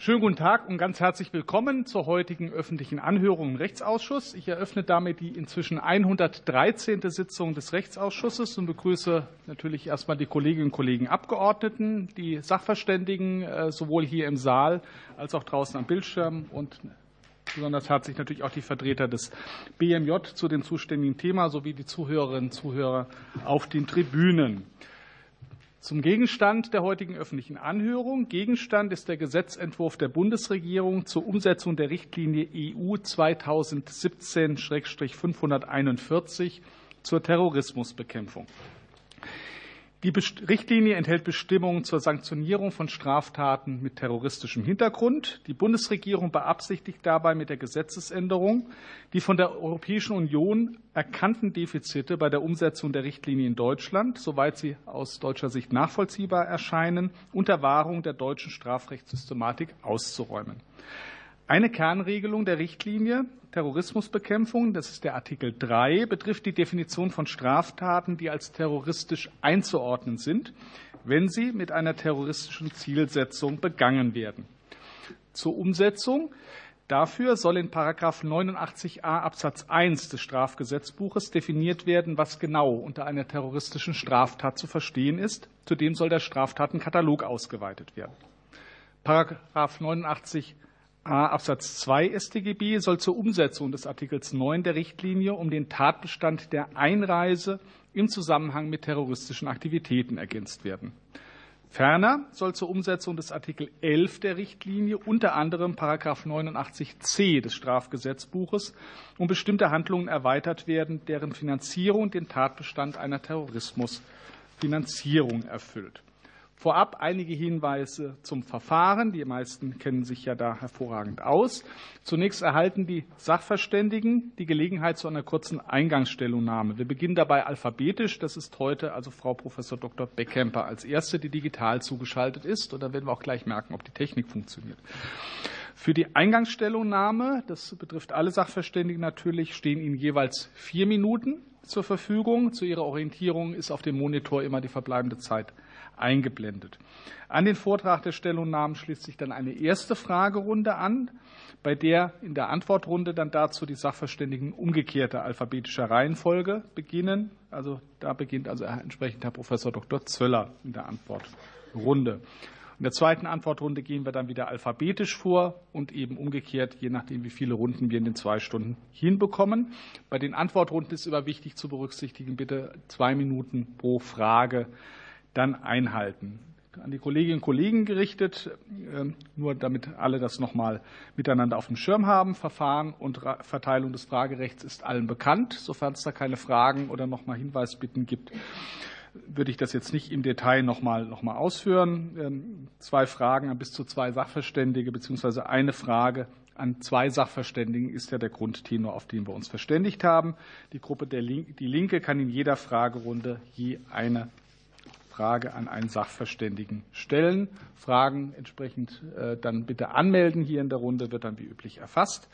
Schönen guten Tag und ganz herzlich willkommen zur heutigen öffentlichen Anhörung im Rechtsausschuss. Ich eröffne damit die inzwischen 113. Sitzung des Rechtsausschusses und begrüße natürlich erstmal die Kolleginnen und Kollegen Abgeordneten, die Sachverständigen, sowohl hier im Saal als auch draußen am Bildschirm und besonders herzlich natürlich auch die Vertreter des BMJ zu dem zuständigen Thema sowie die Zuhörerinnen und Zuhörer auf den Tribünen. Zum Gegenstand der heutigen öffentlichen Anhörung. Gegenstand ist der Gesetzentwurf der Bundesregierung zur Umsetzung der Richtlinie EU 2017/541 zur Terrorismusbekämpfung. Die Richtlinie enthält Bestimmungen zur Sanktionierung von Straftaten mit terroristischem Hintergrund. Die Bundesregierung beabsichtigt dabei mit der Gesetzesänderung, die von der Europäischen Union erkannten Defizite bei der Umsetzung der Richtlinie in Deutschland, soweit sie aus deutscher Sicht nachvollziehbar erscheinen, unter Wahrung der deutschen Strafrechtssystematik auszuräumen. Eine Kernregelung der Richtlinie Terrorismusbekämpfung, das ist der Artikel 3, betrifft die Definition von Straftaten, die als terroristisch einzuordnen sind, wenn sie mit einer terroristischen Zielsetzung begangen werden. Zur Umsetzung dafür soll in § 89a Absatz 1 des Strafgesetzbuches definiert werden, was genau unter einer terroristischen Straftat zu verstehen ist. Zudem soll der Straftatenkatalog ausgeweitet werden. § 89a Absatz 2 StGB soll zur Umsetzung des Artikels 9 der Richtlinie um den Tatbestand der Einreise im Zusammenhang mit terroristischen Aktivitäten ergänzt werden. Ferner soll zur Umsetzung des Artikel 11 der Richtlinie unter anderem § 89c des Strafgesetzbuches um bestimmte Handlungen erweitert werden, deren Finanzierung den Tatbestand einer Terrorismusfinanzierung erfüllt. Vorab einige Hinweise zum Verfahren. Die meisten kennen sich ja da hervorragend aus. Zunächst erhalten die Sachverständigen die Gelegenheit zu einer kurzen Eingangsstellungnahme. Wir beginnen dabei alphabetisch. Das ist heute also Frau Prof. Dr. Beckhemper als Erste, die digital zugeschaltet ist. Und da werden wir auch gleich merken, ob die Technik funktioniert. Für die Eingangsstellungnahme, das betrifft alle Sachverständigen natürlich, stehen Ihnen jeweils 4 Minuten zur Verfügung. Zu Ihrer Orientierung ist auf dem Monitor immer die verbleibende Zeit eingeblendet. An den Vortrag der Stellungnahmen schließt sich dann eine erste Fragerunde an, bei der in der Antwortrunde dann dazu die Sachverständigen umgekehrter alphabetischer Reihenfolge beginnen. Also da beginnt also entsprechend Herr Prof. Dr. Zöller in der Antwortrunde. In der zweiten Antwortrunde gehen wir dann wieder alphabetisch vor und eben umgekehrt, je nachdem, wie viele Runden wir in den 2 Stunden hinbekommen. Bei den Antwortrunden ist aber wichtig zu berücksichtigen, bitte 2 Minuten pro Frage dann einhalten. An die Kolleginnen und Kollegen gerichtet, nur damit alle das nochmal miteinander auf dem Schirm haben. Verfahren und Verteilung des Fragerechts ist allen bekannt. Sofern es da keine Fragen oder nochmal Hinweisbitten gibt, würde ich das jetzt nicht im Detail nochmal ausführen. 2 Fragen an bis zu 2 Sachverständige beziehungsweise eine Frage an 2 Sachverständigen ist ja der Grundtenor, auf den wir uns verständigt haben. Die Gruppe Die Linke kann in jeder Fragerunde je eine Frage an einen Sachverständigen stellen. Fragen entsprechend dann bitte anmelden hier in der Runde, wird dann wie üblich erfasst.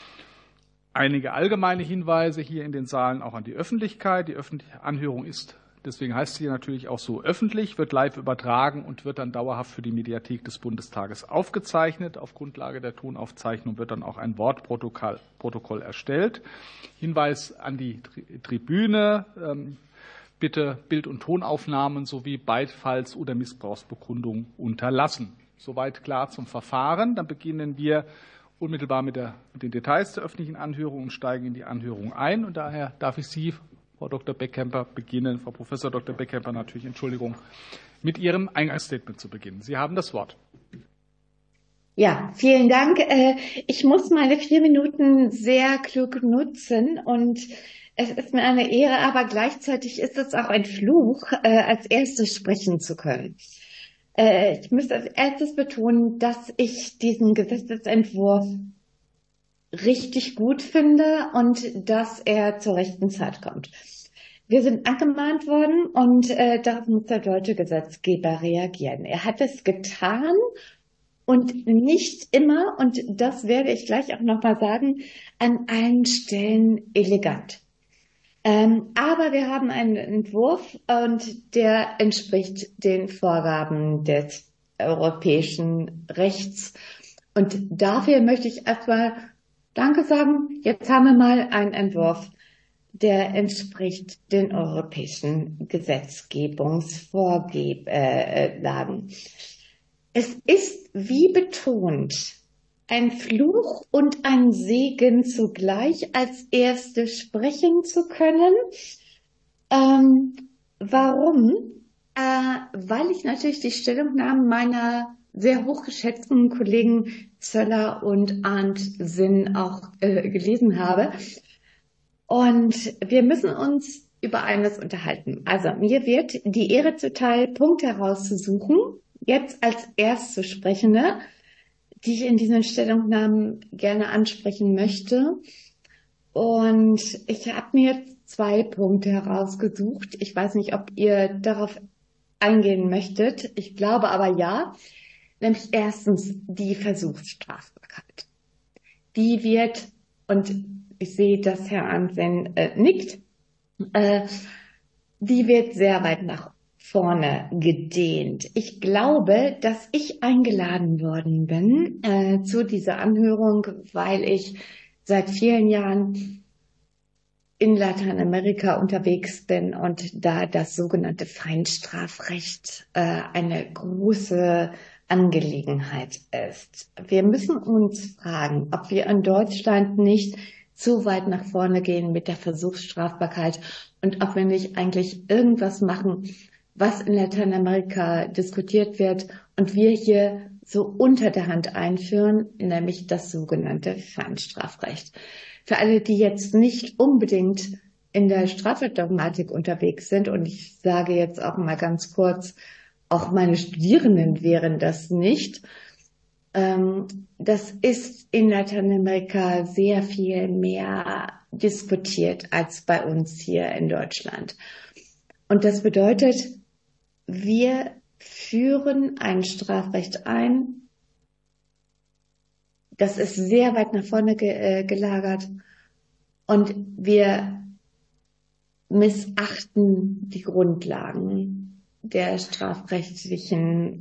Einige allgemeine Hinweise hier in den Saalen auch an die Öffentlichkeit. Die öffentliche Anhörung ist, deswegen heißt sie natürlich auch so öffentlich, wird live übertragen und wird dann dauerhaft für die Mediathek des Bundestages aufgezeichnet. Auf Grundlage der Tonaufzeichnung wird dann auch ein Wortprotokoll erstellt. Hinweis an die Tribüne. Bitte Bild- und Tonaufnahmen sowie Beifalls- oder Missbrauchsbekundungen unterlassen. Soweit klar zum Verfahren. Dann beginnen wir unmittelbar mit den Details der öffentlichen Anhörung und steigen in die Anhörung ein. Und daher darf ich Sie, Frau Dr. Beckhemper, beginnen. Frau Prof. Dr. Beckhemper, natürlich Entschuldigung, mit Ihrem Eingangsstatement zu beginnen. Sie haben das Wort. Ja, vielen Dank. Ich muss meine 4 Minuten sehr klug nutzen und es ist mir eine Ehre, aber gleichzeitig ist es auch ein Fluch, als Erstes sprechen zu können. Ich müsste als Erstes betonen, dass ich diesen Gesetzesentwurf richtig gut finde und dass er zur rechten Zeit kommt. Wir sind angemahnt worden und darauf muss der deutsche Gesetzgeber reagieren. Er hat es getan und nicht immer, und das werde ich gleich auch nochmal sagen, an allen Stellen elegant. Aber wir haben einen Entwurf und der entspricht den Vorgaben des europäischen Rechts Und dafür möchte ich erstmal Danke sagen. Jetzt haben wir mal einen Entwurf, der entspricht den europäischen Gesetzgebungsvorgaben. Es ist, wie betont, ein Fluch und ein Segen zugleich, als Erste sprechen zu können. Warum? Weil ich natürlich die Stellungnahmen meiner sehr hochgeschätzten Kollegen Zöller und Arndt Sinn auch gelesen habe. Und wir müssen uns über eines unterhalten. Also mir wird die Ehre zuteil, Punkte herauszusuchen, jetzt als Erstzusprechende, die ich in diesen Stellungnahmen gerne ansprechen möchte. Und ich habe mir jetzt 2 Punkte herausgesucht. Ich weiß nicht, ob ihr darauf eingehen möchtet. Ich glaube aber ja. Nämlich erstens die Versuchsstrafbarkeit. Die wird, und ich sehe, dass Herr Ansen nickt, die wird sehr weit nach vorne gedehnt. Ich glaube, dass ich eingeladen worden bin zu dieser Anhörung, weil ich seit vielen Jahren in Lateinamerika unterwegs bin und da das sogenannte Feinstrafrecht eine große Angelegenheit ist. Wir müssen uns fragen, ob wir in Deutschland nicht zu weit nach vorne gehen mit der Versuchsstrafbarkeit und ob wir nicht eigentlich irgendwas machen, was in Lateinamerika diskutiert wird und wir hier so unter der Hand einführen, nämlich das sogenannte Feinstrafrecht. Für alle, die jetzt nicht unbedingt in der Strafrechtsdogmatik unterwegs sind, und ich sage jetzt auch mal ganz kurz, auch meine Studierenden wären das nicht, das ist in Lateinamerika sehr viel mehr diskutiert als bei uns hier in Deutschland. Und das bedeutet, wir führen ein Strafrecht ein, das ist sehr weit nach vorne gelagert und wir missachten die Grundlagen der strafrechtlichen,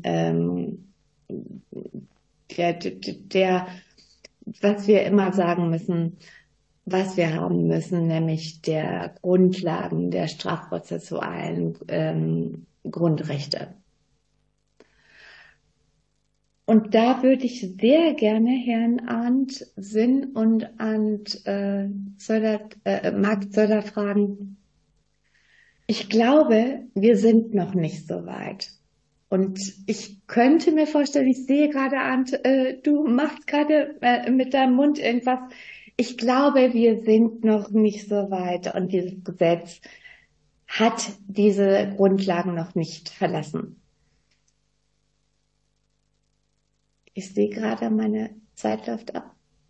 was wir immer sagen müssen, was wir haben müssen, nämlich der Grundlagen der strafprozessualen Grundrechte. Und da würde ich sehr gerne Herrn Arndt Sinn und Arndt Marc Zöller fragen. Ich glaube, wir sind noch nicht so weit. Und ich könnte mir vorstellen, ich sehe gerade, Arndt, du machst gerade mit deinem Mund irgendwas. Ich glaube, wir sind noch nicht so weit und dieses Gesetz hat diese Grundlagen noch nicht verlassen. Ich sehe gerade, meine Zeit läuft ab.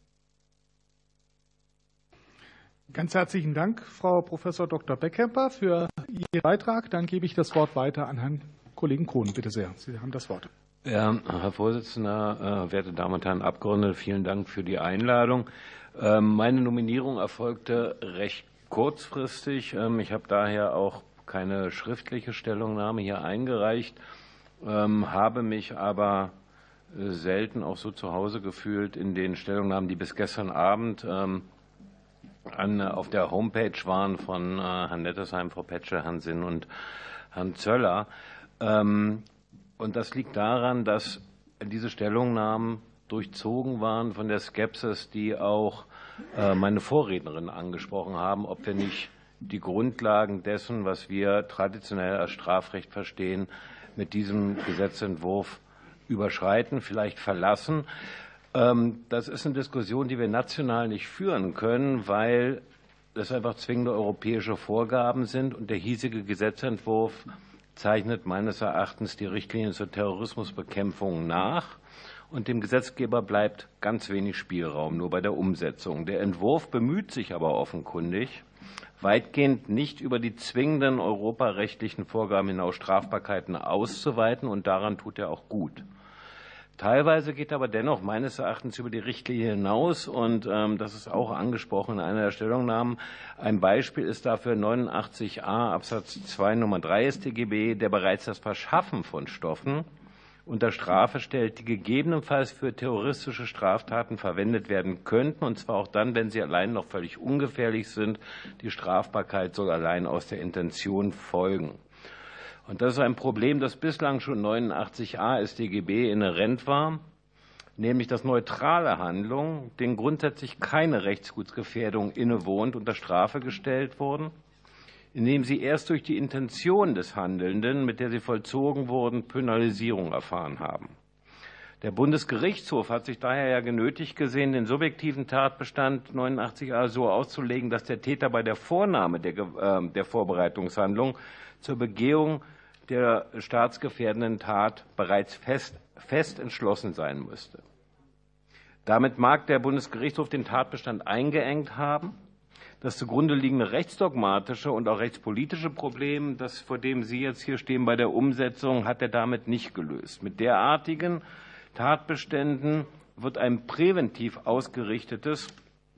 Ganz herzlichen Dank, Frau Professor Dr. Beckhemper, für Ihren Beitrag. Dann gebe ich das Wort weiter an Herrn Kollegen Kohn. Bitte sehr, Sie haben das Wort. Ja, Herr Vorsitzender, werte Damen und Herren Abgeordnete, vielen Dank für die Einladung. Meine Nominierung erfolgte recht kurzfristig. Ich habe daher auch keine schriftliche Stellungnahme hier eingereicht, habe mich aber selten auch so zu Hause gefühlt in den Stellungnahmen, die bis gestern Abend auf der Homepage waren von Herrn Nettesheim, Frau Petsche, Herrn Sinn und Herrn Zöller. Und das liegt daran, dass diese Stellungnahmen durchzogen waren von der Skepsis, die auch meine Vorrednerin angesprochen haben, ob wir nicht die Grundlagen dessen, was wir traditionell als Strafrecht verstehen, mit diesem Gesetzentwurf überschreiten, vielleicht verlassen. Das ist eine Diskussion, die wir national nicht führen können, weil das einfach zwingende europäische Vorgaben sind. Und der hiesige Gesetzentwurf zeichnet meines Erachtens die Richtlinien zur Terrorismusbekämpfung nach. Und dem Gesetzgeber bleibt ganz wenig Spielraum, nur bei der Umsetzung. Der Entwurf bemüht sich aber offenkundig, weitgehend nicht über die zwingenden europarechtlichen Vorgaben hinaus Strafbarkeiten auszuweiten. Und daran tut er auch gut. Teilweise geht aber dennoch meines Erachtens über die Richtlinie hinaus und das ist auch angesprochen in einer der Stellungnahmen. Ein Beispiel ist dafür 89a Absatz 2 Nummer 3 StGB, der bereits das Verschaffen von Stoffen unter Strafe stellt, die gegebenenfalls für terroristische Straftaten verwendet werden könnten, und zwar auch dann, wenn sie allein noch völlig ungefährlich sind. Die Strafbarkeit soll allein aus der Intention folgen. Und das ist ein Problem, das bislang schon 89a StGB inhärent war, nämlich dass neutrale Handlungen, denen grundsätzlich keine Rechtsgutsgefährdung innewohnt, unter Strafe gestellt wurden, indem sie erst durch die Intention des Handelnden, mit der sie vollzogen wurden, Penalisierung erfahren haben. Der Bundesgerichtshof hat sich daher ja genötigt gesehen, den subjektiven Tatbestand 89a so auszulegen, dass der Täter bei der Vornahme der Vorbereitungshandlung zur Begehung der staatsgefährdenden Tat bereits fest entschlossen sein müsste. Damit mag der Bundesgerichtshof den Tatbestand eingeengt haben. Das zugrunde liegende rechtsdogmatische und auch rechtspolitische Problem, das vor dem Sie jetzt hier stehen bei der Umsetzung, hat er damit nicht gelöst. Mit derartigen Tatbeständen wird ein präventiv ausgerichtetes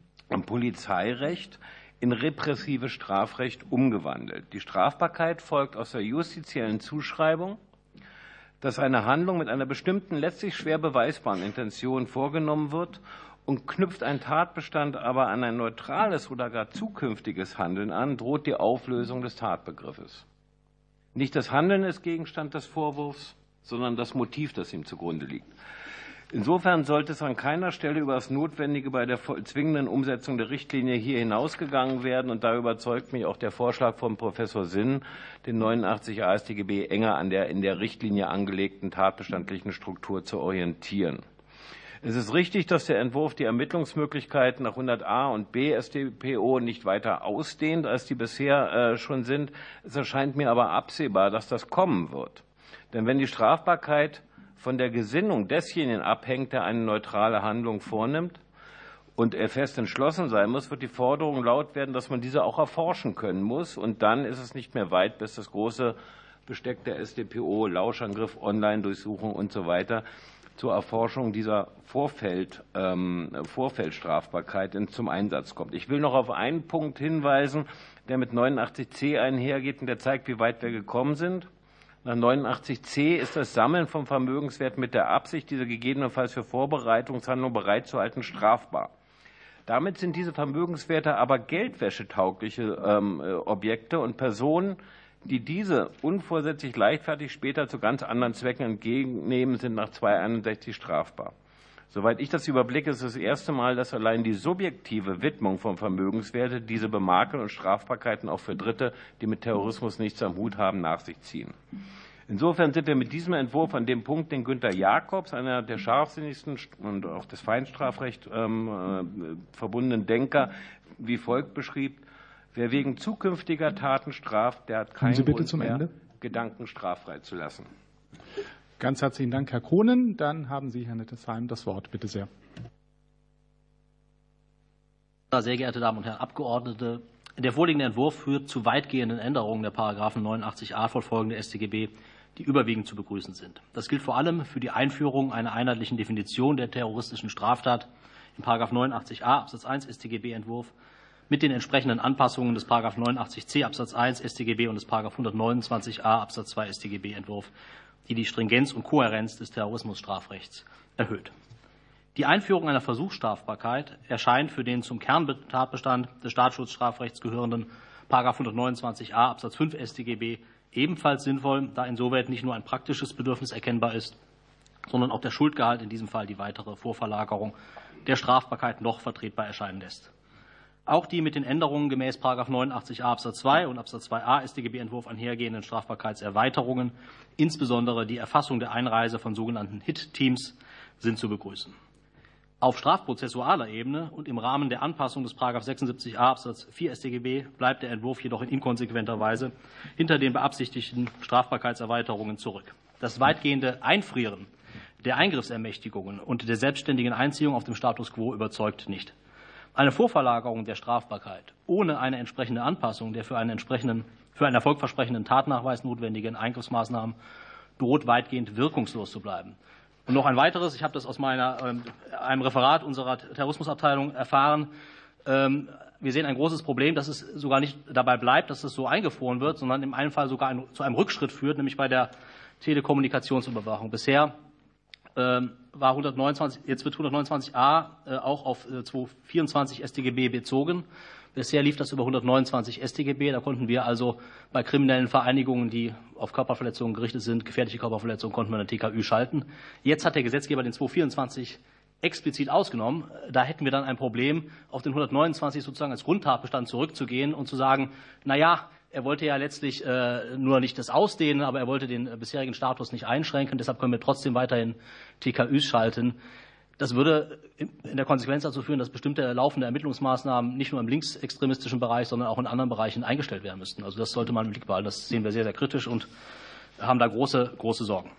Polizeirecht in repressives Strafrecht umgewandelt. Die Strafbarkeit folgt aus der justiziellen Zuschreibung, dass eine Handlung mit einer bestimmten, letztlich schwer beweisbaren Intention vorgenommen wird und knüpft ein Tatbestand aber an ein neutrales oder gar zukünftiges Handeln an, droht die Auflösung des Tatbegriffes. Nicht das Handeln ist Gegenstand des Vorwurfs, sondern das Motiv, das ihm zugrunde liegt. Insofern sollte es an keiner Stelle über das Notwendige bei der zwingenden Umsetzung der Richtlinie hier hinausgegangen werden. Und da überzeugt mich auch der Vorschlag von Professor Sinn, den 89a StGB enger an der in der Richtlinie angelegten tatbestandlichen Struktur zu orientieren. Es ist richtig, dass der Entwurf die Ermittlungsmöglichkeiten nach 100a und b StPO nicht weiter ausdehnt, als die bisher schon sind. Es erscheint mir aber absehbar, dass das kommen wird. Denn wenn die Strafbarkeit von der Gesinnung desjenigen abhängt, der eine neutrale Handlung vornimmt und er fest entschlossen sein muss, wird die Forderung laut werden, dass man diese auch erforschen können muss. Und dann ist es nicht mehr weit, bis das große Besteck der StPO, Lauschangriff, Online-Durchsuchung und so weiter zur Erforschung dieser Vorfeldstrafbarkeit zum Einsatz kommt. Ich will noch auf einen Punkt hinweisen, der mit 89c einhergeht und der zeigt, wie weit wir gekommen sind. Nach 89c ist das Sammeln von Vermögenswerten mit der Absicht, diese gegebenenfalls für Vorbereitungshandlungen bereitzuhalten, strafbar. Damit sind diese Vermögenswerte aber geldwäschetaugliche Objekte und Personen, die diese unvorsätzlich leichtfertig später zu ganz anderen Zwecken entgegennehmen, sind nach 261 strafbar. Soweit ich das überblicke, ist es das erste Mal, dass allein die subjektive Widmung von Vermögenswerte diese Bemakeln und Strafbarkeiten auch für Dritte, die mit Terrorismus nichts am Hut haben, nach sich ziehen. Insofern sind wir mit diesem Entwurf an dem Punkt, den Günter Jacobs, einer der scharfsinnigsten und auch des Feinstrafrecht verbundenen Denker, wie folgt beschrieb: Wer wegen zukünftiger Taten straft, der hat keinen Grund mehr, Gedanken straffrei zu lassen. Ganz herzlichen Dank, Herr Kronen. Dann haben Sie, Herr Nettesheim, das Wort. Bitte sehr. Sehr geehrte Damen und Herren Abgeordnete, der vorliegende Entwurf führt zu weitgehenden Änderungen der Paragraphen 89a fortfolgende StGB, die überwiegend zu begrüßen sind. Das gilt vor allem für die Einführung einer einheitlichen Definition der terroristischen Straftat in § 89a Absatz 1 StGB-Entwurf mit den entsprechenden Anpassungen des § 89c Absatz 1 StGB und des § 129a Absatz 2 StGB-Entwurf, die die Stringenz und Kohärenz des Terrorismusstrafrechts erhöht. Die Einführung einer Versuchsstrafbarkeit erscheint für den zum Kerntatbestand des Staatsschutzstrafrechts gehörenden § 129a Absatz 5 StGB ebenfalls sinnvoll, da insoweit nicht nur ein praktisches Bedürfnis erkennbar ist, sondern auch der Schuldgehalt, in diesem Fall die weitere Vorverlagerung der Strafbarkeit, noch vertretbar erscheinen lässt. Auch die mit den Änderungen gemäß § 89a Absatz 2 und Absatz 2a StGB-Entwurf einhergehenden Strafbarkeitserweiterungen, insbesondere die Erfassung der Einreise von sogenannten Hit-Teams, sind zu begrüßen. Auf strafprozessualer Ebene und im Rahmen der Anpassung des § 76a Absatz 4 StGB bleibt der Entwurf jedoch in inkonsequenter Weise hinter den beabsichtigten Strafbarkeitserweiterungen zurück. Das weitgehende Einfrieren der Eingriffsermächtigungen und der selbstständigen Einziehung auf dem Status quo überzeugt nicht. Eine Vorverlagerung der Strafbarkeit ohne eine entsprechende Anpassung der für einen erfolgversprechenden Tatnachweis notwendigen Eingriffsmaßnahmen droht weitgehend wirkungslos zu bleiben. Und noch ein weiteres, ich habe das aus einem Referat unserer Terrorismusabteilung erfahren. Wir sehen ein großes Problem, dass es sogar nicht dabei bleibt, dass es so eingefroren wird, sondern im einen Fall sogar zu einem Rückschritt führt, nämlich bei der Telekommunikationsüberwachung. Bisher war 129, jetzt wird 129a auch auf 224 StGB bezogen. Bisher lief das über 129 StGB. Da konnten wir also bei kriminellen Vereinigungen, die auf Körperverletzungen gerichtet sind, gefährliche Körperverletzungen, konnten wir eine TKÜ schalten. Jetzt hat der Gesetzgeber den 224 explizit ausgenommen. Da hätten wir dann ein Problem, auf den 129 sozusagen als Grundtatbestand zurückzugehen und zu sagen, na ja, er wollte ja letztlich nur nicht das ausdehnen, aber er wollte den bisherigen Status nicht einschränken. Deshalb können wir trotzdem weiterhin TKÜs schalten. Das würde in der Konsequenz dazu führen, dass bestimmte laufende Ermittlungsmaßnahmen nicht nur im linksextremistischen Bereich, sondern auch in anderen Bereichen eingestellt werden müssten. Also das sollte man im Blick behalten. Das sehen wir sehr, sehr kritisch und haben da große Sorgen.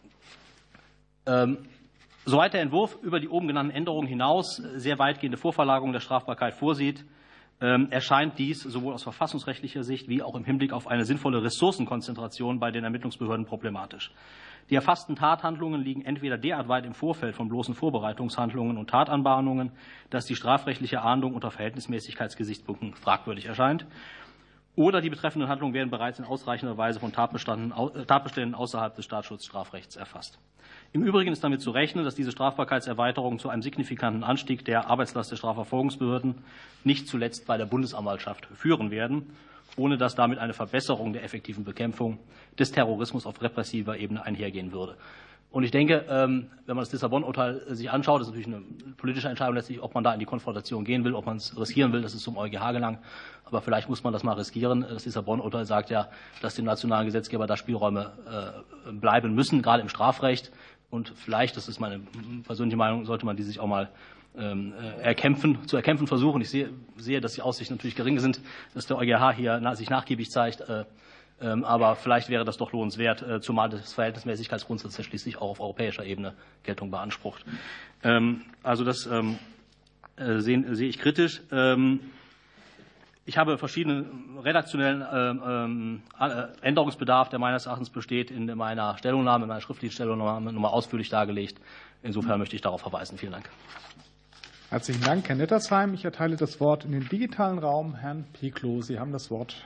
Soweit der Entwurf über die oben genannten Änderungen hinaus sehr weitgehende Vorverlagerung der Strafbarkeit vorsieht, erscheint dies sowohl aus verfassungsrechtlicher Sicht wie auch im Hinblick auf eine sinnvolle Ressourcenkonzentration bei den Ermittlungsbehörden problematisch. Die erfassten Tathandlungen liegen entweder derart weit im Vorfeld von bloßen Vorbereitungshandlungen und Tatanbahnungen, dass die strafrechtliche Ahndung unter Verhältnismäßigkeitsgesichtspunkten fragwürdig erscheint, oder die betreffenden Handlungen werden bereits in ausreichender Weise von Tatbeständen außerhalb des Staatsschutzstrafrechts erfasst. Im Übrigen ist damit zu rechnen, dass diese Strafbarkeitserweiterungen zu einem signifikanten Anstieg der Arbeitslast der Strafverfolgungsbehörden nicht zuletzt bei der Bundesanwaltschaft führen werden, ohne dass damit eine Verbesserung der effektiven Bekämpfung des Terrorismus auf repressiver Ebene einhergehen würde. Und ich denke, wenn man das Lissabon-Urteil sich anschaut, ist natürlich eine politische Entscheidung letztlich, ob man da in die Konfrontation gehen will, ob man es riskieren will, dass es zum EuGH gelangt. Aber vielleicht muss man das mal riskieren. Das Lissabon-Urteil sagt ja, dass dem nationalen Gesetzgeber da Spielräume bleiben müssen, gerade im Strafrecht. Und vielleicht, das ist meine persönliche Meinung, sollte man die sich auch mal zu erkämpfen versuchen. Ich sehe, dass die Aussichten natürlich gering sind, dass der EuGH hier sich nachgiebig zeigt. Aber vielleicht wäre das doch lohnenswert, zumal das Verhältnismäßigkeitsgrundsatz ja schließlich auch auf europäischer Ebene Geltung beansprucht. Also das sehe ich kritisch. Ich habe verschiedenen redaktionellen Änderungsbedarf, der meines Erachtens besteht, in meiner Stellungnahme, in meiner schriftlichen Stellungnahme nochmal ausführlich dargelegt. Insofern möchte ich darauf verweisen. Vielen Dank. Herzlichen Dank, Herr Nettersheim. Ich erteile das Wort in den digitalen Raum. Herrn Peklo, Sie haben das Wort.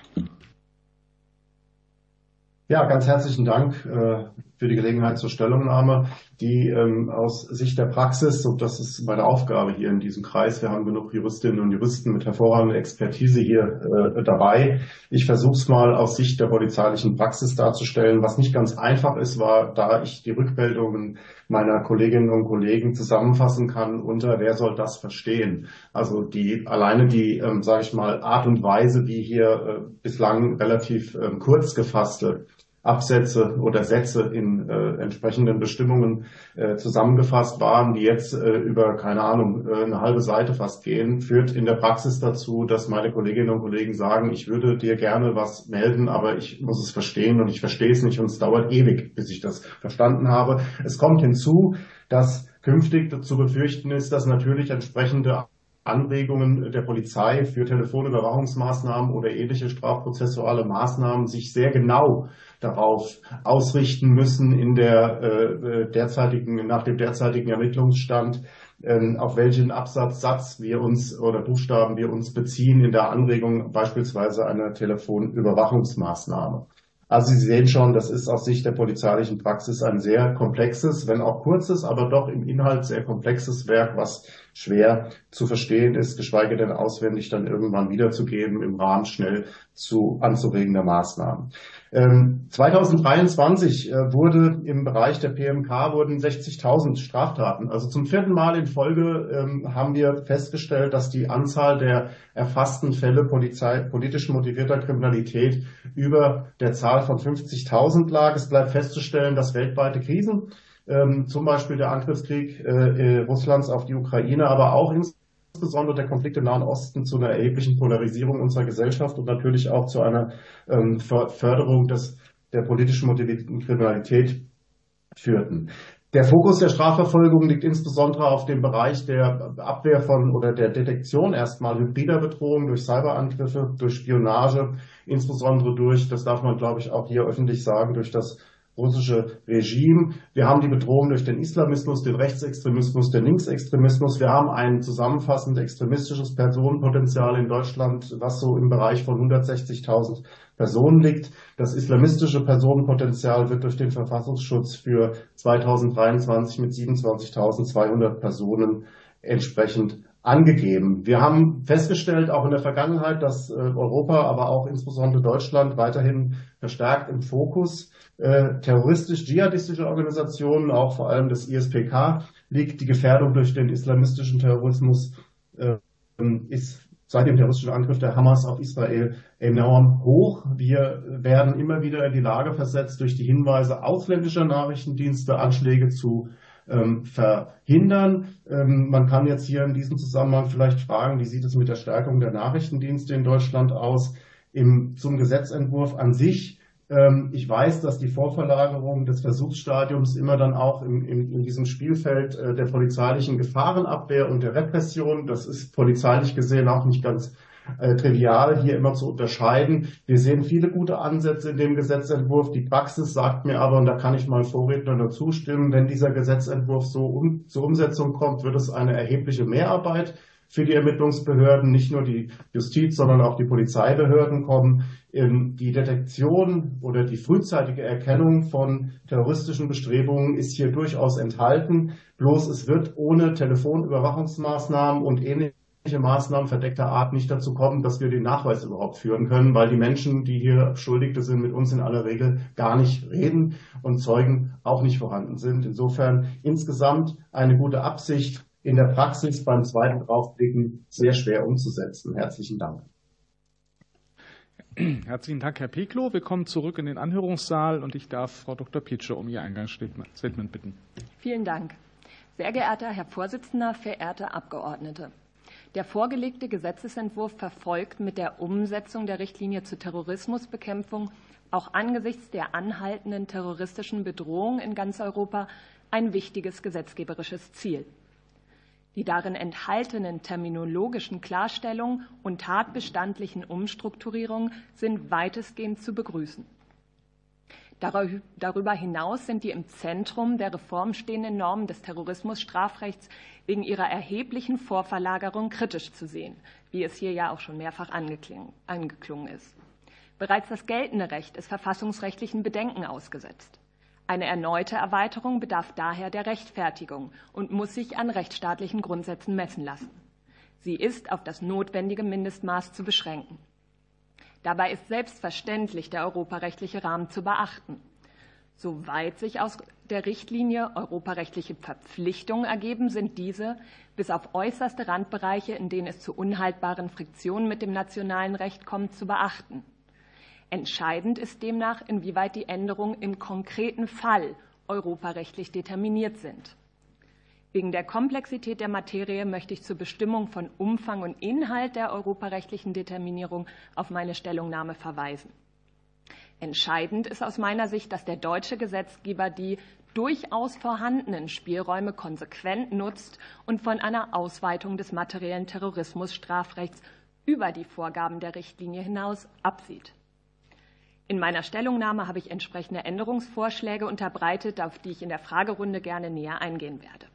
Ja, ganz herzlichen Dank für die Gelegenheit zur Stellungnahme, die aus Sicht der Praxis, und das ist meine Aufgabe hier in diesem Kreis, wir haben genug Juristinnen und Juristen mit hervorragender Expertise hier dabei. Ich versuche es mal aus Sicht der polizeilichen Praxis darzustellen. Was nicht ganz einfach ist, war, da ich die Rückmeldungen meiner Kolleginnen und Kollegen zusammenfassen kann unter wer soll das verstehen. Also alleine die, sage ich mal, Art und Weise, wie hier bislang relativ kurz gefasste Absätze oder Sätze in entsprechenden Bestimmungen zusammengefasst waren, die jetzt über, keine Ahnung, eine halbe Seite fast gehen, führt in der Praxis dazu, dass meine Kolleginnen und Kollegen sagen, ich würde dir gerne was melden, aber ich muss es verstehen und ich verstehe es nicht und es dauert ewig, bis ich das verstanden habe. Es kommt hinzu, dass künftig zu befürchten ist, dass natürlich entsprechende Anregungen der Polizei für Telefonüberwachungsmaßnahmen oder ähnliche strafprozessuale Maßnahmen sich sehr genau darauf ausrichten müssen in der nach dem derzeitigen Ermittlungsstand, auf welchen Absatzsatz wir uns oder Buchstaben wir uns beziehen in der Anregung beispielsweise einer Telefonüberwachungsmaßnahme. Also Sie sehen schon, das ist aus Sicht der polizeilichen Praxis ein sehr komplexes, wenn auch kurzes, aber doch im Inhalt sehr komplexes Werk, was schwer zu verstehen ist, geschweige denn auswendig dann irgendwann wiederzugeben im Rahmen schnell anzuregender Maßnahmen. 2023 wurde im Bereich der PMK 60.000 Straftaten. Also zum 4. Mal in Folge haben wir festgestellt, dass die Anzahl der erfassten Fälle politisch motivierter Kriminalität über der Zahl von 50.000 lag. Es bleibt festzustellen, dass weltweite Krisen, zum Beispiel der Angriffskrieg Russlands auf die Ukraine, aber auch insbesondere der Konflikt im Nahen Osten zu einer erheblichen Polarisierung unserer Gesellschaft und natürlich auch zu einer Förderung der politisch motivierten Kriminalität führten. Der Fokus der Strafverfolgung liegt insbesondere auf dem Bereich der Abwehr von oder der Detektion erstmal hybrider Bedrohung durch Cyberangriffe, durch Spionage, insbesondere durch, das darf man glaube ich auch hier öffentlich sagen, durch das russische Regime. Wir haben die Bedrohung durch den Islamismus, den Rechtsextremismus, den Linksextremismus. Wir haben ein zusammenfassend extremistisches Personenpotenzial in Deutschland, was so im Bereich von 160.000 Personen liegt. Das islamistische Personenpotenzial wird durch den Verfassungsschutz für 2023 mit 27.200 Personen entsprechend angegeben. Wir haben festgestellt, auch in der Vergangenheit, dass Europa, aber auch insbesondere Deutschland weiterhin verstärkt im Fokus terroristisch-dschihadistische Organisationen, auch vor allem des ISPK, liegt. Die Gefährdung durch den islamistischen Terrorismus ist seit dem terroristischen Angriff der Hamas auf Israel enorm hoch. Wir werden immer wieder in die Lage versetzt, durch die Hinweise ausländischer Nachrichtendienste Anschläge zu verhindern. Man kann jetzt hier in diesem Zusammenhang vielleicht fragen, wie sieht es mit der Stärkung der Nachrichtendienste in Deutschland aus? Zum Gesetzentwurf an sich. Ich weiß, dass die Vorverlagerung des Versuchsstadiums immer dann auch in diesem Spielfeld der polizeilichen Gefahrenabwehr und der Repression, das ist polizeilich gesehen auch nicht ganz trivial, hier immer zu unterscheiden. Wir sehen viele gute Ansätze in dem Gesetzentwurf. Die Praxis sagt mir aber, und da kann ich mal Vorredner nur zustimmen, wenn dieser Gesetzentwurf so zur Umsetzung kommt, wird es eine erhebliche Mehrarbeit für die Ermittlungsbehörden, nicht nur die Justiz, sondern auch die Polizeibehörden kommen. Die Detektion oder die frühzeitige Erkennung von terroristischen Bestrebungen ist hier durchaus enthalten. Bloß es wird ohne Telefonüberwachungsmaßnahmen und ähnliche Maßnahmen verdeckter Art nicht dazu kommen, dass wir den Nachweis überhaupt führen können, weil die Menschen, die hier Beschuldigte sind, mit uns in aller Regel gar nicht reden und Zeugen auch nicht vorhanden sind. Insofern insgesamt eine gute Absicht, in der Praxis beim zweiten Draufblicken sehr schwer umzusetzen. Herzlichen Dank. Herzlichen Dank, Herr Peklo. Wir kommen zurück in den Anhörungssaal und ich darf Frau Dr. Pietsche um ihr Eingangsstatement bitten. Vielen Dank. Sehr geehrter Herr Vorsitzender, verehrte Abgeordnete. Der vorgelegte Gesetzesentwurf verfolgt mit der Umsetzung der Richtlinie zur Terrorismusbekämpfung auch angesichts der anhaltenden terroristischen Bedrohung in ganz Europa ein wichtiges gesetzgeberisches Ziel. Die darin enthaltenen terminologischen Klarstellungen und tatbestandlichen Umstrukturierungen sind weitestgehend zu begrüßen. Darüber hinaus sind die im Zentrum der Reform stehenden Normen des Terrorismusstrafrechts wegen ihrer erheblichen Vorverlagerung kritisch zu sehen, wie es hier ja auch schon mehrfach angeklungen ist. Bereits das geltende Recht ist verfassungsrechtlichen Bedenken ausgesetzt. Eine erneute Erweiterung bedarf daher der Rechtfertigung und muss sich an rechtsstaatlichen Grundsätzen messen lassen. Sie ist auf das notwendige Mindestmaß zu beschränken. Dabei ist selbstverständlich der europarechtliche Rahmen zu beachten. Soweit sich aus der Richtlinie europarechtliche Verpflichtungen ergeben, sind diese bis auf äußerste Randbereiche, in denen es zu unhaltbaren Friktionen mit dem nationalen Recht kommt, zu beachten. Entscheidend ist demnach, inwieweit die Änderungen im konkreten Fall europarechtlich determiniert sind. Wegen der Komplexität der Materie möchte ich zur Bestimmung von Umfang und Inhalt der europarechtlichen Determinierung auf meine Stellungnahme verweisen. Entscheidend ist aus meiner Sicht, dass der deutsche Gesetzgeber die durchaus vorhandenen Spielräume konsequent nutzt und von einer Ausweitung des materiellen Terrorismusstrafrechts über die Vorgaben der Richtlinie hinaus absieht. In meiner Stellungnahme habe ich entsprechende Änderungsvorschläge unterbreitet, auf die ich in der Fragerunde gerne näher eingehen werde.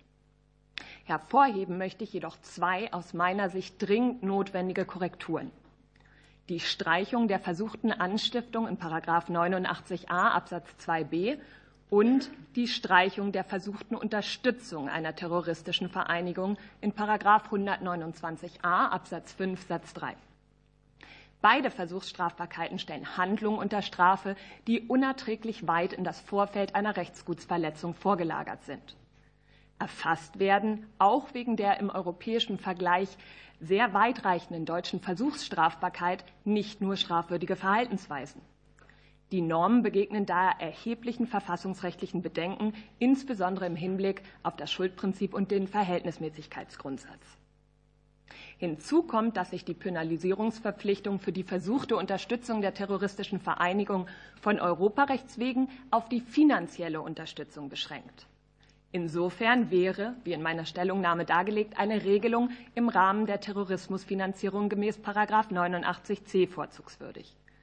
Hervorheben möchte ich jedoch zwei aus meiner Sicht dringend notwendige Korrekturen. Die Streichung der versuchten Anstiftung in § 89a Absatz 2b und die Streichung der versuchten Unterstützung einer terroristischen Vereinigung in § 129a Absatz 5 Satz 3. Beide Versuchsstrafbarkeiten stellen Handlungen unter Strafe, die unerträglich weit in das Vorfeld einer Rechtsgutsverletzung vorgelagert sind. Erfasst werden, auch wegen der im europäischen Vergleich sehr weitreichenden deutschen Versuchsstrafbarkeit, nicht nur strafwürdige Verhaltensweisen. Die Normen begegnen daher erheblichen verfassungsrechtlichen Bedenken, insbesondere im Hinblick auf das Schuldprinzip und den Verhältnismäßigkeitsgrundsatz. Hinzu kommt, dass sich die Penalisierungsverpflichtung für die versuchte Unterstützung der terroristischen Vereinigung von Europarechts wegen auf die finanzielle Unterstützung beschränkt. Insofern wäre, wie in meiner Stellungnahme dargelegt, eine Regelung im Rahmen der Terrorismusfinanzierung gemäß § 89c vorzugswürdig.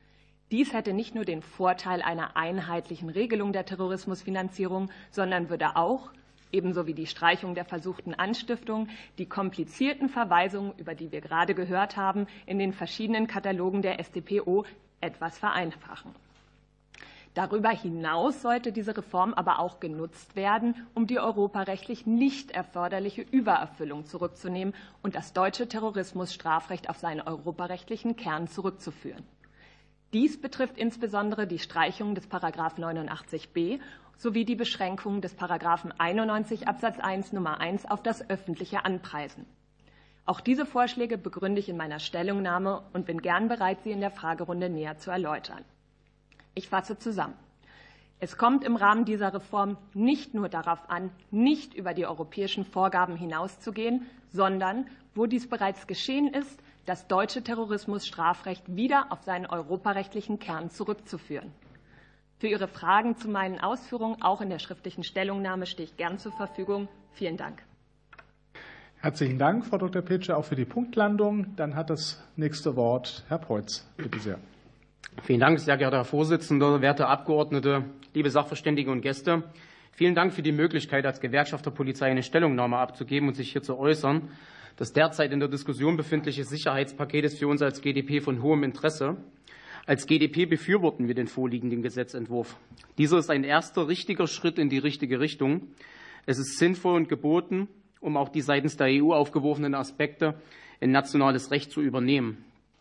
Dies hätte nicht nur den Vorteil einer einheitlichen Regelung der Terrorismusfinanzierung, sondern würde auch, ebenso wie die Streichung der versuchten Anstiftung, die komplizierten Verweisungen, über die wir gerade gehört haben, in den verschiedenen Katalogen der StPO etwas vereinfachen. Darüber hinaus sollte diese Reform aber auch genutzt werden, um die europarechtlich nicht erforderliche Übererfüllung zurückzunehmen und das deutsche Terrorismusstrafrecht auf seinen europarechtlichen Kern zurückzuführen. Dies betrifft insbesondere die Streichung des § 89b sowie die Beschränkung des § 91 Absatz 1 Nummer 1 auf das öffentliche Anpreisen. Auch diese Vorschläge begründe ich in meiner Stellungnahme und bin gern bereit, sie in der Fragerunde näher zu erläutern. Ich fasse zusammen. Es kommt im Rahmen dieser Reform nicht nur darauf an, nicht über die europäischen Vorgaben hinauszugehen, sondern, wo dies bereits geschehen ist, das deutsche Terrorismusstrafrecht wieder auf seinen europarechtlichen Kern zurückzuführen. Für Ihre Fragen zu meinen Ausführungen, auch in der schriftlichen Stellungnahme, stehe ich gern zur Verfügung. Vielen Dank. Herzlichen Dank, Frau Dr. Petsche, auch für die Punktlandung. Dann hat das nächste Wort Herr Preuß. Bitte sehr. Vielen Dank, sehr geehrter Herr Vorsitzender, werte Abgeordnete, liebe Sachverständige und Gäste. Vielen Dank für die Möglichkeit, als Gewerkschaft der Polizei eine Stellungnahme abzugeben und sich hier zu äußern. Das derzeit in der Diskussion befindliche Sicherheitspaket ist für uns als GdP von hohem Interesse. Als GdP befürworten wir den vorliegenden Gesetzentwurf. Dieser ist ein erster richtiger Schritt in die richtige Richtung. Es ist sinnvoll und geboten, um auch die seitens der EU aufgeworfenen Aspekte in nationales Recht zu übernehmen.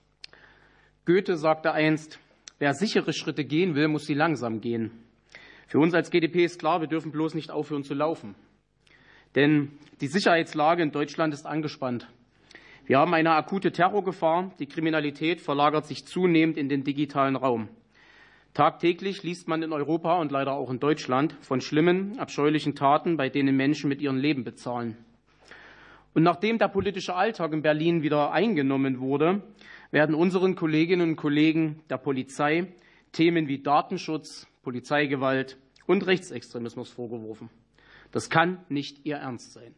Goethe sagte einst, wer sichere Schritte gehen will, muss sie langsam gehen. Für uns als GdP ist klar, wir dürfen bloß nicht aufhören zu laufen. Denn die Sicherheitslage in Deutschland ist angespannt. Wir haben eine akute Terrorgefahr. Die Kriminalität verlagert sich zunehmend in den digitalen Raum. Tagtäglich liest man in Europa und leider auch in Deutschland von schlimmen, abscheulichen Taten, bei denen Menschen mit ihrem Leben bezahlen. Und nachdem der politische Alltag in Berlin wieder eingenommen wurde, werden unseren Kolleginnen und Kollegen der Polizei Themen wie Datenschutz, Polizeigewalt und Rechtsextremismus vorgeworfen. Das kann nicht Ihr Ernst sein.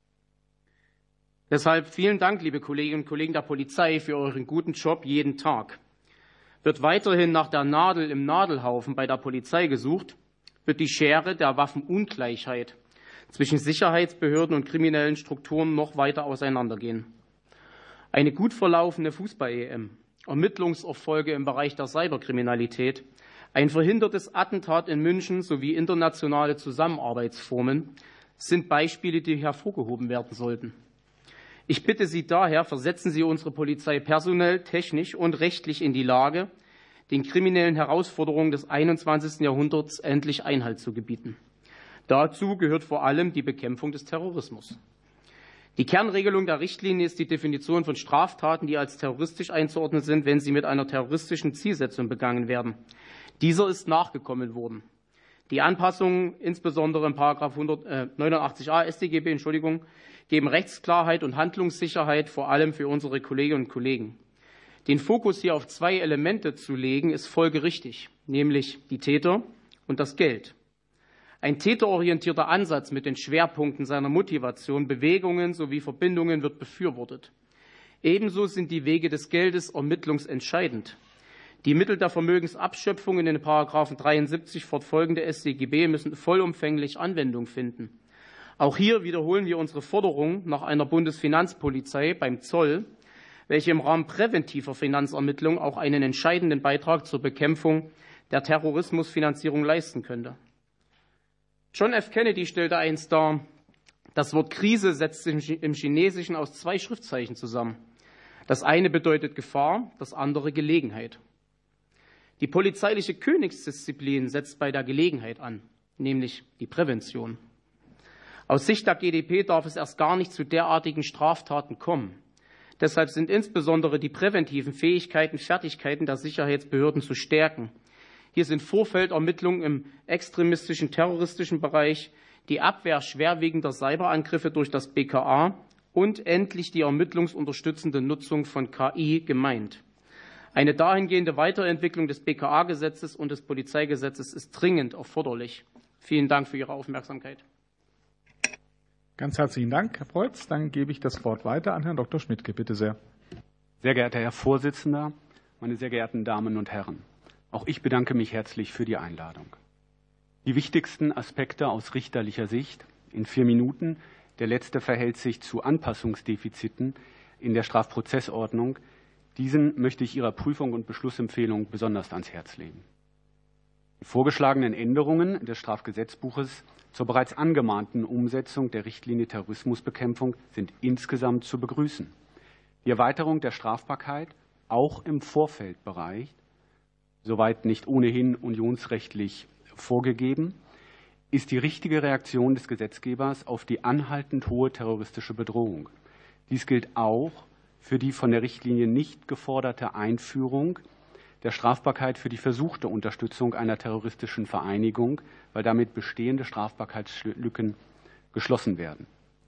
Deshalb vielen Dank, liebe Kolleginnen und Kollegen der Polizei, für euren guten Job jeden Tag. Wird weiterhin nach der Nadel im Nadelhaufen bei der Polizei gesucht, wird die Schere der Waffenungleichheit zwischen Sicherheitsbehörden und kriminellen Strukturen noch weiter auseinandergehen. Eine gut verlaufene Fußball-EM, Ermittlungserfolge im Bereich der Cyberkriminalität, ein verhindertes Attentat in München sowie internationale Zusammenarbeitsformen sind Beispiele, die hervorgehoben werden sollten. Ich bitte Sie daher, versetzen Sie unsere Polizei personell, technisch und rechtlich in die Lage, den kriminellen Herausforderungen des 21. Jahrhunderts endlich Einhalt zu gebieten. Dazu gehört vor allem die Bekämpfung des Terrorismus. Die Kernregelung der Richtlinie ist die Definition von Straftaten, die als terroristisch einzuordnen sind, wenn sie mit einer terroristischen Zielsetzung begangen werden. Dieser ist nachgekommen worden. Die Anpassungen, insbesondere in § 89a StGB, geben Rechtsklarheit und Handlungssicherheit vor allem für unsere Kolleginnen und Kollegen. Den Fokus hier auf zwei Elemente zu legen, ist folgerichtig, nämlich die Täter und das Geld. Ein täterorientierter Ansatz mit den Schwerpunkten seiner Motivation, Bewegungen sowie Verbindungen wird befürwortet. Ebenso sind die Wege des Geldes ermittlungsentscheidend. Die Mittel der Vermögensabschöpfung in den § 73 fortfolgende StGB müssen vollumfänglich Anwendung finden. Auch hier wiederholen wir unsere Forderung nach einer Bundesfinanzpolizei beim Zoll, welche im Rahmen präventiver Finanzermittlung auch einen entscheidenden Beitrag zur Bekämpfung der Terrorismusfinanzierung leisten könnte. John F. Kennedy stellte einst dar, das Wort Krise setzt sich im Chinesischen aus zwei Schriftzeichen zusammen. Das eine bedeutet Gefahr, das andere Gelegenheit. Die polizeiliche Königsdisziplin setzt bei der Gelegenheit an, nämlich die Prävention. Aus Sicht der GdP darf es erst gar nicht zu derartigen Straftaten kommen. Deshalb sind insbesondere die präventiven Fähigkeiten, Fertigkeiten der Sicherheitsbehörden zu stärken. Hier sind Vorfeldermittlungen im extremistischen, terroristischen Bereich, die Abwehr schwerwiegender Cyberangriffe durch das BKA und endlich die ermittlungsunterstützende Nutzung von KI gemeint. Eine dahingehende Weiterentwicklung des BKA-Gesetzes und des Polizeigesetzes ist dringend erforderlich. Vielen Dank für Ihre Aufmerksamkeit. Ganz herzlichen Dank, Herr Preuß. Dann gebe ich das Wort weiter an Herrn Dr. Schmidtke. Bitte sehr. Sehr geehrter Herr Vorsitzender, meine sehr geehrten Damen und Herren! Auch ich bedanke mich herzlich für die Einladung. Die wichtigsten Aspekte aus richterlicher Sicht in 4 Minuten. Der letzte verhält sich zu Anpassungsdefiziten in der Strafprozessordnung. Diesen möchte ich Ihrer Prüfung und Beschlussempfehlung besonders ans Herz legen. Die vorgeschlagenen Änderungen des Strafgesetzbuches zur bereits angemahnten Umsetzung der Richtlinie Terrorismusbekämpfung sind insgesamt zu begrüßen. Die Erweiterung der Strafbarkeit auch im Vorfeldbereich, soweit nicht ohnehin unionsrechtlich vorgegeben, ist die richtige Reaktion des Gesetzgebers auf die anhaltend hohe terroristische Bedrohung. Dies gilt auch für die von der Richtlinie nicht geforderte Einführung der Strafbarkeit für die versuchte Unterstützung einer terroristischen Vereinigung, weil damit bestehende Strafbarkeitslücken geschlossen werden.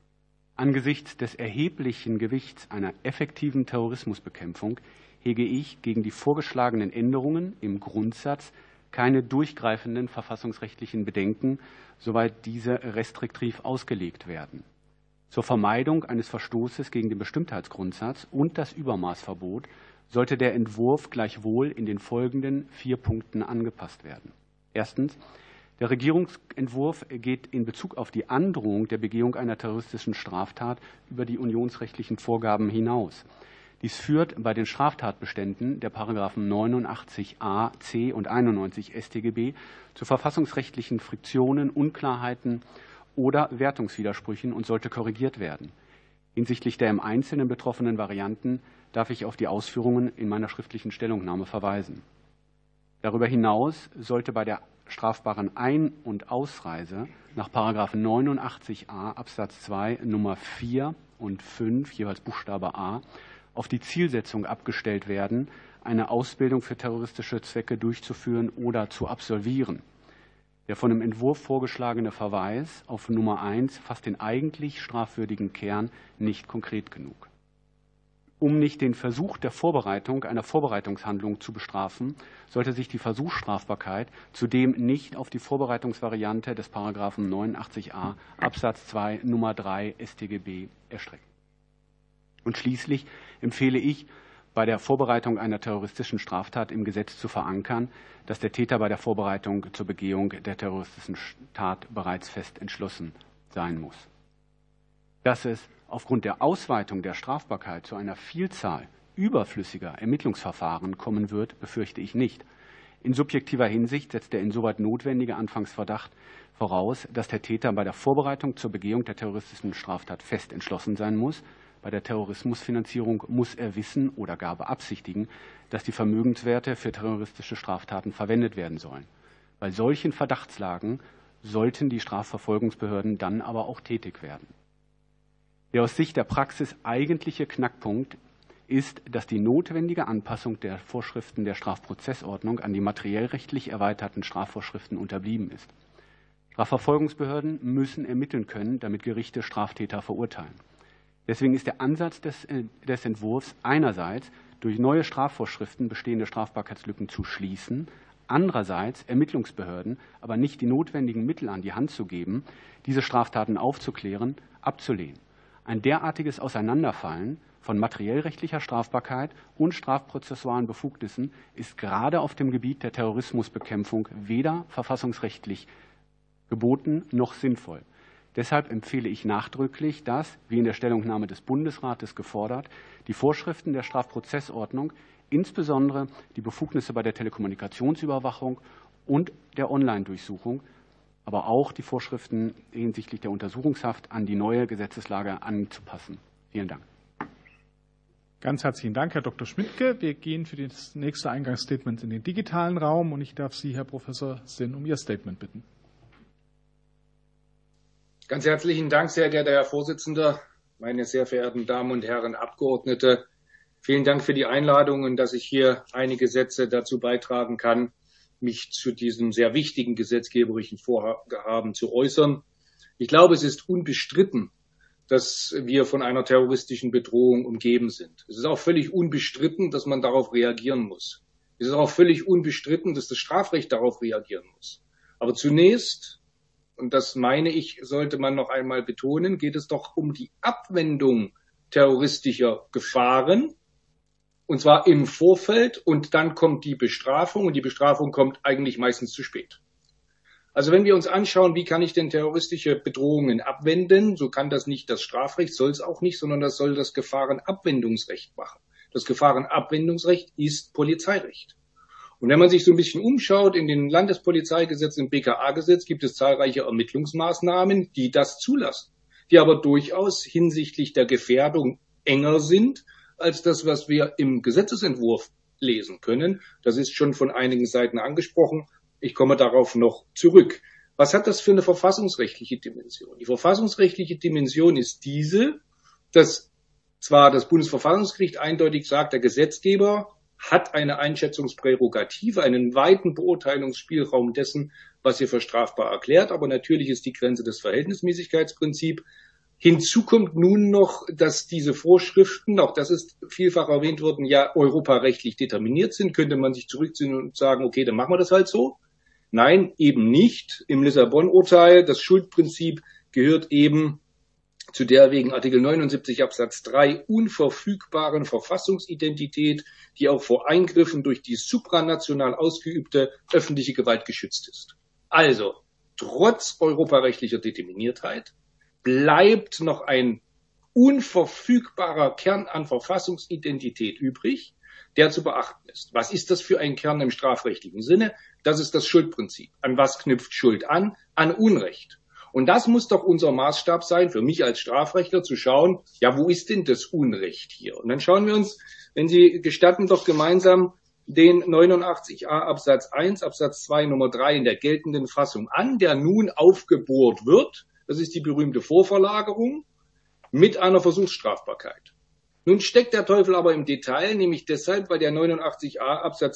Angesichts des erheblichen Gewichts einer effektiven Terrorismusbekämpfung hege ich gegen die vorgeschlagenen Änderungen im Grundsatz keine durchgreifenden verfassungsrechtlichen Bedenken, soweit diese restriktiv ausgelegt werden. Zur Vermeidung eines Verstoßes gegen den Bestimmtheitsgrundsatz und das Übermaßverbot sollte der Entwurf gleichwohl in den folgenden 4 Punkten angepasst werden. Erstens. Der Regierungsentwurf geht in Bezug auf die Androhung der Begehung einer terroristischen Straftat über die unionsrechtlichen Vorgaben hinaus. Dies führt bei den Straftatbeständen der Paragraphen 89a, c und 91 StGB zu verfassungsrechtlichen Friktionen, Unklarheiten oder Wertungswidersprüchen und sollte korrigiert werden. Hinsichtlich der im Einzelnen betroffenen Varianten darf ich auf die Ausführungen in meiner schriftlichen Stellungnahme verweisen. Darüber hinaus sollte bei der strafbaren Ein- und Ausreise nach § 89a Absatz 2 Nummer 4 und 5, jeweils Buchstabe a, auf die Zielsetzung abgestellt werden, eine Ausbildung für terroristische Zwecke durchzuführen oder zu absolvieren. Der von dem Entwurf vorgeschlagene Verweis auf Nummer 1 fasst den eigentlich strafwürdigen Kern nicht konkret genug. Um nicht den Versuch der Vorbereitung einer Vorbereitungshandlung zu bestrafen, sollte sich die Versuchsstrafbarkeit zudem nicht auf die Vorbereitungsvariante des Paragraphen 89a Absatz 2 Nummer 3 StGB erstrecken. Und schließlich empfehle ich, bei der Vorbereitung einer terroristischen Straftat im Gesetz zu verankern, dass der Täter bei der Vorbereitung zur Begehung der terroristischen Tat bereits fest entschlossen sein muss. Dass es aufgrund der Ausweitung der Strafbarkeit zu einer Vielzahl überflüssiger Ermittlungsverfahren kommen wird, befürchte ich nicht. In subjektiver Hinsicht setzt der insoweit notwendige Anfangsverdacht voraus, dass der Täter bei der Vorbereitung zur Begehung der terroristischen Straftat fest entschlossen sein muss. Bei der Terrorismusfinanzierung muss er wissen oder gar beabsichtigen, dass die Vermögenswerte für terroristische Straftaten verwendet werden sollen. Bei solchen Verdachtslagen sollten die Strafverfolgungsbehörden dann aber auch tätig werden. Der aus Sicht der Praxis eigentliche Knackpunkt ist, dass die notwendige Anpassung der Vorschriften der Strafprozessordnung an die materiellrechtlich erweiterten Strafvorschriften unterblieben ist. Strafverfolgungsbehörden müssen ermitteln können, damit Gerichte Straftäter verurteilen. Deswegen ist der Ansatz des Entwurfs einerseits durch neue Strafvorschriften bestehende Strafbarkeitslücken zu schließen, andererseits Ermittlungsbehörden aber nicht die notwendigen Mittel an die Hand zu geben, diese Straftaten aufzuklären, abzulehnen. Ein derartiges Auseinanderfallen von materiellrechtlicher Strafbarkeit und strafprozessualen Befugnissen ist gerade auf dem Gebiet der Terrorismusbekämpfung weder verfassungsrechtlich geboten noch sinnvoll. Deshalb empfehle ich nachdrücklich, dass, wie in der Stellungnahme des Bundesrates gefordert, die Vorschriften der Strafprozessordnung, insbesondere die Befugnisse bei der Telekommunikationsüberwachung und der Online-Durchsuchung, aber auch die Vorschriften hinsichtlich der Untersuchungshaft an die neue Gesetzeslage anzupassen. Vielen Dank. Ganz herzlichen Dank, Herr Dr. Schmidtke. Wir gehen für das nächste Eingangsstatement in den digitalen Raum und ich darf Sie, Herr Professor Sinn, um Ihr Statement bitten. Ganz herzlichen Dank, sehr geehrter Herr Vorsitzender, meine sehr verehrten Damen und Herren Abgeordnete. Vielen Dank für die Einladung und dass ich hier einige Sätze dazu beitragen kann, mich zu diesem sehr wichtigen gesetzgeberischen Vorhaben zu äußern. Ich glaube, es ist unbestritten, dass wir von einer terroristischen Bedrohung umgeben sind. Es ist auch völlig unbestritten, dass man darauf reagieren muss. Es ist auch völlig unbestritten, dass das Strafrecht darauf reagieren muss. Aber zunächst, und das meine ich, sollte man noch einmal betonen, geht es doch um die Abwendung terroristischer Gefahren und zwar im Vorfeld, und dann kommt die Bestrafung, und die Bestrafung kommt eigentlich meistens zu spät. Also wenn wir uns anschauen, wie kann ich denn terroristische Bedrohungen abwenden, so kann das nicht das Strafrecht, soll es auch nicht, sondern das soll das Gefahrenabwendungsrecht machen. Das Gefahrenabwendungsrecht ist Polizeirecht. Und wenn man sich so ein bisschen umschaut, in den Landespolizeigesetzen, im BKA-Gesetz gibt es zahlreiche Ermittlungsmaßnahmen, die das zulassen, die aber durchaus hinsichtlich der Gefährdung enger sind als das, was wir im Gesetzesentwurf lesen können. Das ist schon von einigen Seiten angesprochen. Ich komme darauf noch zurück. Was hat das für eine verfassungsrechtliche Dimension? Die verfassungsrechtliche Dimension ist diese, dass zwar das Bundesverfassungsgericht eindeutig sagt, der Gesetzgeber hat eine Einschätzungsprärogative, einen weiten Beurteilungsspielraum dessen, was hier für strafbar erklärt, aber natürlich ist die Grenze des Verhältnismäßigkeitsprinzips. Hinzu kommt nun noch, dass diese Vorschriften, auch das ist vielfach erwähnt worden, ja europarechtlich determiniert sind. Könnte man sich zurückziehen und sagen, okay, dann machen wir das halt so. Nein, eben nicht. Im Lissabon-Urteil, das Schuldprinzip gehört eben zu der wegen Artikel 79 Absatz 3 unverfügbaren Verfassungsidentität, die auch vor Eingriffen durch die supranational ausgeübte öffentliche Gewalt geschützt ist. Also, trotz europarechtlicher Determiniertheit bleibt noch ein unverfügbarer Kern an Verfassungsidentität übrig, der zu beachten ist. Was ist das für ein Kern im strafrechtlichen Sinne? Das ist das Schuldprinzip. An was knüpft Schuld an? An Unrecht. Und das muss doch unser Maßstab sein, für mich als Strafrechtler zu schauen, ja, wo ist denn das Unrecht hier? Und dann schauen wir uns, wenn Sie gestatten, doch gemeinsam den 89a Absatz 1, Absatz 2 Nummer 3 in der geltenden Fassung an, der nun aufgebohrt wird. Das ist die berühmte Vorverlagerung mit einer Versuchsstrafbarkeit. Nun steckt der Teufel aber im Detail, nämlich deshalb, weil der 89a Absatz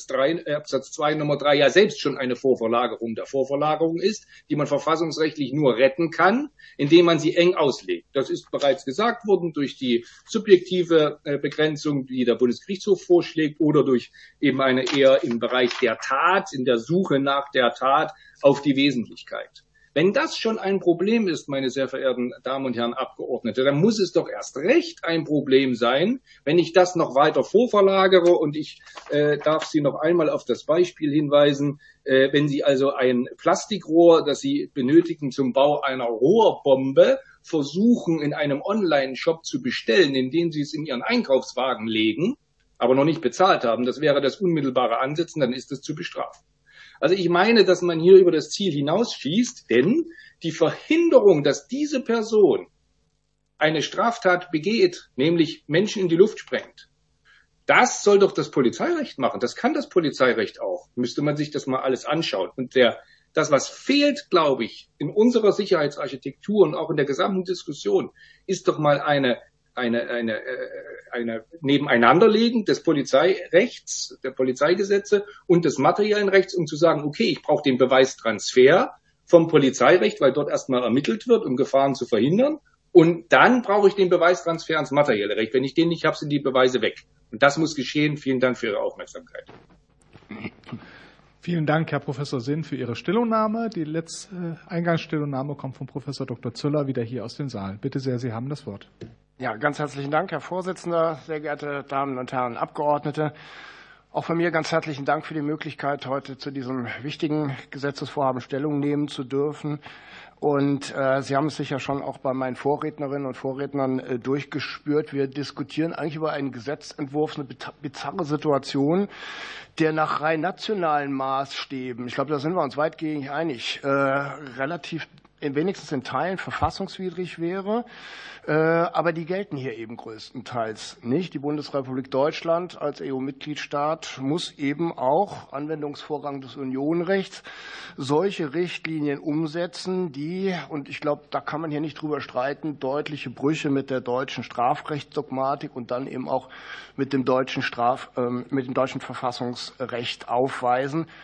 2 Nummer 3 ja selbst schon eine Vorverlagerung der Vorverlagerung ist, die man verfassungsrechtlich nur retten kann, indem man sie eng auslegt. Das ist bereits gesagt worden durch die subjektive Begrenzung, die der Bundesgerichtshof vorschlägt, oder durch eben eine eher im Bereich der Tat, in der Suche nach der Tat auf die Wesentlichkeit. Wenn das schon ein Problem ist, meine sehr verehrten Damen und Herren Abgeordnete, dann muss es doch erst recht ein Problem sein, wenn ich das noch weiter vorverlagere. Und ich darf Sie noch einmal auf das Beispiel hinweisen, wenn Sie also ein Plastikrohr, das Sie benötigen zum Bau einer Rohrbombe, versuchen in einem Online-Shop zu bestellen, indem Sie es in Ihren Einkaufswagen legen, aber noch nicht bezahlt haben, das wäre das unmittelbare Ansetzen, dann ist es zu bestrafen. Also ich meine, dass man hier über das Ziel hinausschießt, denn die Verhinderung, dass diese Person eine Straftat begeht, nämlich Menschen in die Luft sprengt, das soll doch das Polizeirecht machen. Das kann das Polizeirecht auch. Müsste man sich das mal alles anschauen. Und das, was fehlt, glaube ich, in unserer Sicherheitsarchitektur und auch in der gesamten Diskussion, ist doch mal eine Nebeneinanderlegen des Polizeirechts, der Polizeigesetze und des materiellen Rechts, um zu sagen, okay, ich brauche den Beweistransfer vom Polizeirecht, weil dort erstmal ermittelt wird, um Gefahren zu verhindern. Und dann brauche ich den Beweistransfer ans materielle Recht. Wenn ich den nicht habe, sind die Beweise weg. Und das muss geschehen. Vielen Dank für Ihre Aufmerksamkeit. Vielen Dank, Herr Professor Sinn, für Ihre Stellungnahme. Die letzte Eingangsstellungnahme kommt von Professor Dr. Zöller wieder hier aus dem Saal. Bitte sehr, Sie haben das Wort. Ja, ganz herzlichen Dank, Herr Vorsitzender, sehr geehrte Damen und Herren Abgeordnete. Auch von mir ganz herzlichen Dank für die Möglichkeit, heute zu diesem wichtigen Gesetzesvorhaben Stellung nehmen zu dürfen. Und Sie haben es sicher schon auch bei meinen Vorrednerinnen und Vorrednern durchgespürt. Wir diskutieren eigentlich über einen Gesetzentwurf, eine bizarre Situation, der nach rein nationalen Maßstäben, ich glaube, da sind wir uns weitgehend einig, relativ wenigstens in Teilen verfassungswidrig wäre. Aber die gelten hier eben größtenteils nicht. Die Bundesrepublik Deutschland als EU-Mitgliedstaat muss eben auch Anwendungsvorrang des Unionrechts solche Richtlinien umsetzen, die, und ich glaube, da kann man hier nicht drüber streiten, deutliche Brüche mit der deutschen Strafrechtsdogmatik und dann eben auch mit dem deutschen Verfassungsrecht aufweisen.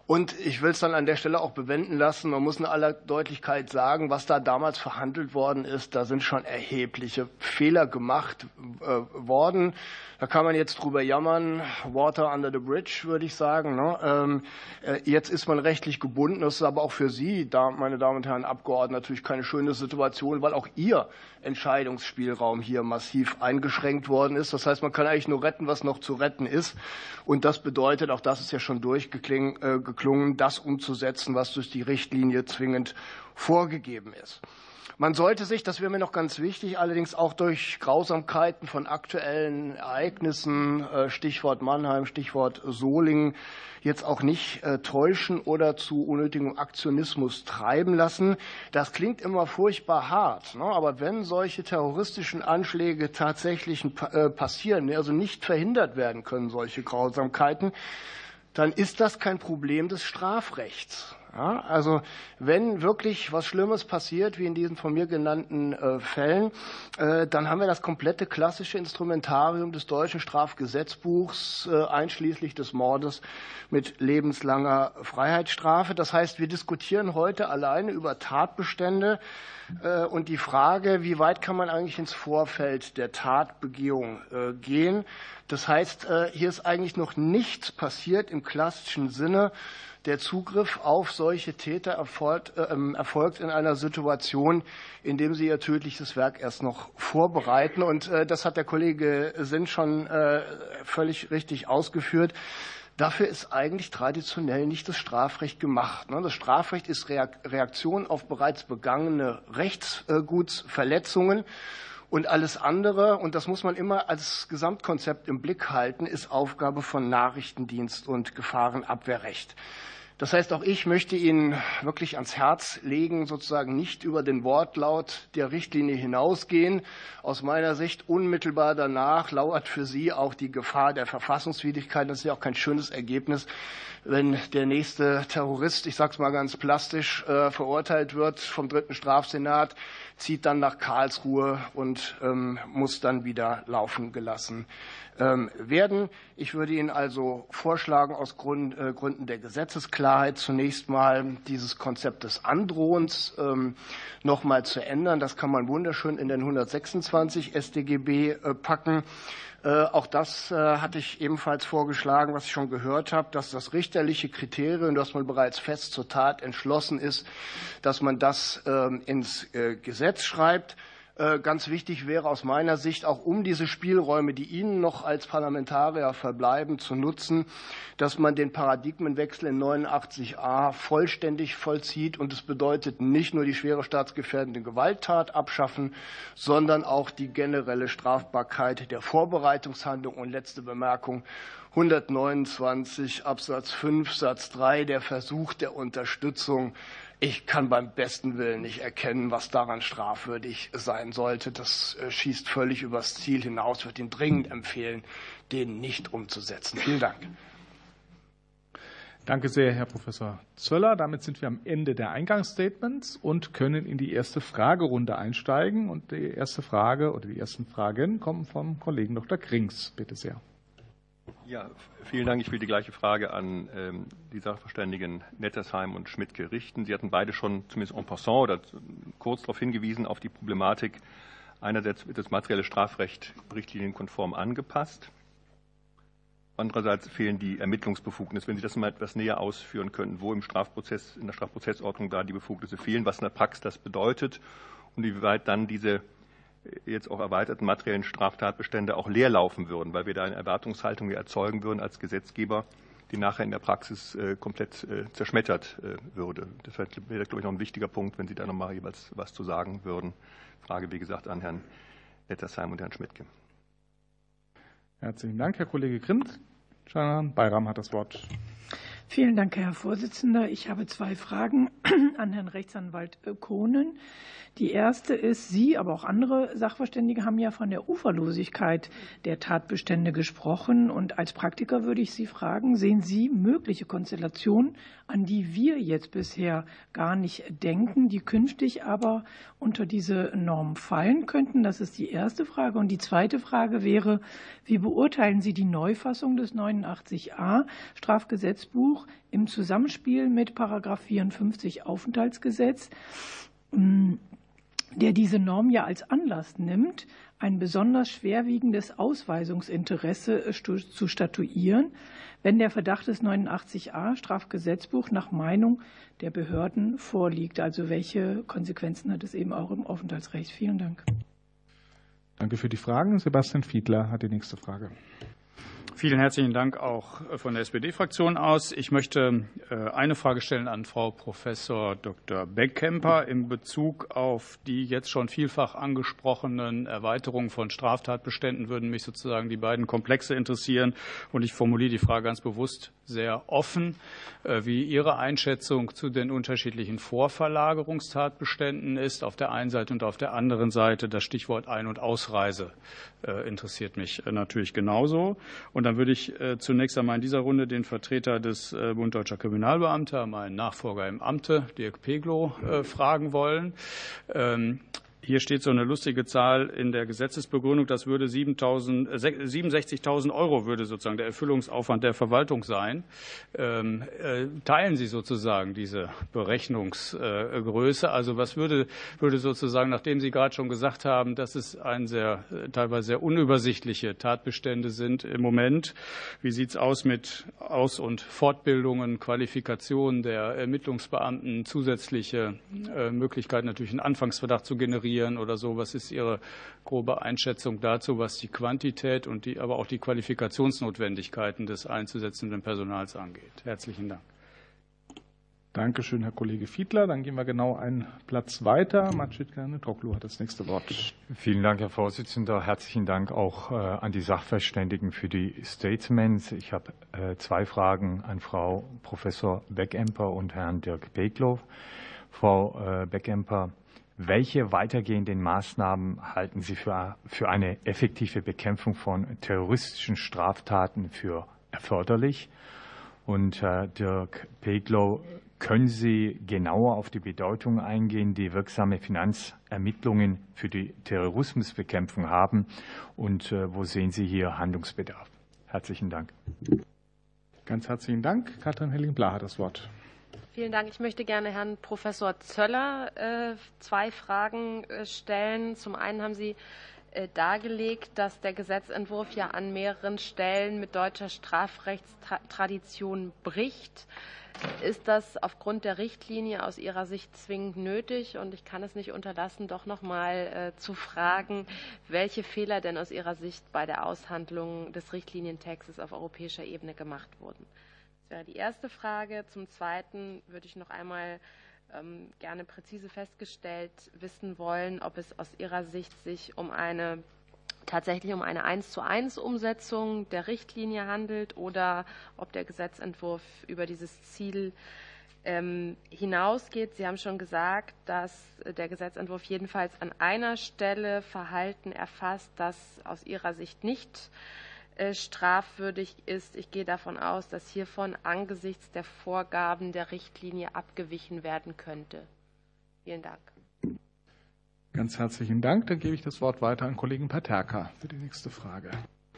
Und ich will es dann an der Stelle auch bewenden lassen. Man muss in aller Deutlichkeit sagen, was da damals verhandelt worden ist, da sind schon erhebliche Fehler gemacht worden. Da kann man jetzt drüber jammern, Water under the bridge, würde ich sagen. Ne? Jetzt ist man rechtlich gebunden. Das ist aber auch für Sie, meine Damen und Herren Abgeordnete, natürlich keine schöne Situation, weil auch Ihr Entscheidungsspielraum hier massiv eingeschränkt worden ist. Das heißt, man kann eigentlich nur retten, was noch zu retten ist. Und das bedeutet, auch das ist ja schon durchgeklungen, das umzusetzen, was durch die Richtlinie zwingend vorgegeben ist. Man sollte sich, das wäre mir noch ganz wichtig, allerdings auch durch Grausamkeiten von aktuellen Ereignissen, Stichwort Mannheim, Stichwort Solingen, jetzt auch nicht täuschen oder zu unnötigem Aktionismus treiben lassen. Das klingt immer furchtbar hart, ne? Aber wenn solche terroristischen Anschläge tatsächlich passieren, also nicht verhindert werden können, solche Grausamkeiten, dann ist das kein Problem des Strafrechts. Ja, also wenn wirklich was Schlimmes passiert, wie in diesen von mir genannten Fällen, dann haben wir das komplette klassische Instrumentarium des deutschen Strafgesetzbuchs, einschließlich des Mordes mit lebenslanger Freiheitsstrafe. Das heißt, wir diskutieren heute alleine über Tatbestände und die Frage, wie weit kann man eigentlich ins Vorfeld der Tatbegehung gehen. Das heißt, hier ist eigentlich noch nichts passiert im klassischen Sinne. Der Zugriff auf solche Täter erfolgt in einer Situation, in der sie ihr tödliches Werk erst noch vorbereiten. Und das hat der Kollege Sinn schon völlig richtig ausgeführt. Dafür ist eigentlich traditionell nicht das Strafrecht gemacht. Das Strafrecht ist Reaktion auf bereits begangene Rechtsgutsverletzungen. Und alles andere, und das muss man immer als Gesamtkonzept im Blick halten, ist Aufgabe von Nachrichtendienst und Gefahrenabwehrrecht. Das heißt, auch ich möchte Ihnen wirklich ans Herz legen, sozusagen nicht über den Wortlaut der Richtlinie hinausgehen. Aus meiner Sicht unmittelbar danach lauert für Sie auch die Gefahr der Verfassungswidrigkeit. Das ist ja auch kein schönes Ergebnis, wenn der nächste Terrorist, ich sage es mal ganz plastisch, verurteilt wird vom 3. Strafsenat, zieht dann nach Karlsruhe und muss dann wieder laufen gelassen werden. Ich würde Ihnen also vorschlagen, aus Gründen der Gesetzesklarheit zunächst mal dieses Konzept des Androhens noch mal zu ändern. Das kann man wunderschön in den 126 StGB packen. Auch das hatte ich ebenfalls vorgeschlagen, was ich schon gehört habe, dass das richterliche Kriterium, dass man bereits fest zur Tat entschlossen ist, dass man das ins Gesetz schreibt. Ganz wichtig wäre aus meiner Sicht auch, um diese Spielräume, die Ihnen noch als Parlamentarier verbleiben, zu nutzen, dass man den Paradigmenwechsel in 89a vollständig vollzieht. Und es bedeutet nicht nur die schwere staatsgefährdende Gewalttat abschaffen, sondern auch die generelle Strafbarkeit der Vorbereitungshandlung. Und letzte Bemerkung, 129 Absatz 5 Satz 3, der Versuch der Unterstützung. Ich kann beim besten Willen nicht erkennen, was daran strafwürdig sein sollte. Das schießt völlig übers Ziel hinaus. Ich würde Ihnen dringend empfehlen, den nicht umzusetzen. Vielen Dank. Danke sehr, Herr Professor Zöller. Damit sind wir am Ende der Eingangsstatements und können in die erste Fragerunde einsteigen. Und die erste Frage oder die ersten Fragen kommen vom Kollegen Dr. Krings. Bitte sehr. Ja, vielen Dank. Ich will die gleiche Frage an die Sachverständigen Nettersheim und Schmidtke richten. Sie hatten beide schon zumindest en passant oder kurz darauf hingewiesen, auf die Problematik. Einerseits wird das materielle Strafrecht richtlinienkonform angepasst. Andererseits fehlen die Ermittlungsbefugnisse. Wenn Sie das mal etwas näher ausführen könnten, wo in der Strafprozessordnung da die Befugnisse fehlen, was in der Praxis das bedeutet und wie weit dann diese jetzt auch erweiterten materiellen Straftatbestände auch leer laufen würden, weil wir da eine Erwartungshaltung erzeugen würden als Gesetzgeber, die nachher in der Praxis komplett zerschmettert würde. Das wäre, glaube ich, noch ein wichtiger Punkt, wenn Sie da noch mal jeweils was zu sagen würden. Frage, wie gesagt, an Herrn Nettersheim und Herrn Schmidtke. Herzlichen Dank, Herr Kollege Grind. Canan Bayram hat das Wort. Vielen Dank, Herr Vorsitzender. Ich habe zwei Fragen an Herrn Rechtsanwalt Kohnen. Die erste ist, Sie, aber auch andere Sachverständige haben ja von der Uferlosigkeit der Tatbestände gesprochen. Und als Praktiker würde ich Sie fragen, sehen Sie mögliche Konstellationen, an die wir jetzt bisher gar nicht denken, die künftig aber unter diese Norm fallen könnten? Das ist die erste Frage. Und die zweite Frage wäre, wie beurteilen Sie die Neufassung des 89a Strafgesetzbuch Gesetzesentwurf im Zusammenspiel mit § 54 Aufenthaltsgesetz, der diese Norm ja als Anlass nimmt, ein besonders schwerwiegendes Ausweisungsinteresse zu statuieren, wenn der Verdacht des 89a Strafgesetzbuch nach Meinung der Behörden vorliegt. Also welche Konsequenzen hat es eben auch im Aufenthaltsrecht? Vielen Dank. Danke für die Fragen. Sebastian Fiedler hat die nächste Frage. Vielen herzlichen Dank auch von der SPD-Fraktion aus. Ich möchte eine Frage stellen an Frau Professor Dr. Beckkemper in Bezug auf die jetzt schon vielfach angesprochenen Erweiterungen von Straftatbeständen. Würden mich sozusagen die beiden Komplexe interessieren. Und ich formuliere die Frage ganz bewusst sehr offen, wie Ihre Einschätzung zu den unterschiedlichen Vorverlagerungstatbeständen ist. Auf der einen Seite und auf der anderen Seite das Stichwort Ein- und Ausreise interessiert mich natürlich genauso. Und dann würde ich zunächst einmal in dieser Runde den Vertreter des Bund Deutscher Kriminalbeamter, meinen Nachfolger im Amte, Dirk Peglow, fragen wollen. Hier steht so eine lustige Zahl in der Gesetzesbegründung, das würde 67.000 Euro würde sozusagen der Erfüllungsaufwand der Verwaltung sein. Teilen Sie sozusagen diese Berechnungsgröße? Also was würde sozusagen, nachdem Sie gerade schon gesagt haben, dass es teilweise sehr unübersichtliche Tatbestände sind im Moment, wie sieht es aus mit Aus- und Fortbildungen, Qualifikationen der Ermittlungsbeamten, zusätzliche Möglichkeiten natürlich einen Anfangsverdacht zu generieren oder so? Was ist Ihre grobe Einschätzung dazu, was die Quantität und aber auch die Qualifikationsnotwendigkeiten des einzusetzenden Personals angeht? Herzlichen Dank. Dankeschön, Herr Kollege Fiedler. Dann gehen wir genau einen Platz weiter. Maciej Kernetoglu hat das nächste Wort. Vielen Dank, Herr Vorsitzender. Herzlichen Dank auch an die Sachverständigen für die Statements. Ich habe zwei Fragen an Frau Professor Beckkemper und Herrn Dirk Peglow. Frau Beckkemper, welche weitergehenden Maßnahmen halten Sie für eine effektive Bekämpfung von terroristischen Straftaten für erforderlich? Und Herr Dirk Peglow, können Sie genauer auf die Bedeutung eingehen, die wirksame Finanzermittlungen für die Terrorismusbekämpfung haben? Und wo sehen Sie hier Handlungsbedarf? Herzlichen Dank. Ganz herzlichen Dank. Katrin Helling-Bla hat das Wort. Vielen Dank. Ich möchte gerne Herrn Professor Zöller zwei Fragen stellen. Zum einen haben Sie dargelegt, dass der Gesetzentwurf ja an mehreren Stellen mit deutscher Strafrechtstradition bricht. Ist das aufgrund der Richtlinie aus Ihrer Sicht zwingend nötig? Und ich kann es nicht unterlassen, doch noch mal zu fragen, welche Fehler denn aus Ihrer Sicht bei der Aushandlung des Richtlinientextes auf europäischer Ebene gemacht wurden. Das wäre die erste Frage. Zum Zweiten würde ich noch einmal gerne präzise festgestellt wissen wollen, ob es aus Ihrer Sicht sich tatsächlich um eine 1:1 Umsetzung der Richtlinie handelt oder ob der Gesetzentwurf über dieses Ziel hinausgeht. Sie haben schon gesagt, dass der Gesetzentwurf jedenfalls an einer Stelle Verhalten erfasst, das aus Ihrer Sicht nicht strafwürdig ist. Ich gehe davon aus, dass hiervon angesichts der Vorgaben der Richtlinie abgewichen werden könnte. Vielen Dank. Ganz herzlichen Dank. Dann gebe ich das Wort weiter an Kollegen Paterka für die nächste Frage.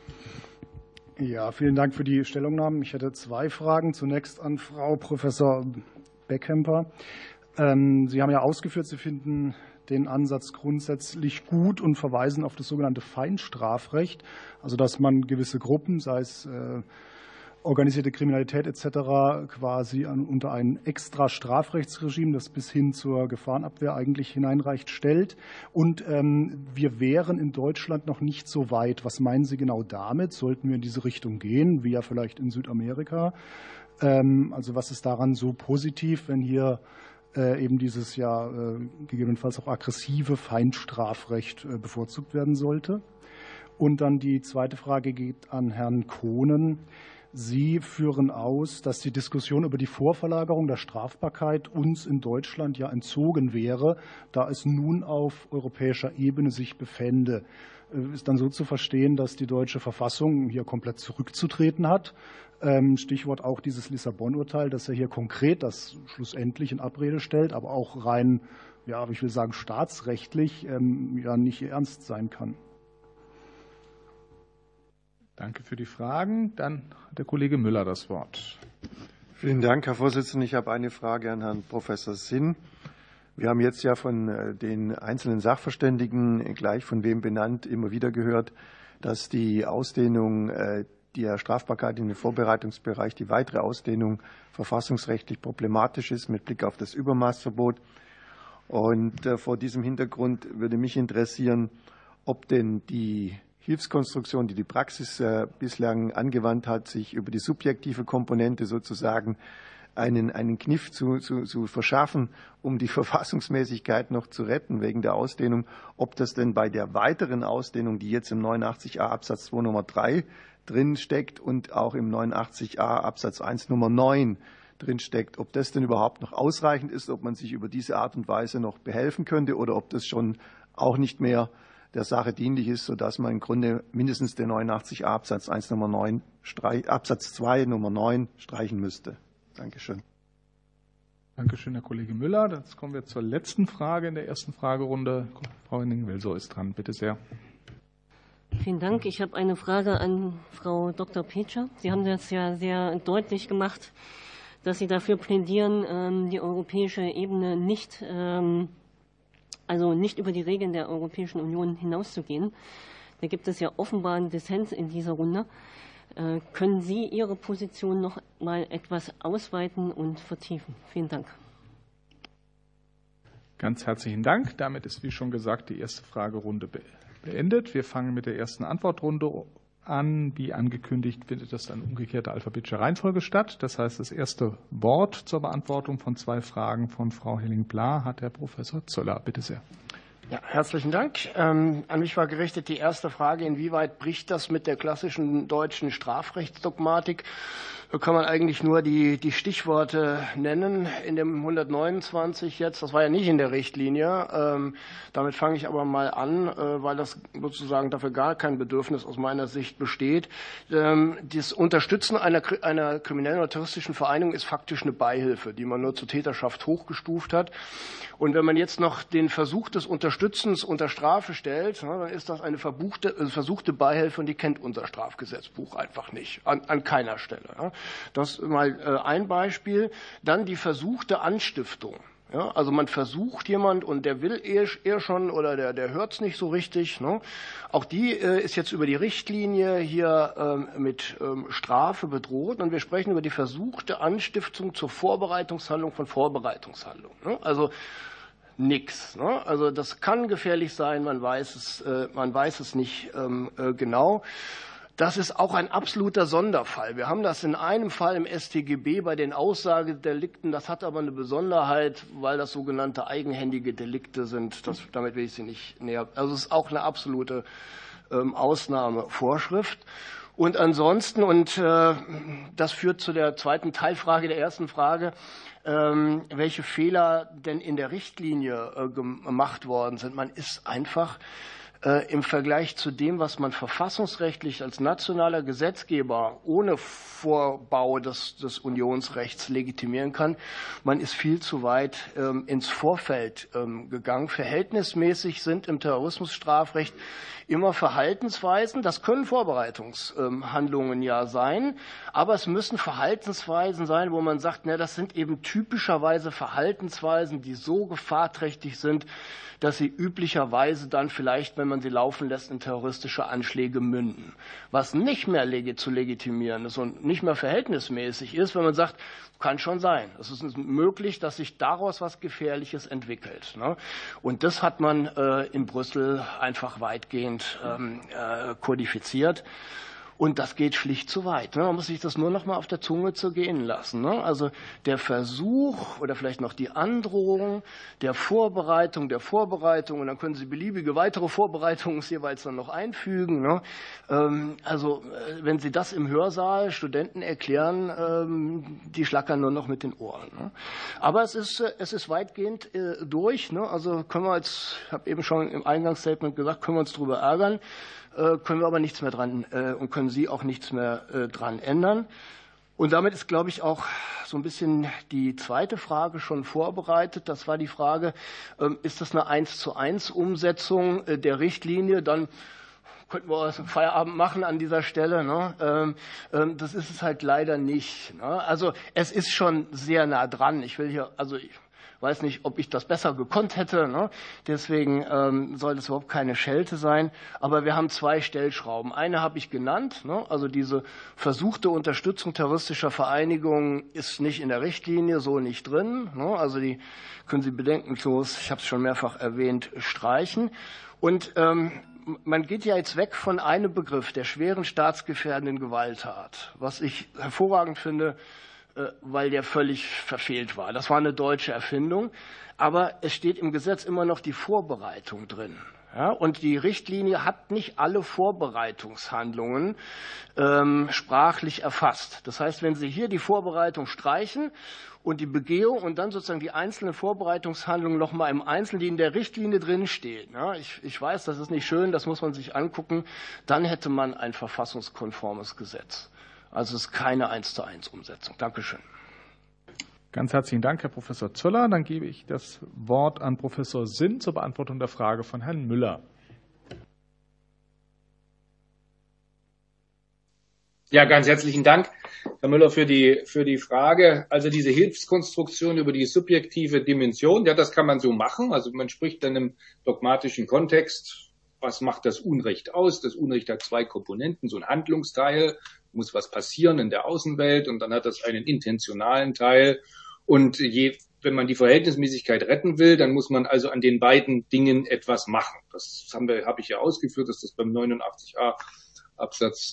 Ja, vielen Dank für die Stellungnahmen. Ich hätte zwei Fragen. Zunächst an Frau Professor Beckkemper. Sie haben ja ausgeführt, Sie finden den Ansatz grundsätzlich gut und verweisen auf das sogenannte Feinstrafrecht, also dass man gewisse Gruppen, sei es organisierte Kriminalität etc., quasi unter ein extra Strafrechtsregime, das bis hin zur Gefahrenabwehr eigentlich hineinreicht, stellt. Und wir wären in Deutschland noch nicht so weit. Was meinen Sie genau damit? Sollten wir in diese Richtung gehen, wie ja vielleicht in Südamerika? Also was ist daran so positiv, wenn hier eben dieses ja gegebenenfalls auch aggressive Feinstrafrecht bevorzugt werden sollte? Und dann die zweite Frage geht an Herrn Kohnen. Sie führen aus, dass die Diskussion über die Vorverlagerung der Strafbarkeit uns in Deutschland ja entzogen wäre, da es nun auf europäischer Ebene sich befände. Ist dann so zu verstehen, dass die deutsche Verfassung hier komplett zurückzutreten hat? Stichwort auch dieses Lissabon-Urteil, das ja hier konkret das schlussendlich in Abrede stellt, aber auch rein, ja, ich will sagen, staatsrechtlich ja nicht ernst sein kann. Danke für die Fragen. Dann hat der Kollege Müller das Wort. Vielen Dank, Herr Vorsitzender. Ich habe eine Frage an Herrn Professor Sinn. Wir haben jetzt ja von den einzelnen Sachverständigen, gleich von wem benannt, immer wieder gehört, dass die Ausdehnung der Strafbarkeit in den Vorbereitungsbereich, die weitere Ausdehnung verfassungsrechtlich problematisch ist mit Blick auf das Übermaßverbot. Und vor diesem Hintergrund würde mich interessieren, ob denn die Hilfskonstruktion, die die Praxis bislang angewandt hat, sich über die subjektive Komponente sozusagen einen Kniff zu verschaffen, um die Verfassungsmäßigkeit noch zu retten wegen der Ausdehnung, ob das denn bei der weiteren Ausdehnung, die jetzt im 89a Absatz 2 Nummer 3 drin steckt und auch im 89a Absatz 1 Nummer 9 drin steckt, ob das denn überhaupt noch ausreichend ist, ob man sich über diese Art und Weise noch behelfen könnte oder ob das schon auch nicht mehr der Sache dienlich ist, sodass man im Grunde mindestens den 89a Absatz 1 Nummer 9, Absatz 2 Nummer 9 streichen müsste. Dankeschön. Dankeschön, Herr Kollege Müller. Jetzt kommen wir zur letzten Frage in der ersten Fragerunde. Frau Henning-Welsow ist dran. Bitte sehr. Vielen Dank. Ich habe eine Frage an Frau Dr. Petscher. Sie haben das ja sehr deutlich gemacht, dass Sie dafür plädieren, die europäische Ebene nicht über die Regeln der Europäischen Union hinauszugehen. Da gibt es ja offenbar einen Dissens in dieser Runde. Können Sie Ihre Position noch mal etwas ausweiten und vertiefen? Vielen Dank. Ganz herzlichen Dank. Damit ist, wie schon gesagt, die erste Fragerunde beendet. Wir fangen mit der ersten Antwortrunde an. Wie angekündigt, findet das dann umgekehrte alphabetische Reihenfolge statt. Das heißt, das erste Wort zur Beantwortung von 2 Fragen von Frau Helling-Pla hat Herr Professor Zöller. Bitte sehr. Ja, herzlichen Dank. An mich war gerichtet die erste Frage, inwieweit bricht das mit der klassischen deutschen Strafrechtsdogmatik? Kann man eigentlich nur die Stichworte nennen in dem 129 jetzt. Das war ja nicht in der Richtlinie. Damit fange ich aber mal an, weil das sozusagen dafür gar kein Bedürfnis aus meiner Sicht besteht. Das Unterstützen einer kriminellen oder terroristischen Vereinigung ist faktisch eine Beihilfe, die man nur zur Täterschaft hochgestuft hat. Und wenn man jetzt noch den Versuch des Unterstützens unter Strafe stellt, dann ist das eine versuchte Beihilfe und die kennt unser Strafgesetzbuch einfach nicht, an keiner Stelle. Das ist mal ein Beispiel. Dann die versuchte Anstiftung. Ja, also man versucht jemand und der will eher schon oder der hört es nicht so richtig. Ne? Auch die ist jetzt über die Richtlinie hier mit Strafe bedroht und wir sprechen über die versuchte Anstiftung zur Vorbereitungshandlung von Vorbereitungshandlungen. Ne? Also nix. Ne? Also das kann gefährlich sein, man weiß es nicht genau. Das ist auch ein absoluter Sonderfall. Wir haben das in einem Fall im StGB bei den Aussagedelikten. Das hat aber eine Besonderheit, weil das sogenannte eigenhändige Delikte sind. Damit will ich Sie nicht näher. Also es ist auch eine absolute Ausnahmevorschrift. Und ansonsten, und das führt zu der zweiten Teilfrage der ersten Frage, welche Fehler denn in der Richtlinie gemacht worden sind. Man ist einfach im Vergleich zu dem, was man verfassungsrechtlich als nationaler Gesetzgeber ohne Vorbau des Unionsrechts legitimieren kann. Man ist viel zu weit ins Vorfeld gegangen. Verhältnismäßig sind im Terrorismusstrafrecht immer Verhaltensweisen, das können Vorbereitungshandlungen ja sein, aber es müssen Verhaltensweisen sein, wo man sagt, das sind eben typischerweise Verhaltensweisen, die so gefahrträchtig sind, dass sie üblicherweise dann vielleicht, wenn man sie laufen lässt, in terroristische Anschläge münden. Was nicht mehr zu legitimieren ist und nicht mehr verhältnismäßig ist, wenn man sagt, kann schon sein. Es ist möglich, dass sich daraus was Gefährliches entwickelt. Und das hat man in Brüssel einfach weitgehend kodifiziert. Und das geht schlicht zu weit. Man muss sich das nur noch mal auf der Zunge zergehen lassen. Also der Versuch oder vielleicht noch die Androhung der Vorbereitung, und dann können Sie beliebige weitere Vorbereitungen jeweils dann noch einfügen. Also wenn Sie das im Hörsaal Studenten erklären, die schlackern nur noch mit den Ohren. Aber es ist weitgehend durch. Also können wir jetzt, ich habe eben schon im Eingangsstatement gesagt, können wir uns darüber ärgern. Können wir aber nichts mehr dran und können Sie auch nichts mehr dran ändern. Und damit ist, glaube ich, auch so ein bisschen die zweite Frage schon vorbereitet. Das war die Frage, ist das eine 1:1 Umsetzung der Richtlinie? Dann könnten wir Feierabend machen an dieser Stelle. Ne? Das ist es halt leider nicht. Ne? Also es ist schon sehr nah dran. Ich weiß nicht, ob ich das besser gekonnt hätte. Ne? Deswegen soll das überhaupt keine Schelte sein. Aber wir haben 2 Stellschrauben. Eine habe ich genannt. Ne? Also diese versuchte Unterstützung terroristischer Vereinigungen ist nicht in der Richtlinie, so nicht drin. Ne? Also die können Sie bedenkenlos, ich habe es schon mehrfach erwähnt, streichen. Und man geht ja jetzt weg von einem Begriff, der schweren staatsgefährdenden Gewalttat, was ich hervorragend finde, weil der völlig verfehlt war. Das war eine deutsche Erfindung, aber es steht im Gesetz immer noch die Vorbereitung drin. Ja, und die Richtlinie hat nicht alle Vorbereitungshandlungen sprachlich erfasst. Das heißt, wenn Sie hier die Vorbereitung streichen und die Begehung und dann sozusagen die einzelnen Vorbereitungshandlungen noch mal im Einzelnen, die in der Richtlinie drin stehen. Ja, ich weiß, das ist nicht schön, das muss man sich angucken. Dann hätte man ein verfassungskonformes Gesetz. Also es ist keine 1:1 Umsetzung. Dankeschön. Ganz herzlichen Dank, Herr Professor Zöller. Dann gebe ich das Wort an Professor Sinn zur Beantwortung der Frage von Herrn Müller. Ja, ganz herzlichen Dank, Herr Müller, für die Frage. Also diese Hilfskonstruktion über die subjektive Dimension, ja, das kann man so machen. Also man spricht dann im dogmatischen Kontext, was macht das Unrecht aus? Das Unrecht hat 2 Komponenten, so ein Handlungsteil, muss was passieren in der Außenwelt, und dann hat das einen intentionalen Teil. Und wenn man die Verhältnismäßigkeit retten will, dann muss man also an den beiden Dingen etwas machen. Das habe ich ja ausgeführt, dass das beim 89a Absatz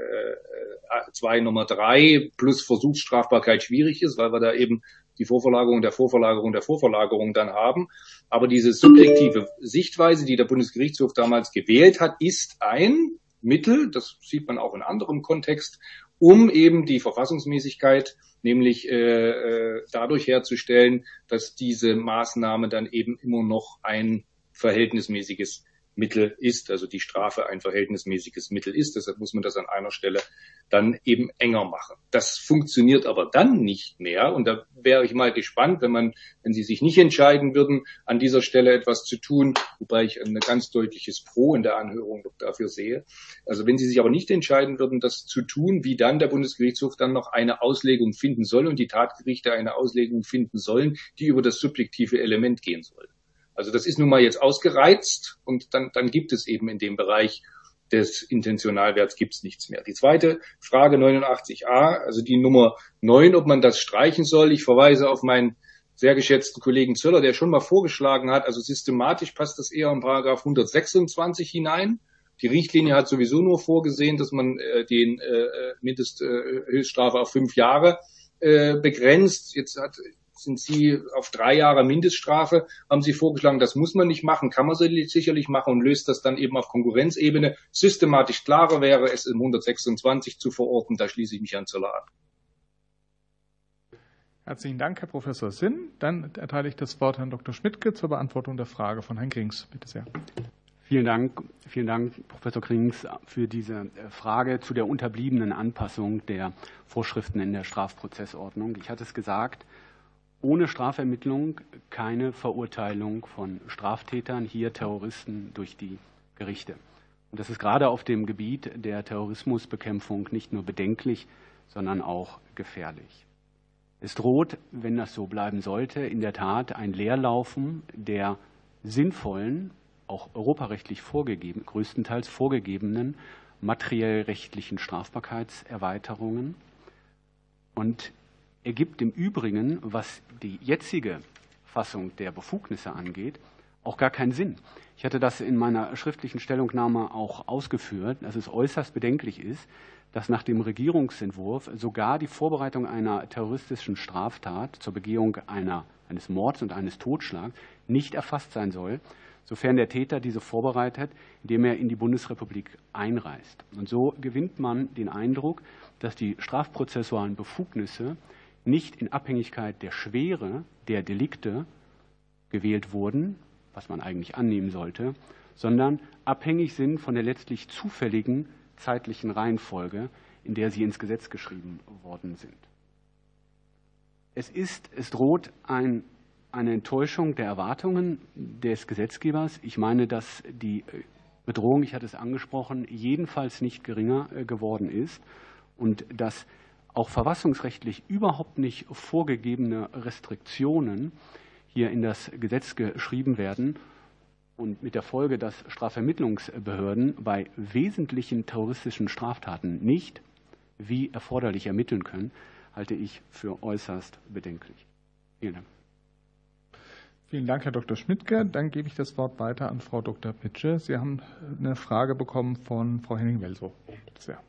2 Nummer 3 plus Versuchsstrafbarkeit schwierig ist, weil wir da eben die Vorverlagerung der Vorverlagerung der Vorverlagerung dann haben. Aber diese subjektive Sichtweise, die der Bundesgerichtshof damals gewählt hat, ist ein Mittel, das sieht man auch in anderem Kontext, um eben die Verfassungsmäßigkeit, nämlich dadurch herzustellen, dass diese Maßnahme dann eben immer noch ein verhältnismäßiges Mittel ist, also die Strafe ein verhältnismäßiges Mittel ist. Deshalb muss man das an einer Stelle dann eben enger machen. Das funktioniert aber dann nicht mehr. Und da wäre ich mal gespannt, wenn Sie sich nicht entscheiden würden, an dieser Stelle etwas zu tun, wobei ich ein ganz deutliches Pro in der Anhörung dafür sehe. Also wenn Sie sich aber nicht entscheiden würden, das zu tun, wie dann der Bundesgerichtshof dann noch eine Auslegung finden soll und die Tatgerichte eine Auslegung finden sollen, die über das subjektive Element gehen soll. Also das ist nun mal jetzt ausgereizt, und dann gibt es eben in dem Bereich des Intentionalwerts gibt's nichts mehr. Die zweite Frage 89a, also die Nummer 9, ob man das streichen soll. Ich verweise auf meinen sehr geschätzten Kollegen Zöller, der schon mal vorgeschlagen hat, also systematisch passt das eher in Paragraph 126 hinein. Die Richtlinie hat sowieso nur vorgesehen, dass man den Mindesthöchststrafe auf 5 Jahre begrenzt. Jetzt sind Sie auf 3 Jahre Mindeststrafe, haben Sie vorgeschlagen, das muss man nicht machen, kann man sicherlich machen und löst das dann eben auf Konkurrenzebene. Systematisch klarer wäre es, im 126 zu verorten. Da schließe ich mich Herrn Zöller an. Herzlichen Dank, Herr Professor Sinn. Dann erteile ich das Wort Herrn Dr. Schmidtke zur Beantwortung der Frage von Herrn Krings. Bitte sehr. Vielen Dank, Professor Krings, für diese Frage zu der unterbliebenen Anpassung der Vorschriften in der Strafprozessordnung. Ich hatte es gesagt, ohne Strafermittlung keine Verurteilung von Straftätern, hier Terroristen, durch die Gerichte. Und das ist gerade auf dem Gebiet der Terrorismusbekämpfung nicht nur bedenklich, sondern auch gefährlich. Es droht, wenn das so bleiben sollte, in der Tat ein Leerlaufen der sinnvollen, auch europarechtlich größtenteils vorgegebenen materiell-rechtlichen Strafbarkeitserweiterungen und ergibt im Übrigen, was die jetzige Fassung der Befugnisse angeht, auch gar keinen Sinn. Ich hatte das in meiner schriftlichen Stellungnahme auch ausgeführt, dass es äußerst bedenklich ist, dass nach dem Regierungsentwurf sogar die Vorbereitung einer terroristischen Straftat zur Begehung eines Mords und eines Totschlags nicht erfasst sein soll, sofern der Täter diese vorbereitet, indem er in die Bundesrepublik einreist. Und so gewinnt man den Eindruck, dass die strafprozessualen Befugnisse nicht in Abhängigkeit der Schwere der Delikte gewählt wurden, was man eigentlich annehmen sollte, sondern abhängig sind von der letztlich zufälligen zeitlichen Reihenfolge, in der sie ins Gesetz geschrieben worden sind. Es droht eine Enttäuschung der Erwartungen des Gesetzgebers. Ich meine, dass die Bedrohung, ich hatte es angesprochen, jedenfalls nicht geringer geworden ist und dass auch verfassungsrechtlich überhaupt nicht vorgegebene Restriktionen hier in das Gesetz geschrieben werden und mit der Folge, dass Strafvermittlungsbehörden bei wesentlichen terroristischen Straftaten nicht wie erforderlich ermitteln können, halte ich für äußerst bedenklich. Vielen Dank. Vielen Dank, Herr Dr. Schmidtke. Dann gebe ich das Wort weiter an Frau Dr. Pitsche. Sie haben eine Frage bekommen von Frau Henning-Welsow. Sehr.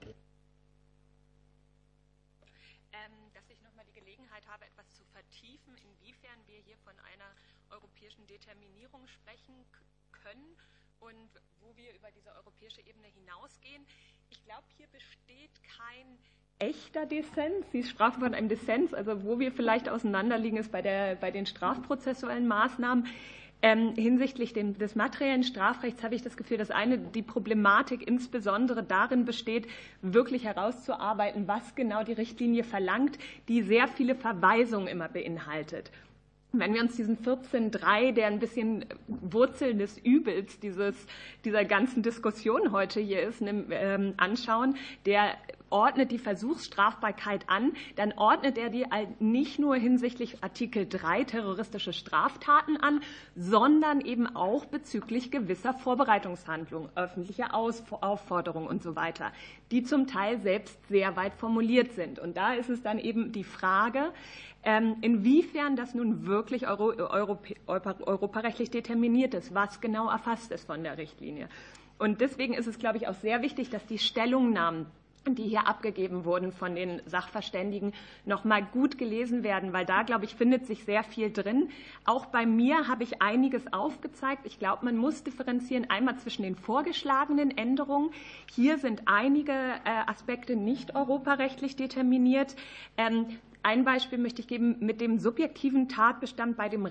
Dass ich nochmal die Gelegenheit habe, etwas zu vertiefen, inwiefern wir hier von einer europäischen Determinierung sprechen können und wo wir über diese europäische Ebene hinausgehen. Ich glaube, hier besteht kein echter Dissens. Sie sprachen von einem Dissens, also wo wir vielleicht auseinanderliegen, ist bei den strafprozessuellen Maßnahmen. Hinsichtlich des materiellen Strafrechts habe ich das Gefühl, dass die Problematik insbesondere darin besteht, wirklich herauszuarbeiten, was genau die Richtlinie verlangt, die sehr viele Verweisungen immer beinhaltet. Wenn wir uns diesen 14.3, der ein bisschen Wurzel des Übels dieser ganzen Diskussion heute hier ist, anschauen, der ordnet die Versuchsstrafbarkeit an, dann ordnet er die nicht nur hinsichtlich Artikel 3 terroristische Straftaten an, sondern eben auch bezüglich gewisser Vorbereitungshandlungen, öffentlicher Aufforderungen und so weiter, die zum Teil selbst sehr weit formuliert sind. Und da ist es dann eben die Frage, inwiefern das nun wirklich europarechtlich determiniert ist, was genau erfasst ist von der Richtlinie. Und deswegen ist es, glaube ich, auch sehr wichtig, dass die Stellungnahmen, die hier abgegeben wurden von den Sachverständigen, noch mal gut gelesen werden, weil da, glaube ich, findet sich sehr viel drin. Auch bei mir habe ich einiges aufgezeigt. Ich glaube, man muss differenzieren einmal zwischen den vorgeschlagenen Änderungen. Hier sind einige Aspekte nicht europarechtlich determiniert. Ein Beispiel möchte ich geben mit dem subjektiven Tatbestand bei dem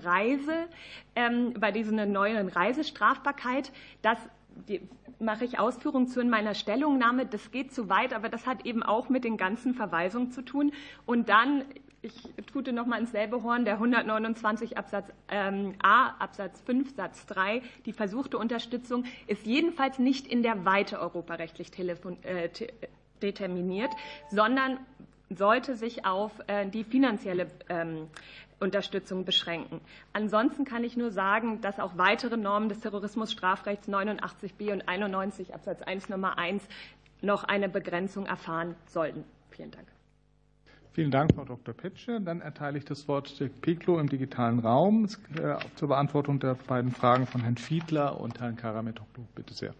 bei dieser neuen Reisestrafbarkeit. Mache ich Ausführungen zu in meiner Stellungnahme. Das geht zu weit, aber das hat eben auch mit den ganzen Verweisungen zu tun. Und dann, ich tute noch mal ins selbe Horn, der 129 Absatz A, Absatz 5, Satz 3, die versuchte Unterstützung ist jedenfalls nicht in der Weite europarechtlich determiniert, sondern sollte sich auf die finanzielle Unterstützung beschränken. Ansonsten kann ich nur sagen, dass auch weitere Normen des Terrorismusstrafrechts 89b und 91 Absatz 1 Nummer 1 noch eine Begrenzung erfahren sollten. Vielen Dank. Vielen Dank, Frau Dr. Pitsche. Dann erteile ich das Wort Dirk Peklo im digitalen Raum zur Beantwortung der beiden Fragen von Herrn Fiedler und Herrn Karametoglu. Bitte sehr.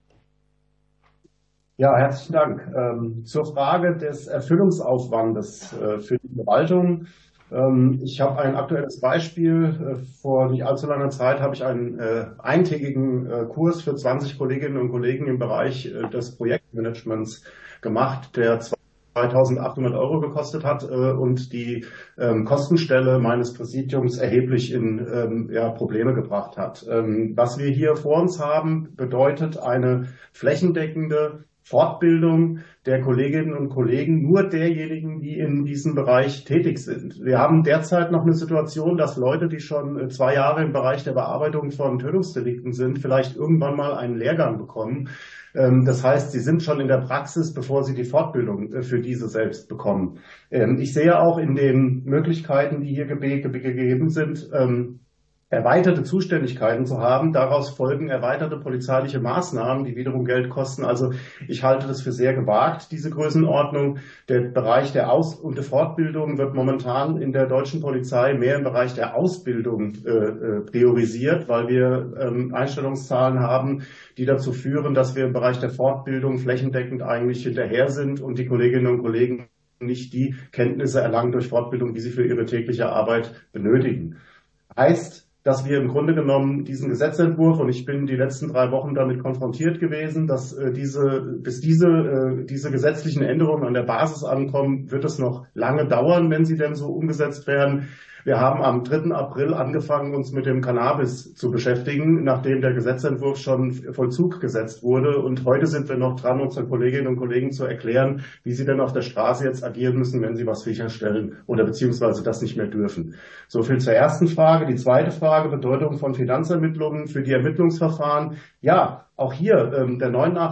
Ja, herzlichen Dank. Zur Frage des Erfüllungsaufwandes für die Verwaltung. Ich habe ein aktuelles Beispiel. Vor nicht allzu langer Zeit habe ich einen eintägigen Kurs für 20 Kolleginnen und Kollegen im Bereich des Projektmanagements gemacht, der 2.800 € gekostet hat und die Kostenstelle meines Präsidiums erheblich in Probleme gebracht hat. Was wir hier vor uns haben, bedeutet eine flächendeckende Fortbildung der Kolleginnen und Kollegen, nur derjenigen, die in diesem Bereich tätig sind. Wir haben derzeit noch eine Situation, dass Leute, die schon 2 Jahre im Bereich der Bearbeitung von Tötungsdelikten sind, vielleicht irgendwann mal einen Lehrgang bekommen. Das heißt, sie sind schon in der Praxis, bevor sie die Fortbildung für diese selbst bekommen. Ich sehe auch in den Möglichkeiten, die hier gegeben sind, erweiterte Zuständigkeiten zu haben. Daraus folgen erweiterte polizeiliche Maßnahmen, die wiederum Geld kosten. Also ich halte das für sehr gewagt, diese Größenordnung. Der Bereich der Aus- und der Fortbildung wird momentan in der deutschen Polizei mehr im Bereich der Ausbildung priorisiert, weil wir Einstellungszahlen haben, die dazu führen, dass wir im Bereich der Fortbildung flächendeckend eigentlich hinterher sind und die Kolleginnen und Kollegen nicht die Kenntnisse erlangen durch Fortbildung, die sie für ihre tägliche Arbeit benötigen. Heißt, dass wir im Grunde genommen diesen Gesetzentwurf, und ich bin die letzten 3 Wochen damit konfrontiert gewesen, dass bis diese gesetzlichen Änderungen an der Basis ankommen, wird es noch lange dauern, wenn sie denn so umgesetzt werden. Wir haben am 3. April angefangen, uns mit dem Cannabis zu beschäftigen, nachdem der Gesetzentwurf schon Vollzug gesetzt wurde. Und heute sind wir noch dran, unseren Kolleginnen und Kollegen zu erklären, wie sie denn auf der Straße jetzt agieren müssen, wenn sie was sicherstellen oder beziehungsweise das nicht mehr dürfen. So viel zur ersten Frage. Die zweite Frage, Bedeutung von Finanzermittlungen für die Ermittlungsverfahren. Ja, auch hier, der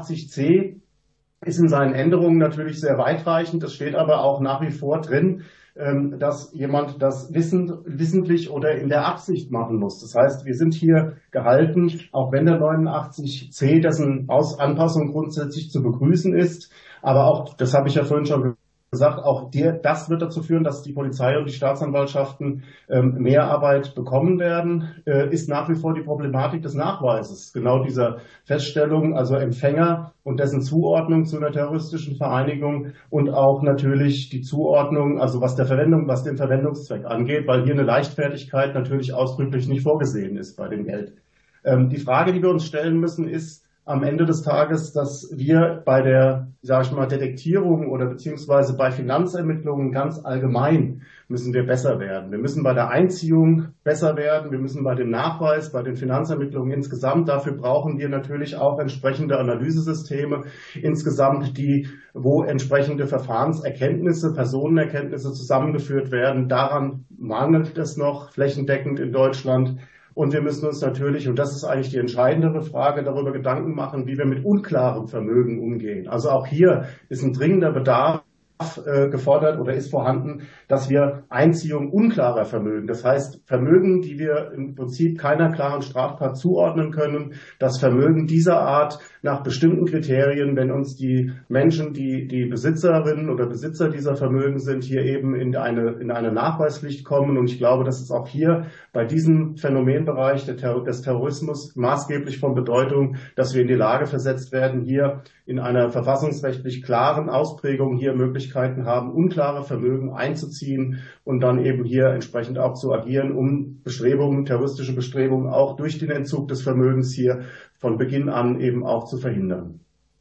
89c ist in seinen Änderungen natürlich sehr weitreichend. Es steht aber auch nach wie vor drin, dass jemand das wissentlich oder in der Absicht machen muss. Das heißt, wir sind hier gehalten, auch wenn der 89c, dessen Anpassung grundsätzlich zu begrüßen ist, aber auch, das habe ich ja vorhin schon gesagt, auch das wird dazu führen, dass die Polizei und die Staatsanwaltschaften mehr Arbeit bekommen werden, ist nach wie vor die Problematik des Nachweises. Genau dieser Feststellung, also Empfänger und dessen Zuordnung zu einer terroristischen Vereinigung und auch natürlich die Zuordnung, also was den Verwendungszweck angeht, weil hier eine Leichtfertigkeit natürlich ausdrücklich nicht vorgesehen ist bei dem Geld. Die Frage, die wir uns stellen müssen, ist, am Ende des Tages, dass wir bei der, sage ich mal, Detektierung oder beziehungsweise bei Finanzermittlungen ganz allgemein müssen wir besser werden. Wir müssen bei der Einziehung besser werden. Wir müssen bei dem Nachweis, bei den Finanzermittlungen insgesamt. Dafür brauchen wir natürlich auch entsprechende Analysesysteme insgesamt, wo entsprechende Verfahrenserkenntnisse, Personenerkenntnisse zusammengeführt werden. Daran mangelt es noch flächendeckend in Deutschland. Und wir müssen uns natürlich, und das ist eigentlich die entscheidendere Frage, darüber Gedanken machen, wie wir mit unklarem Vermögen umgehen. Also auch hier ist ein dringender Bedarf gefordert oder ist vorhanden, dass wir Einziehung unklarer Vermögen, das heißt Vermögen, die wir im Prinzip keiner klaren Straftat zuordnen können, das Vermögen dieser Art nach bestimmten Kriterien, wenn uns die Menschen, die Besitzerinnen oder Besitzer dieser Vermögen sind, hier eben in eine Nachweispflicht kommen. Und ich glaube, das ist auch hier bei diesem Phänomenbereich des Terrorismus maßgeblich von Bedeutung, dass wir in die Lage versetzt werden, hier in einer verfassungsrechtlich klaren Ausprägung hier Möglichkeiten haben, unklare Vermögen einzuziehen und dann eben hier entsprechend auch zu agieren, um terroristische Bestrebungen auch durch den Entzug des Vermögens hier von Beginn an eben auch zu verhindern.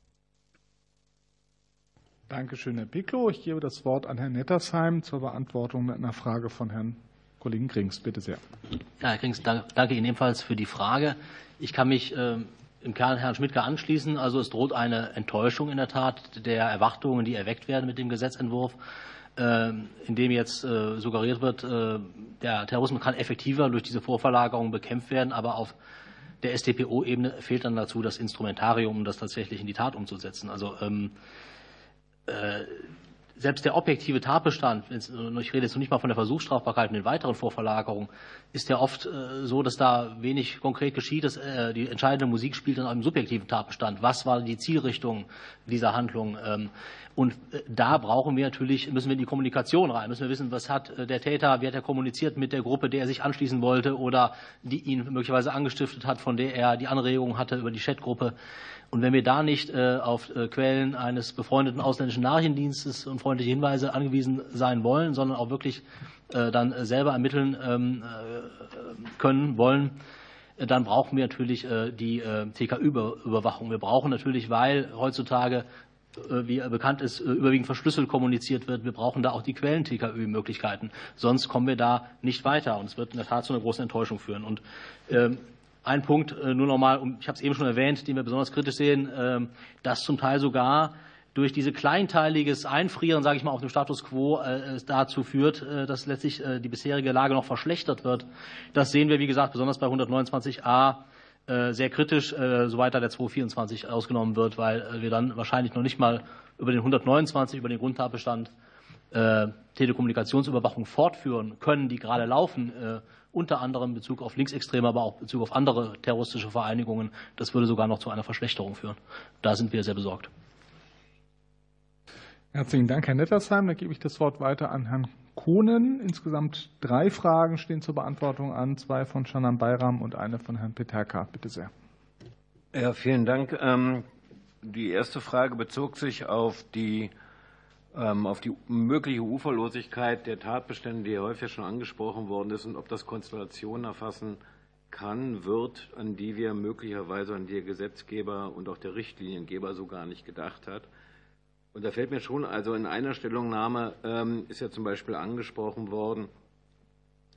Dankeschön, Herr Picklo. Ich gebe das Wort an Herrn Nettersheim zur Beantwortung einer Frage von Herrn Kollegen Grings. Bitte sehr. Ja, Herr Grings, danke Ihnen ebenfalls für die Frage. Ich kann mich im Kern Herrn Schmidtke anschließen. Also es droht eine Enttäuschung in der Tat der Erwartungen, die erweckt werden mit dem Gesetzentwurf, in dem jetzt suggeriert wird, der Terrorismus kann effektiver durch diese Vorverlagerung bekämpft werden, aber auf der StPO-Ebene fehlt dann dazu das Instrumentarium, um das tatsächlich in die Tat umzusetzen. Also selbst der objektive Tatbestand, ich rede jetzt noch nicht mal von der Versuchsstrafbarkeit und den weiteren Vorverlagerungen, ist ja oft so, dass da wenig konkret geschieht. Die entscheidende Musik spielt dann im subjektiven Tatbestand. Was war die Zielrichtung dieser Handlung? Und da müssen wir in die Kommunikation rein, müssen wir wissen, was hat der Täter, wie hat er kommuniziert mit der Gruppe, der er sich anschließen wollte oder die ihn möglicherweise angestiftet hat, von der er die Anregung hatte über die Chatgruppe. Und wenn wir da nicht auf Quellen eines befreundeten ausländischen Nachrichtendienstes und freundliche Hinweise angewiesen sein wollen, sondern auch wirklich dann selber ermitteln wollen, dann brauchen wir natürlich die TKÜ-Überwachung. Wir brauchen natürlich, weil heutzutage, wie bekannt ist, überwiegend verschlüsselt kommuniziert wird, wir brauchen da auch die Quellen-TKÜ-Möglichkeiten. Sonst kommen wir da nicht weiter und es wird in der Tat zu einer großen Enttäuschung führen. Und ein Punkt nur nochmal, ich habe es eben schon erwähnt, den wir besonders kritisch sehen, dass zum Teil sogar durch diese kleinteiliges Einfrieren, sage ich mal, auf dem Status quo dazu führt, dass letztlich die bisherige Lage noch verschlechtert wird. Das sehen wir, wie gesagt, besonders bei 129a sehr kritisch, soweit da der 224 ausgenommen wird, weil wir dann wahrscheinlich noch nicht mal über den 129, über den Grundtatbestand Telekommunikationsüberwachung fortführen können, die gerade laufen, unter anderem in Bezug auf Linksextreme, aber auch in Bezug auf andere terroristische Vereinigungen. Das würde sogar noch zu einer Verschlechterung führen. Da sind wir sehr besorgt. Herzlichen Dank, Herr Nettersheim. Dann gebe ich das Wort weiter an Herrn Kohnen. Insgesamt 3 Fragen stehen zur Beantwortung an, 2 von Canan Bayram und eine von Herrn Peterka. Bitte sehr. Ja, vielen Dank. Die erste Frage bezog sich auf die mögliche Uferlosigkeit der Tatbestände, die häufig schon angesprochen worden ist, und ob das Konstellationen erfassen wird, an die wir möglicherweise, an die der Gesetzgeber und auch der Richtliniengeber so gar nicht gedacht hat. Und da fällt mir schon, also in einer Stellungnahme ist ja zum Beispiel angesprochen worden,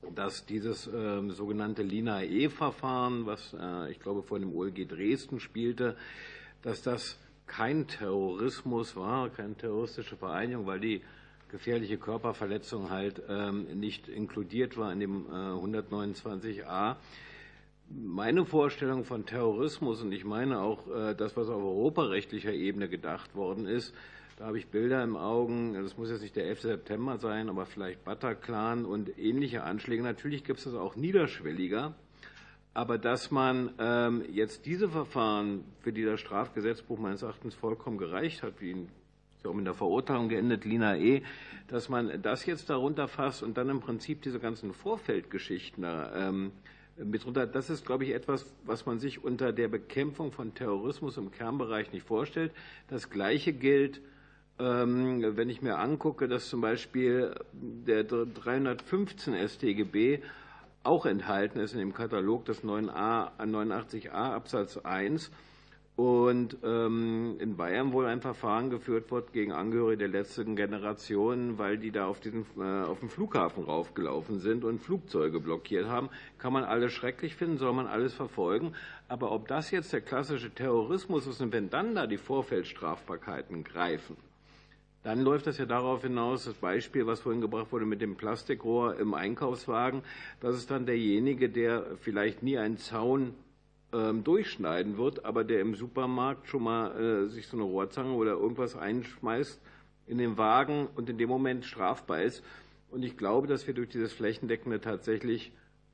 dass dieses sogenannte Lina-E-Verfahren, was ich glaube vor dem OLG Dresden spielte, dass das kein Terrorismus war, keine terroristische Vereinigung, weil die gefährliche Körperverletzung halt nicht inkludiert war in dem 129a. Meine Vorstellung von Terrorismus, und ich meine auch das, was auf europarechtlicher Ebene gedacht worden ist, da habe ich Bilder im Augen, das muss jetzt nicht der 11. September sein, aber vielleicht Bataclan und ähnliche Anschläge. Natürlich gibt es das auch niederschwelliger, aber dass man jetzt diese Verfahren, für die das Strafgesetzbuch meines Erachtens vollkommen gereicht hat, wie auch mit der Verurteilung geendet, Lina E., dass man das jetzt darunter fasst und dann im Prinzip diese ganzen Vorfeldgeschichten da mit runter, das ist, glaube ich, etwas, was man sich unter der Bekämpfung von Terrorismus im Kernbereich nicht vorstellt. Das Gleiche gilt, wenn ich mir angucke, dass zum Beispiel der 315 StGB auch enthalten ist in dem Katalog des 89a Absatz 1 und in Bayern wohl ein Verfahren geführt wird gegen Angehörige der letzten Generation, weil die da auf den Flughafen raufgelaufen sind und Flugzeuge blockiert haben. Kann man alles schrecklich finden, soll man alles verfolgen. Aber ob das jetzt der klassische Terrorismus ist und wenn dann da die Vorfeldstrafbarkeiten greifen, dann läuft das ja darauf hinaus, das Beispiel, was vorhin gebracht wurde mit dem Plastikrohr im Einkaufswagen, das ist dann derjenige, der vielleicht nie einen Zaun durchschneiden wird, aber der im Supermarkt schon mal sich so eine Rohrzange oder irgendwas einschmeißt in den Wagen und in dem Moment strafbar ist. Und ich glaube, dass wir durch dieses Flächendeckende tatsächlich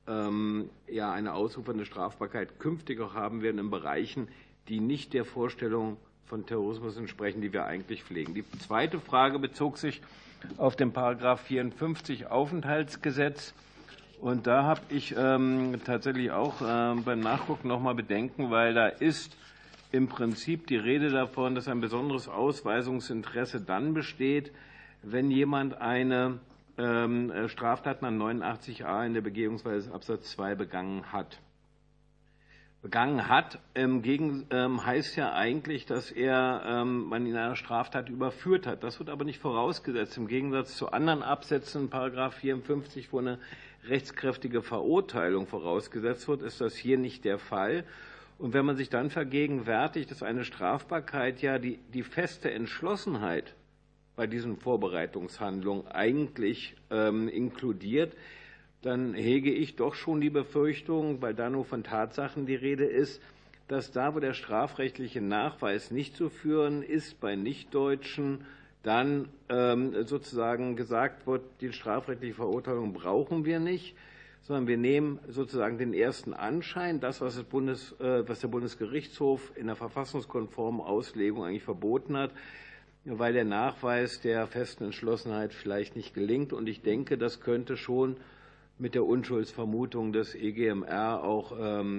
eine ausufernde Strafbarkeit künftig auch haben werden in Bereichen, die nicht der Vorstellung von Terrorismus entsprechen, die wir eigentlich pflegen. Die zweite Frage bezog sich auf den Paragraph 54 Aufenthaltsgesetz. Und da habe ich tatsächlich auch beim Nachgucken noch mal Bedenken, weil da ist im Prinzip die Rede davon, dass ein besonderes Ausweisungsinteresse dann besteht, wenn jemand eine Straftat nach 89a in der Begehungsweise Absatz 2 begangen hat. Begangen hat heißt ja eigentlich, dass man in einer Straftat überführt hat. Das wird aber nicht vorausgesetzt. Im Gegensatz zu anderen Absätzen, Paragraph 54, wo eine rechtskräftige Verurteilung vorausgesetzt wird, ist das hier nicht der Fall. Und wenn man sich dann vergegenwärtigt, dass eine Strafbarkeit ja die feste Entschlossenheit bei diesen Vorbereitungshandlungen eigentlich inkludiert, dann hege ich doch schon die Befürchtung, weil da nur von Tatsachen die Rede ist, dass da, wo der strafrechtliche Nachweis nicht zu führen ist, bei Nichtdeutschen, dann sozusagen gesagt wird, die strafrechtliche Verurteilung brauchen wir nicht, sondern wir nehmen sozusagen den ersten Anschein, das, was der Bundesgerichtshof in der verfassungskonformen Auslegung eigentlich verboten hat, weil der Nachweis der festen Entschlossenheit vielleicht nicht gelingt. Und ich denke, das könnte schon mit der Unschuldsvermutung des EGMR auch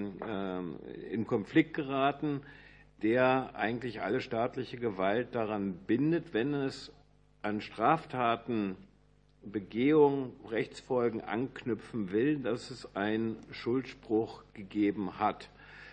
in Konflikt geraten, der eigentlich alle staatliche Gewalt daran bindet, wenn es an Straftaten, Begehung, Rechtsfolgen anknüpfen will, dass es einen Schuldspruch gegeben hat.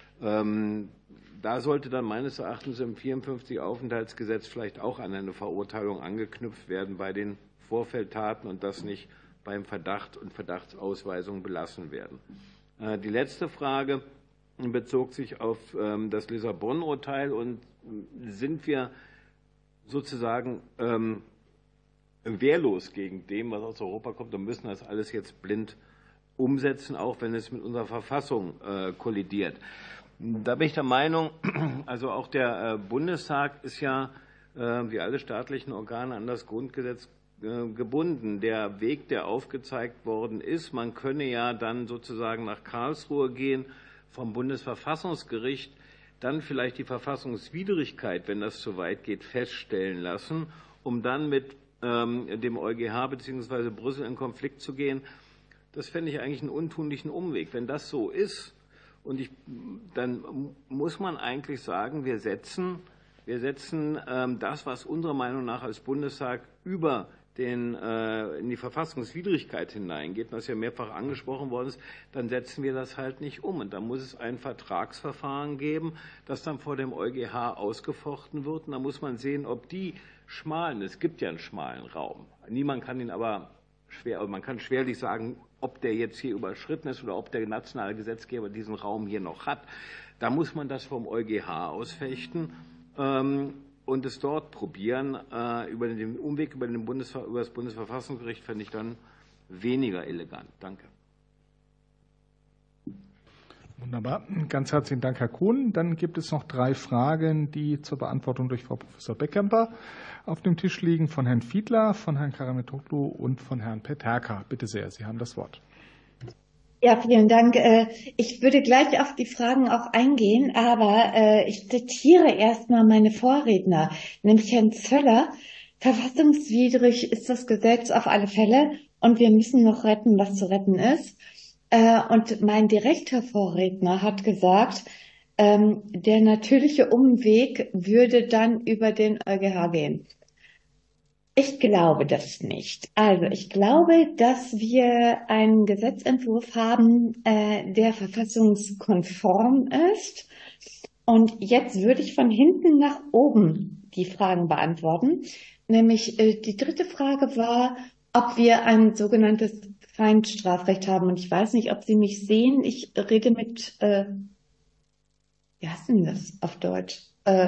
Da sollte dann meines Erachtens im 54 Aufenthaltsgesetz vielleicht auch an eine Verurteilung angeknüpft werden bei den Vorfeldtaten und das nicht beim Verdacht und Verdachtsausweisung belassen werden. Die letzte Frage bezog sich auf das Lissabon-Urteil und sind wir sozusagen wehrlos gegen dem, was aus Europa kommt und müssen das alles jetzt blind umsetzen, auch wenn es mit unserer Verfassung kollidiert. Da bin ich der Meinung, also auch der Bundestag ist ja wie alle staatlichen Organe an das Grundgesetz gebunden. Der Weg, der aufgezeigt worden ist, man könne ja dann sozusagen nach Karlsruhe gehen, vom Bundesverfassungsgericht dann vielleicht die Verfassungswidrigkeit, wenn das zu weit geht, feststellen lassen, um dann mit dem EuGH bzw. Brüssel in Konflikt zu gehen. Das fände ich eigentlich einen untunlichen Umweg. Wenn das so ist, dann muss man eigentlich sagen, wir setzen das, was unserer Meinung nach als Bundestag über in die Verfassungswidrigkeit hineingeht, was ja mehrfach angesprochen worden ist, dann setzen wir das halt nicht um. Und da muss es ein Vertragsverfahren geben, das dann vor dem EuGH ausgefochten wird. Und da muss man sehen, ob die es gibt ja einen schmalen Raum. Niemand kann ihn aber man kann schwerlich sagen, ob der jetzt hier überschritten ist oder ob der nationale Gesetzgeber diesen Raum hier noch hat. Da muss man das vom EuGH ausfechten und es dort probieren. Über den Umweg über das Bundesverfassungsgericht fände ich dann weniger elegant. Danke. Wunderbar. Ganz herzlichen Dank, Herr Kuhn. Dann gibt es noch 3 Fragen, die zur Beantwortung durch Frau Professor Beckkemper auf dem Tisch liegen, von Herrn Fiedler, von Herrn Karamitoglu und von Herrn Peterka. Bitte sehr, Sie haben das Wort. Ja, vielen Dank. Ich würde gleich auf die Fragen auch eingehen, aber ich zitiere erstmal meine Vorredner, nämlich Herrn Zöller. Verfassungswidrig ist das Gesetz auf alle Fälle und wir müssen noch retten, was zu retten ist. Und mein direkter Vorredner hat gesagt, der natürliche Umweg würde dann über den EuGH gehen. Ich glaube das nicht. Also ich glaube, dass wir einen Gesetzentwurf haben, der verfassungskonform ist. Und jetzt würde ich von hinten nach oben die Fragen beantworten. Nämlich die 3. Frage war, ob wir ein sogenanntes Feinstrafrecht haben. Und ich weiß nicht, ob Sie mich sehen. Ich rede mit, wie heißt denn das auf Deutsch?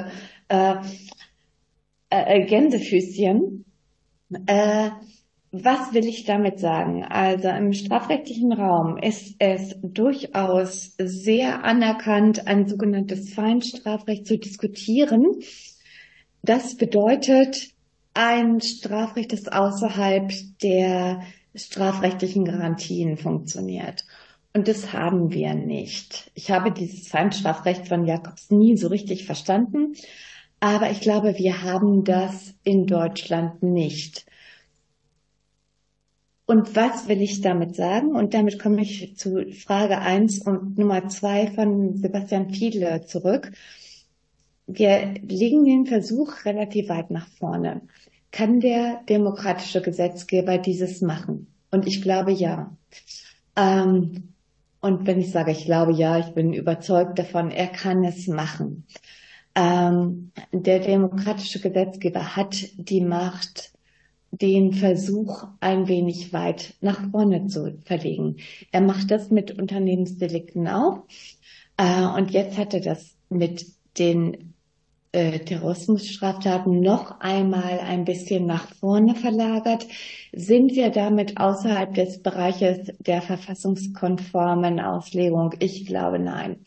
Gänsefüßchen. Was will ich damit sagen? Also im strafrechtlichen Raum ist es durchaus sehr anerkannt, ein sogenanntes Feinstrafrecht zu diskutieren. Das bedeutet ein Strafrecht, das außerhalb der strafrechtlichen Garantien funktioniert. Und das haben wir nicht. Ich habe dieses Feinstrafrecht von Jacobs nie so richtig verstanden, aber ich glaube, wir haben das in Deutschland nicht. Und was will ich damit sagen? Und damit komme ich zu Frage 1 und Nummer 2 von Sebastian Fiedler zurück. Wir legen den Versuch relativ weit nach vorne. Kann der demokratische Gesetzgeber dieses machen? Und ich glaube, ja. Und wenn ich sage, ich glaube, ja, ich bin überzeugt davon, er kann es machen. Der demokratische Gesetzgeber hat die Macht, den Versuch ein wenig weit nach vorne zu verlegen. Er macht das mit Unternehmensdelikten auch. Und jetzt hat er das mit den Terrorismusstraftaten noch einmal ein bisschen nach vorne verlagert. Sind wir damit außerhalb des Bereiches der verfassungskonformen Auslegung? Ich glaube, nein.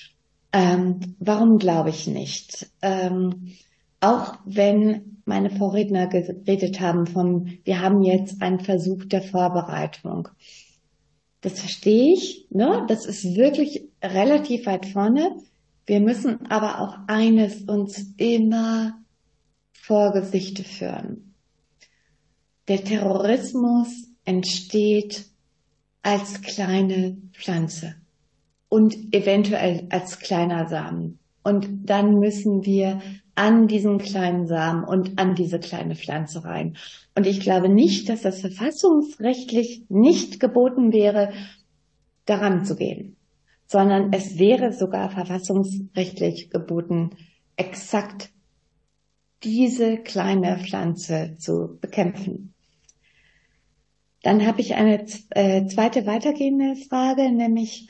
Warum glaube ich nicht? Auch wenn meine Vorredner geredet haben wir haben jetzt einen Versuch der Vorbereitung. Das verstehe ich, ne? Das ist wirklich relativ weit vorne. Wir müssen aber auch eines uns immer vor Gesichte führen. Der Terrorismus entsteht als kleine Pflanze und eventuell als kleiner Samen. Und dann müssen wir an diesen kleinen Samen und an diese kleine Pflanze rein. Und ich glaube nicht, dass das verfassungsrechtlich nicht geboten wäre, daran zu gehen, sondern es wäre sogar verfassungsrechtlich geboten, exakt diese kleine Pflanze zu bekämpfen. Dann habe ich eine zweite weitergehende Frage, nämlich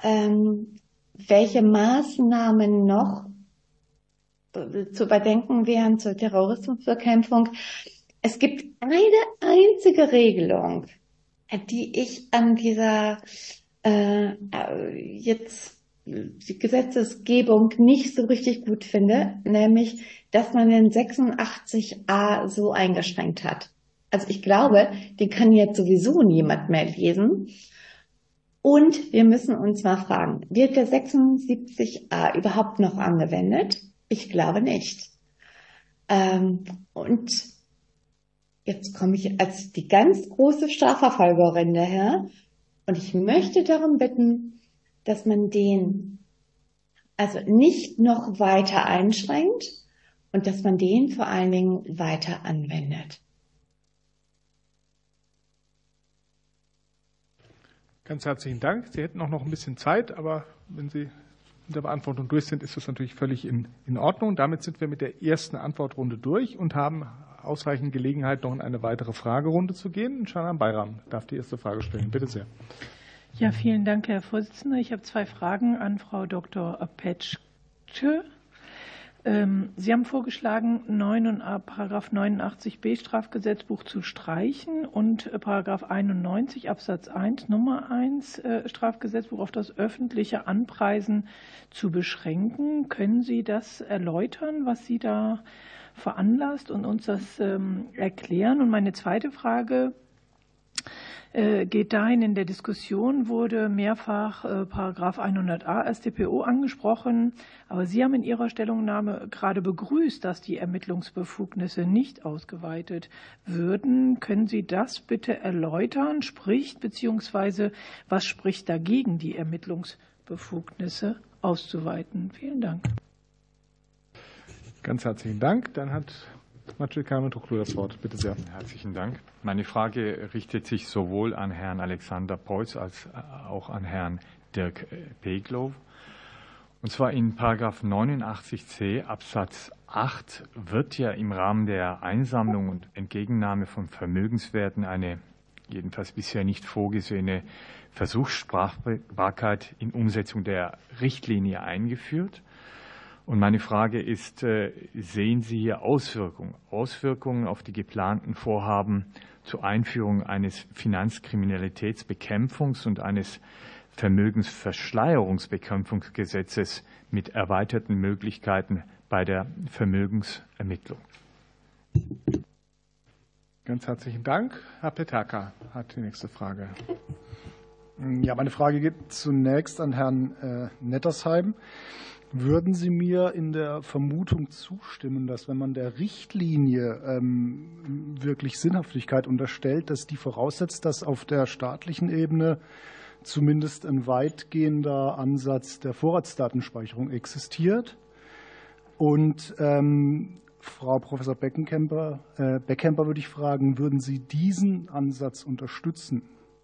welche Maßnahmen noch zu überdenken wären zur Terrorismusbekämpfung. Es gibt eine einzige Regelung, die ich an dieser jetzt die Gesetzesgebung nicht so richtig gut finde, nämlich, dass man den 86a so eingeschränkt hat. Also ich glaube, den kann jetzt sowieso niemand mehr lesen. Und wir müssen uns mal fragen, wird der 76a überhaupt noch angewendet? Ich glaube nicht. Und jetzt komme ich als die ganz große Strafverfolgerin daher. Und ich möchte darum bitten, dass man den also nicht noch weiter einschränkt und dass man den vor allen Dingen weiter anwendet. Ganz herzlichen Dank. Sie hätten auch noch ein bisschen Zeit, aber wenn Sie mit der Beantwortung durch sind, ist das natürlich völlig in Ordnung. Damit sind wir mit der ersten Antwortrunde durch und haben ausreichend Gelegenheit, noch in eine weitere Fragerunde zu gehen. Canan Bayram darf die erste Frage stellen. Bitte sehr. Ja, vielen Dank, Herr Vorsitzender. Ich habe zwei Fragen an Frau Dr. Petschke. Sie haben vorgeschlagen, Paragraph 89b Strafgesetzbuch zu streichen und Paragraph 91 Absatz 1 Nummer 1 Strafgesetzbuch auf das öffentliche Anpreisen zu beschränken. Können Sie das erläutern, was Sie da veranlasst und uns das erklären? Und meine zweite Frage geht dahin, in der Diskussion wurde mehrfach Paragraph 100a StPO angesprochen, aber Sie haben in Ihrer Stellungnahme gerade begrüßt, dass die Ermittlungsbefugnisse nicht ausgeweitet würden. Können Sie das bitte erläutern? Beziehungsweise was spricht dagegen, die Ermittlungsbefugnisse auszuweiten? Vielen Dank. Ganz herzlichen Dank. Dann hat Maciej Karnotoğlu das Wort. Bitte sehr. Herzlichen Dank. Meine Frage richtet sich sowohl an Herrn Alexander Preuß als auch an Herrn Dirk Peglow. Und zwar in Paragraph 89c Absatz 8 wird ja im Rahmen der Einsammlung und Entgegennahme von Vermögenswerten eine jedenfalls bisher nicht vorgesehene Versuchsstrafbarkeit in Umsetzung der Richtlinie eingeführt. Und meine Frage ist, sehen Sie hier Auswirkungen auf die geplanten Vorhaben zur Einführung eines Finanzkriminalitätsbekämpfungs- und eines Vermögensverschleierungsbekämpfungsgesetzes mit erweiterten Möglichkeiten bei der Vermögensermittlung? Ganz herzlichen Dank. Herr Peterka hat die nächste Frage. Ja, meine Frage geht zunächst an Herrn Nettersheim. Würden Sie mir in der Vermutung zustimmen, dass wenn man der Richtlinie wirklich Sinnhaftigkeit unterstellt, dass die voraussetzt, dass auf der staatlichen Ebene zumindest ein weitgehender Ansatz der Vorratsdatenspeicherung existiert? Und Frau Professor Beckhemper würde ich fragen, würden Sie diesen Ansatz unterstützen?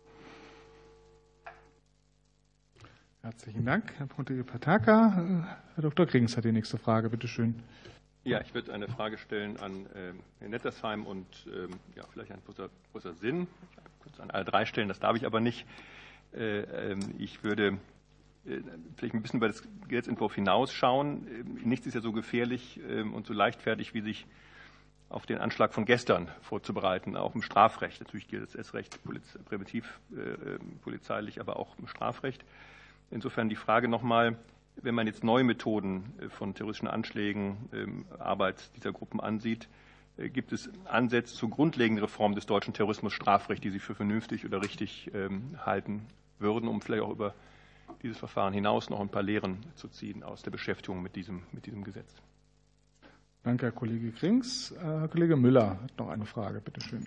Herzlichen Dank, Herr Kollege Peterka. Herr Dr. Krings hat die nächste Frage. Bitte schön. Ja, ich würde eine Frage stellen an Herrn Nettersheim und vielleicht an Professor Sinn. Ich könnte es an alle drei stellen, das darf ich aber nicht. Ich würde vielleicht ein bisschen über das Gesetzentwurf hinausschauen. Nichts ist ja so gefährlich und so leichtfertig, wie sich auf den Anschlag von gestern vorzubereiten, auch im Strafrecht. Natürlich gilt das S-Recht präventiv, polizeilich, aber auch im Strafrecht. Insofern die Frage nochmal, wenn man jetzt neue Methoden von terroristischen Anschlägen, Arbeit dieser Gruppen ansieht, gibt es Ansätze zur grundlegenden Reform des deutschen Terrorismusstrafrechts, die Sie für vernünftig oder richtig halten würden, um vielleicht auch über dieses Verfahren hinaus noch ein paar Lehren zu ziehen aus der Beschäftigung mit diesem Gesetz? Danke, Herr Kollege Krings. Herr Kollege Müller hat noch eine Frage. Bitte schön.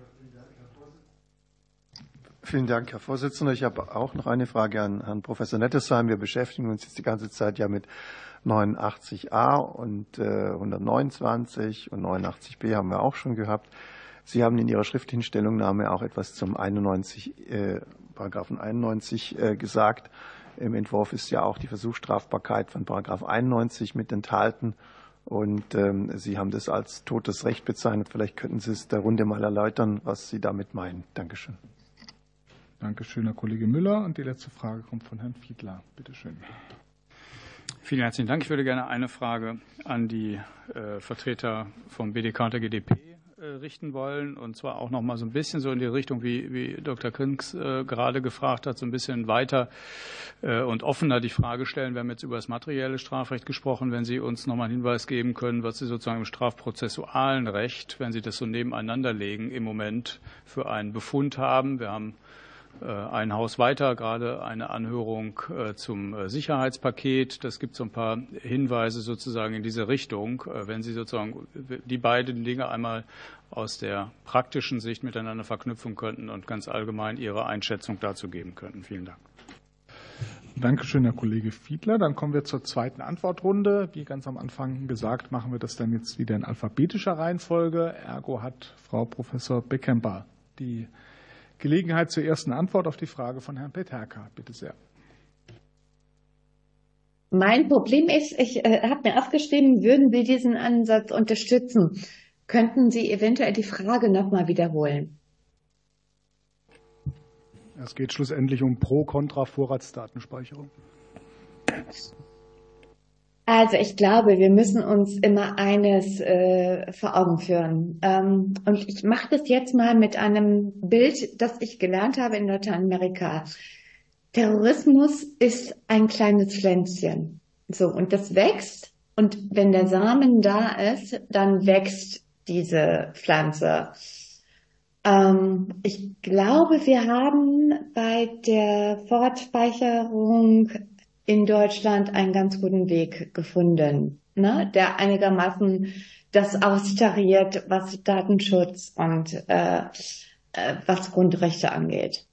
Vielen Dank, Herr Vorsitzender. Ich habe auch noch eine Frage an Herrn Professor Nettesheim. Wir beschäftigen uns jetzt die ganze Zeit ja mit 89a und 129 und 89b haben wir auch schon gehabt. Sie haben in Ihrer schriftlichen Stellungnahme auch etwas zum Paragraphen 91 gesagt. Im Entwurf ist ja auch die Versuchsstrafbarkeit von Paragraph 91 mit enthalten. Und Sie haben das als totes Recht bezeichnet. Vielleicht könnten Sie es der Runde mal erläutern, was Sie damit meinen. Dankeschön. Dankeschön, Herr Kollege Müller. Und die letzte Frage kommt von Herrn Fiedler. Bitte schön. Vielen herzlichen Dank. Ich würde gerne eine Frage an die Vertreter vom BDK und der GdP richten wollen. Und zwar auch noch mal so ein bisschen so in die Richtung, wie Dr. Krings gerade gefragt hat, so ein bisschen weiter und offener die Frage stellen. Wir haben jetzt über das materielle Strafrecht gesprochen. Wenn Sie uns noch mal einen Hinweis geben können, was Sie sozusagen im strafprozessualen Recht, wenn Sie das so nebeneinander legen, im Moment für einen Befund haben. Wir haben ein Haus weiter, gerade eine Anhörung zum Sicherheitspaket. Das gibt so ein paar Hinweise sozusagen in diese Richtung. Wenn Sie sozusagen die beiden Dinge einmal aus der praktischen Sicht miteinander verknüpfen könnten und ganz allgemein Ihre Einschätzung dazu geben könnten. Vielen Dank. Dankeschön, Herr Kollege Fiedler. Dann kommen wir zur zweiten Antwortrunde. Wie ganz am Anfang gesagt, machen wir das dann jetzt wieder in alphabetischer Reihenfolge. Ergo hat Frau Professor Beckhemper die Gelegenheit zur ersten Antwort auf die Frage von Herrn Peterka. Bitte sehr. Mein Problem ist, ich habe mir aufgeschrieben, würden Sie diesen Ansatz unterstützen? Könnten Sie eventuell die Frage nochmal wiederholen? Es geht schlussendlich um Pro-Kontra-Vorratsdatenspeicherung. Also ich glaube, wir müssen uns immer eines vor Augen führen. Und ich mache das jetzt mal mit einem Bild, das ich gelernt habe in Lateinamerika. Terrorismus ist ein kleines Pflänzchen. So, und das wächst. Und wenn der Samen da ist, dann wächst diese Pflanze. Ich glaube, wir haben bei der Vorratsspeicherung in Deutschland einen ganz guten Weg gefunden, ne, der einigermaßen das austariert, was Datenschutz und was Grundrechte angeht.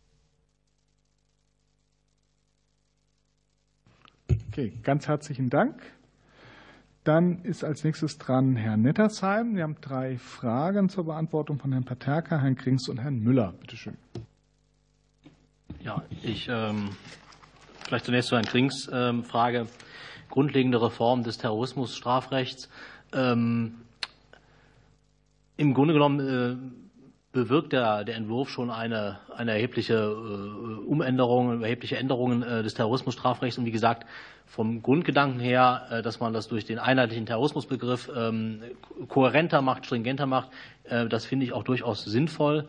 Okay, ganz herzlichen Dank. Dann ist als nächstes dran Herr Nettersheim. Wir haben 3 Fragen zur Beantwortung von Herrn Paterka, Herrn Krings und Herrn Müller. Bitte schön. Ja, vielleicht zunächst zu Herrn Krings Frage. Grundlegende Reform des Terrorismusstrafrechts. Im Grunde genommen bewirkt der Entwurf schon eine erhebliche Umänderung, erhebliche Änderungen des Terrorismusstrafrechts. Und wie gesagt, vom Grundgedanken her, dass man das durch den einheitlichen Terrorismusbegriff kohärenter macht, stringenter macht, das finde ich auch durchaus sinnvoll.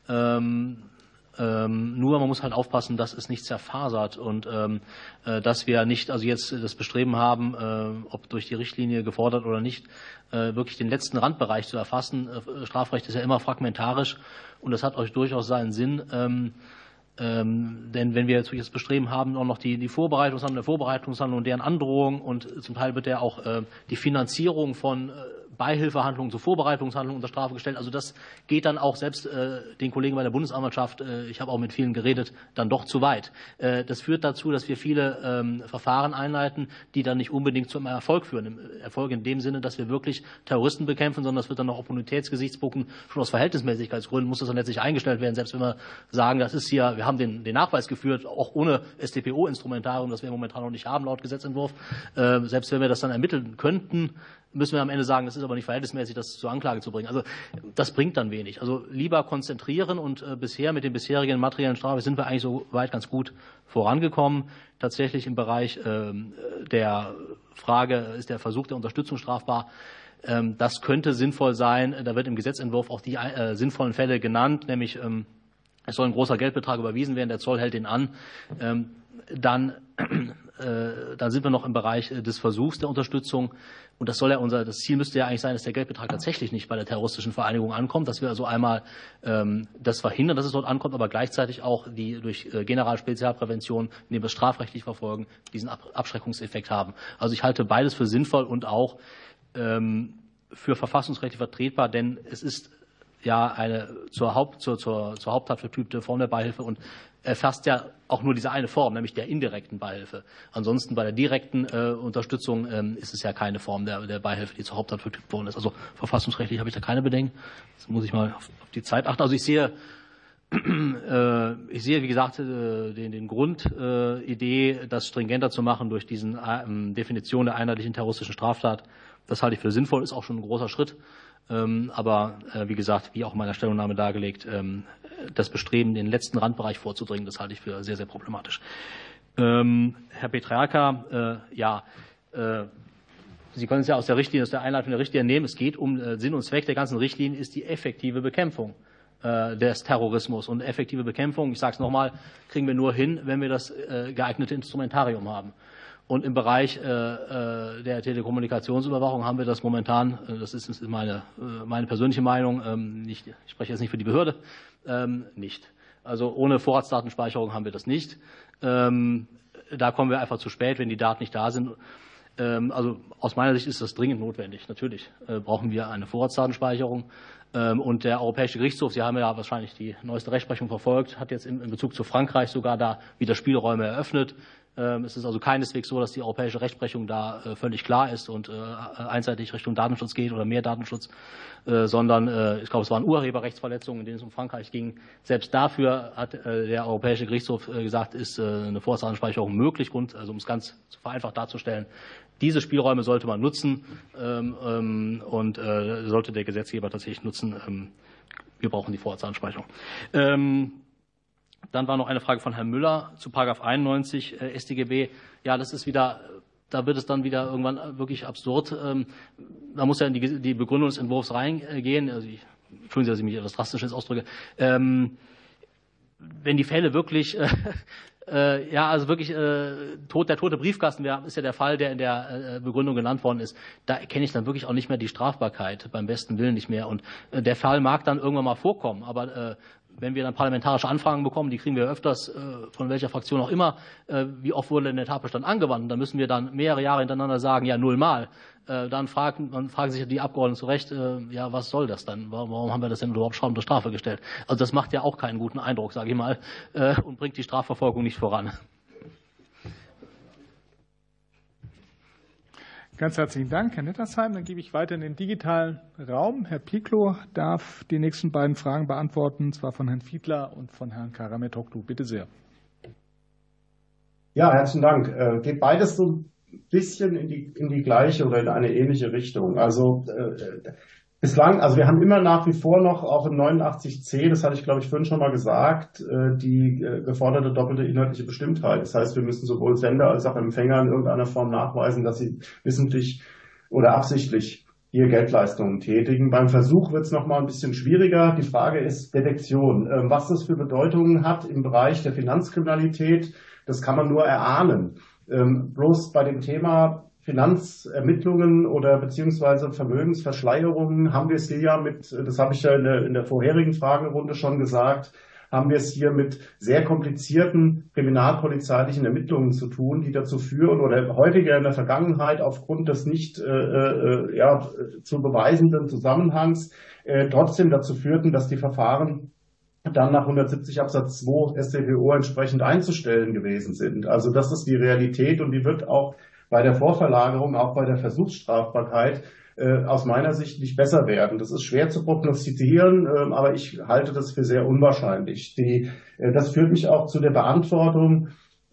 Nur man muss halt aufpassen, dass es nicht zerfasert und dass wir nicht also jetzt das Bestreben haben, ob durch die Richtlinie gefordert oder nicht, wirklich den letzten Randbereich zu erfassen. Strafrecht ist ja immer fragmentarisch und das hat euch durchaus seinen Sinn. Denn wenn wir jetzt das Bestreben haben, auch noch die Vorbereitungshandlung und deren Androhung und zum Teil wird ja auch die Finanzierung von Beihilfehandlungen zu Vorbereitungshandlungen unter Strafe gestellt. Also das geht dann auch selbst den Kollegen bei der Bundesanwaltschaft, ich habe auch mit vielen geredet, dann doch zu weit. Das führt dazu, dass wir viele Verfahren einleiten, die dann nicht unbedingt zum Erfolg führen. Erfolg in dem Sinne, dass wir wirklich Terroristen bekämpfen, sondern das wird dann auch Opportunitätsgesichtspunkten, schon aus Verhältnismäßigkeitsgründen muss das dann letztlich eingestellt werden, selbst wenn wir sagen, das ist hier, wir haben den Nachweis geführt, auch ohne StPO-Instrumentarium, das wir momentan noch nicht haben laut Gesetzentwurf. Selbst wenn wir das dann ermitteln könnten, müssen wir am Ende sagen, das ist aber nicht verhältnismäßig, das zur Anklage zu bringen. Also das bringt dann wenig. Also lieber konzentrieren und bisher mit den bisherigen materiellen Strafen sind wir eigentlich so weit ganz gut vorangekommen. Tatsächlich im Bereich der Frage, ist der Versuch der Unterstützung strafbar? Das könnte sinnvoll sein. Da wird im Gesetzentwurf auch die sinnvollen Fälle genannt, nämlich es soll ein großer Geldbetrag überwiesen werden, der Zoll hält ihn an. Dann sind wir noch im Bereich des Versuchs der Unterstützung. Und das Ziel müsste ja eigentlich sein, dass der Geldbetrag tatsächlich nicht bei der terroristischen Vereinigung ankommt, dass wir also einmal das verhindern, dass es dort ankommt, aber gleichzeitig auch die durch Generalspezialprävention, indem wir es strafrechtlich verfolgen, diesen Abschreckungseffekt haben. Also ich halte beides für sinnvoll und auch für verfassungsrechtlich vertretbar, denn es ist ja eine zur Haupttat vertypte Form der Beihilfe und erfasst ja auch nur diese eine Form, nämlich der indirekten Beihilfe. Ansonsten bei der direkten Unterstützung ist es ja keine Form der Beihilfe, die zur Haupttat vertypt worden ist. Also verfassungsrechtlich habe ich da keine Bedenken. Jetzt muss ich mal auf die Zeit achten. Also ich sehe, wie gesagt, den Grundidee, das stringenter zu machen durch diesen Definition der einheitlichen terroristischen Straftat. Das halte ich für sinnvoll, ist auch schon ein großer Schritt. Aber wie gesagt, wie auch in meiner Stellungnahme dargelegt, das Bestreben, den letzten Randbereich vorzudringen, das halte ich für sehr, sehr problematisch. Herr Petrarca, Sie können es ja aus der Einleitung der Richtlinie nehmen. Es geht um Sinn und Zweck der ganzen Richtlinie ist die effektive Bekämpfung des Terrorismus. Und effektive Bekämpfung, ich sage es nochmal, kriegen wir nur hin, wenn wir das geeignete Instrumentarium haben. Und im Bereich der Telekommunikationsüberwachung haben wir das momentan, das ist meine persönliche Meinung, ich spreche jetzt nicht für die Behörde, nicht. Also ohne Vorratsdatenspeicherung haben wir das nicht. Da kommen wir einfach zu spät, wenn die Daten nicht da sind. Also aus meiner Sicht ist das dringend notwendig. Natürlich brauchen wir eine Vorratsdatenspeicherung. Und der Europäische Gerichtshof, Sie haben ja wahrscheinlich die neueste Rechtsprechung verfolgt, hat jetzt in Bezug zu Frankreich sogar da wieder Spielräume eröffnet. Es ist also keineswegs so, dass die europäische Rechtsprechung da völlig klar ist und einseitig Richtung Datenschutz geht oder mehr Datenschutz, sondern ich glaube, es waren Urheberrechtsverletzungen, in denen es um Frankreich ging. Selbst dafür hat der Europäische Gerichtshof gesagt, ist eine Vorratsdatenspeicherung möglich, also um es ganz vereinfacht darzustellen, Diese Spielräume sollte man nutzen und sollte der Gesetzgeber tatsächlich nutzen. Wir brauchen die Vorratsansprechung. Dann war noch eine Frage von Herrn Müller zu § 91 StGB. Ja, das ist wieder, da wird es dann wieder irgendwann wirklich absurd. Da muss ja in die Begründung des Entwurfs reingehen. Also entschuldigen Sie, dass ich mich etwas drastisch jetzt ausdrücke. Wenn die Fälle wirklich der tote Briefkasten ist ja der Fall, der in der Begründung genannt worden ist. Da erkenne ich dann wirklich auch nicht mehr die Strafbarkeit, beim besten Willen nicht mehr. Und der Fall mag dann irgendwann mal vorkommen, aber wenn wir dann parlamentarische Anfragen bekommen, die kriegen wir öfters, von welcher Fraktion auch immer, wie oft wurde denn der Tatbestand angewandt? Dann müssen wir dann mehrere Jahre hintereinander sagen, ja, 0-mal. Dann fragen sich die Abgeordneten zu Recht, ja, was soll das dann? Warum haben wir das denn überhaupt unter Strafe gestellt? Also das macht ja auch keinen guten Eindruck, sage ich mal, und bringt die Strafverfolgung nicht voran. Ganz herzlichen Dank, Herr Nettersheim. Dann gebe ich weiter in den digitalen Raum. Herr Piklo darf die nächsten beiden Fragen beantworten, und zwar von Herrn Fiedler und von Herrn Karametoglu. Bitte sehr. Ja, herzlichen Dank. Geht beides so ein bisschen in die gleiche oder in eine ähnliche Richtung. Also bislang, also wir haben immer nach wie vor noch auch im 89c, das hatte ich glaube ich vorhin schon mal gesagt, die geforderte doppelte inhaltliche Bestimmtheit. Das heißt, wir müssen sowohl Sender als auch Empfänger in irgendeiner Form nachweisen, dass sie wissentlich oder absichtlich hier Geldleistungen tätigen. Beim Versuch wird es noch mal ein bisschen schwieriger. Die Frage ist Detektion. Was das für Bedeutungen hat im Bereich der Finanzkriminalität, das kann man nur erahnen. Bloß bei dem Thema Finanzermittlungen oder beziehungsweise Vermögensverschleierungen haben wir es hier ja mit, das habe ich ja in der vorherigen Fragerunde schon gesagt, haben wir es hier mit sehr komplizierten kriminalpolizeilichen Ermittlungen zu tun, die dazu führen oder häufiger in der Vergangenheit aufgrund des nicht zu beweisenden Zusammenhangs trotzdem dazu führten, dass die Verfahren dann nach 170 Absatz 2 StPO entsprechend einzustellen gewesen sind. Also das ist die Realität und die wird auch bei der Vorverlagerung, auch bei der Versuchsstrafbarkeit aus meiner Sicht nicht besser werden. Das ist schwer zu prognostizieren, aber ich halte das für sehr unwahrscheinlich. Das führt mich auch zu der Beantwortung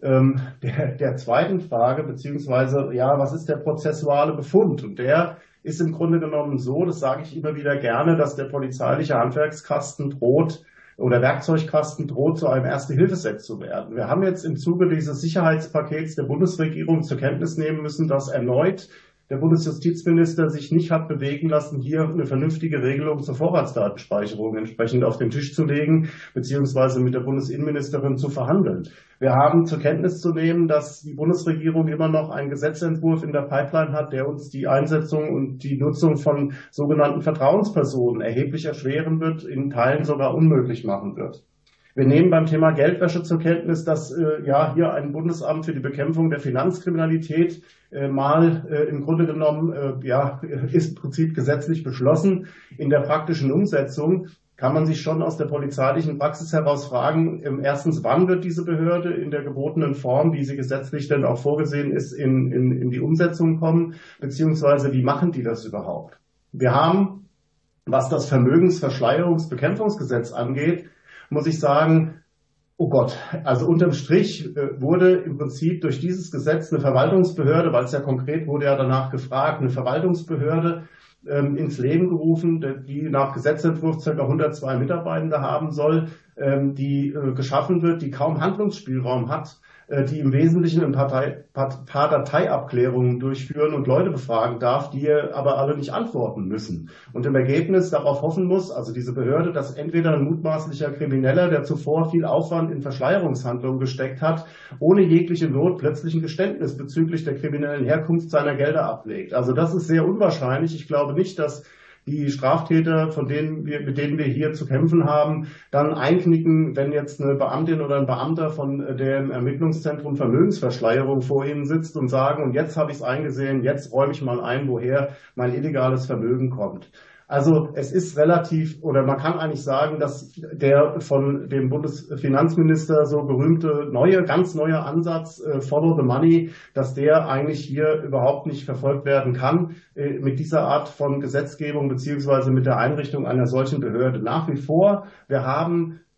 der zweiten Frage, beziehungsweise, ja, was ist der prozessuale Befund? Und der ist im Grunde genommen so, das sage ich immer wieder gerne, dass der polizeiliche Handwerkskasten droht, oder Werkzeugkasten droht, zu einem Erste-Hilfe-Set zu werden. Wir haben jetzt im Zuge dieses Sicherheitspakets der Bundesregierung zur Kenntnis nehmen müssen, dass erneut der Bundesjustizminister sich nicht hat bewegen lassen, hier eine vernünftige Regelung zur Vorratsdatenspeicherung entsprechend auf den Tisch zu legen, beziehungsweise mit der Bundesinnenministerin zu verhandeln. Wir haben zur Kenntnis zu nehmen, dass die Bundesregierung immer noch einen Gesetzentwurf in der Pipeline hat, der uns die Einsetzung und die Nutzung von sogenannten Vertrauenspersonen erheblich erschweren wird, in Teilen sogar unmöglich machen wird. Wir nehmen beim Thema Geldwäsche zur Kenntnis, dass hier ein Bundesamt für die Bekämpfung der Finanzkriminalität im Grunde genommen ist im Prinzip gesetzlich beschlossen. In der praktischen Umsetzung kann man sich schon aus der polizeilichen Praxis heraus fragen, erstens, wann wird diese Behörde in der gebotenen Form, wie sie gesetzlich denn auch vorgesehen ist, in die Umsetzung kommen, beziehungsweise wie machen die das überhaupt? Wir haben, was das Vermögensverschleierungsbekämpfungsgesetz angeht, muss ich sagen, oh Gott, also unterm Strich wurde im Prinzip durch dieses Gesetz eine Verwaltungsbehörde, weil es ja konkret wurde ja danach gefragt, eine Verwaltungsbehörde ins Leben gerufen, die nach Gesetzentwurf ca. 102 Mitarbeitende haben soll, die geschaffen wird, die kaum Handlungsspielraum hat, die im Wesentlichen ein paar Dateiabklärungen durchführen und Leute befragen darf, die aber alle nicht antworten müssen. Und im Ergebnis darauf hoffen muss, also diese Behörde, dass entweder ein mutmaßlicher Krimineller, der zuvor viel Aufwand in Verschleierungshandlungen gesteckt hat, ohne jegliche Not plötzlich ein Geständnis bezüglich der kriminellen Herkunft seiner Gelder ablegt. Also das ist sehr unwahrscheinlich. Ich glaube nicht, dass die Straftäter, mit denen wir hier zu kämpfen haben, dann einknicken, wenn jetzt eine Beamtin oder ein Beamter von dem Ermittlungszentrum Vermögensverschleierung vor ihnen sitzt und sagen, und jetzt habe ich es eingesehen, jetzt räume ich mal ein, woher mein illegales Vermögen kommt. Also es ist relativ, oder man kann eigentlich sagen, dass der von dem Bundesfinanzminister so berühmte ganz neue Ansatz, Follow the Money, dass der eigentlich hier überhaupt nicht verfolgt werden kann mit dieser Art von Gesetzgebung beziehungsweise mit der Einrichtung einer solchen Behörde. Nach wie vor, wir haben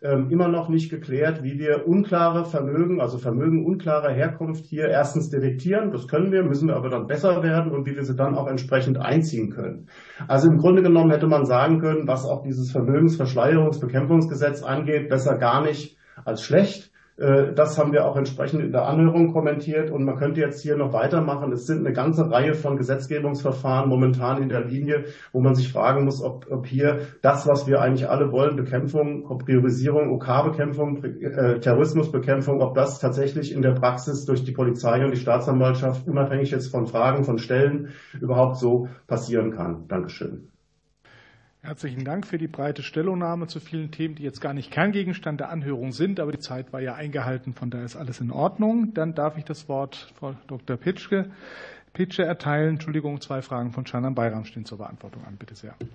immer noch nicht geklärt, wie wir unklare Vermögen, also Vermögen unklarer Herkunft hier erstens detektieren. Das können wir, müssen wir aber dann besser werden und wie wir sie dann auch entsprechend einziehen können. Also im Grunde genommen hätte man sagen können, was auch dieses Vermögensverschleierungsbekämpfungsgesetz angeht, besser gar nicht als schlecht. Das haben wir auch entsprechend in der Anhörung kommentiert und man könnte jetzt hier noch weitermachen. Es sind eine ganze Reihe von Gesetzgebungsverfahren momentan in der Linie, wo man sich fragen muss, ob hier das, was wir eigentlich alle wollen, Bekämpfung, Priorisierung, OK-Bekämpfung, Terrorismusbekämpfung, ob das tatsächlich in der Praxis durch die Polizei und die Staatsanwaltschaft, unabhängig jetzt von Fragen, von Stellen, überhaupt so passieren kann. Dankeschön. Herzlichen Dank für die breite Stellungnahme zu vielen Themen, die jetzt gar nicht Kerngegenstand der Anhörung sind, aber die Zeit war ja eingehalten, von daher ist alles in Ordnung. Dann darf ich das Wort Frau Dr. Pitsche erteilen. Entschuldigung, 2 Fragen von Canan Bayram stehen zur Beantwortung an. Bitte sehr.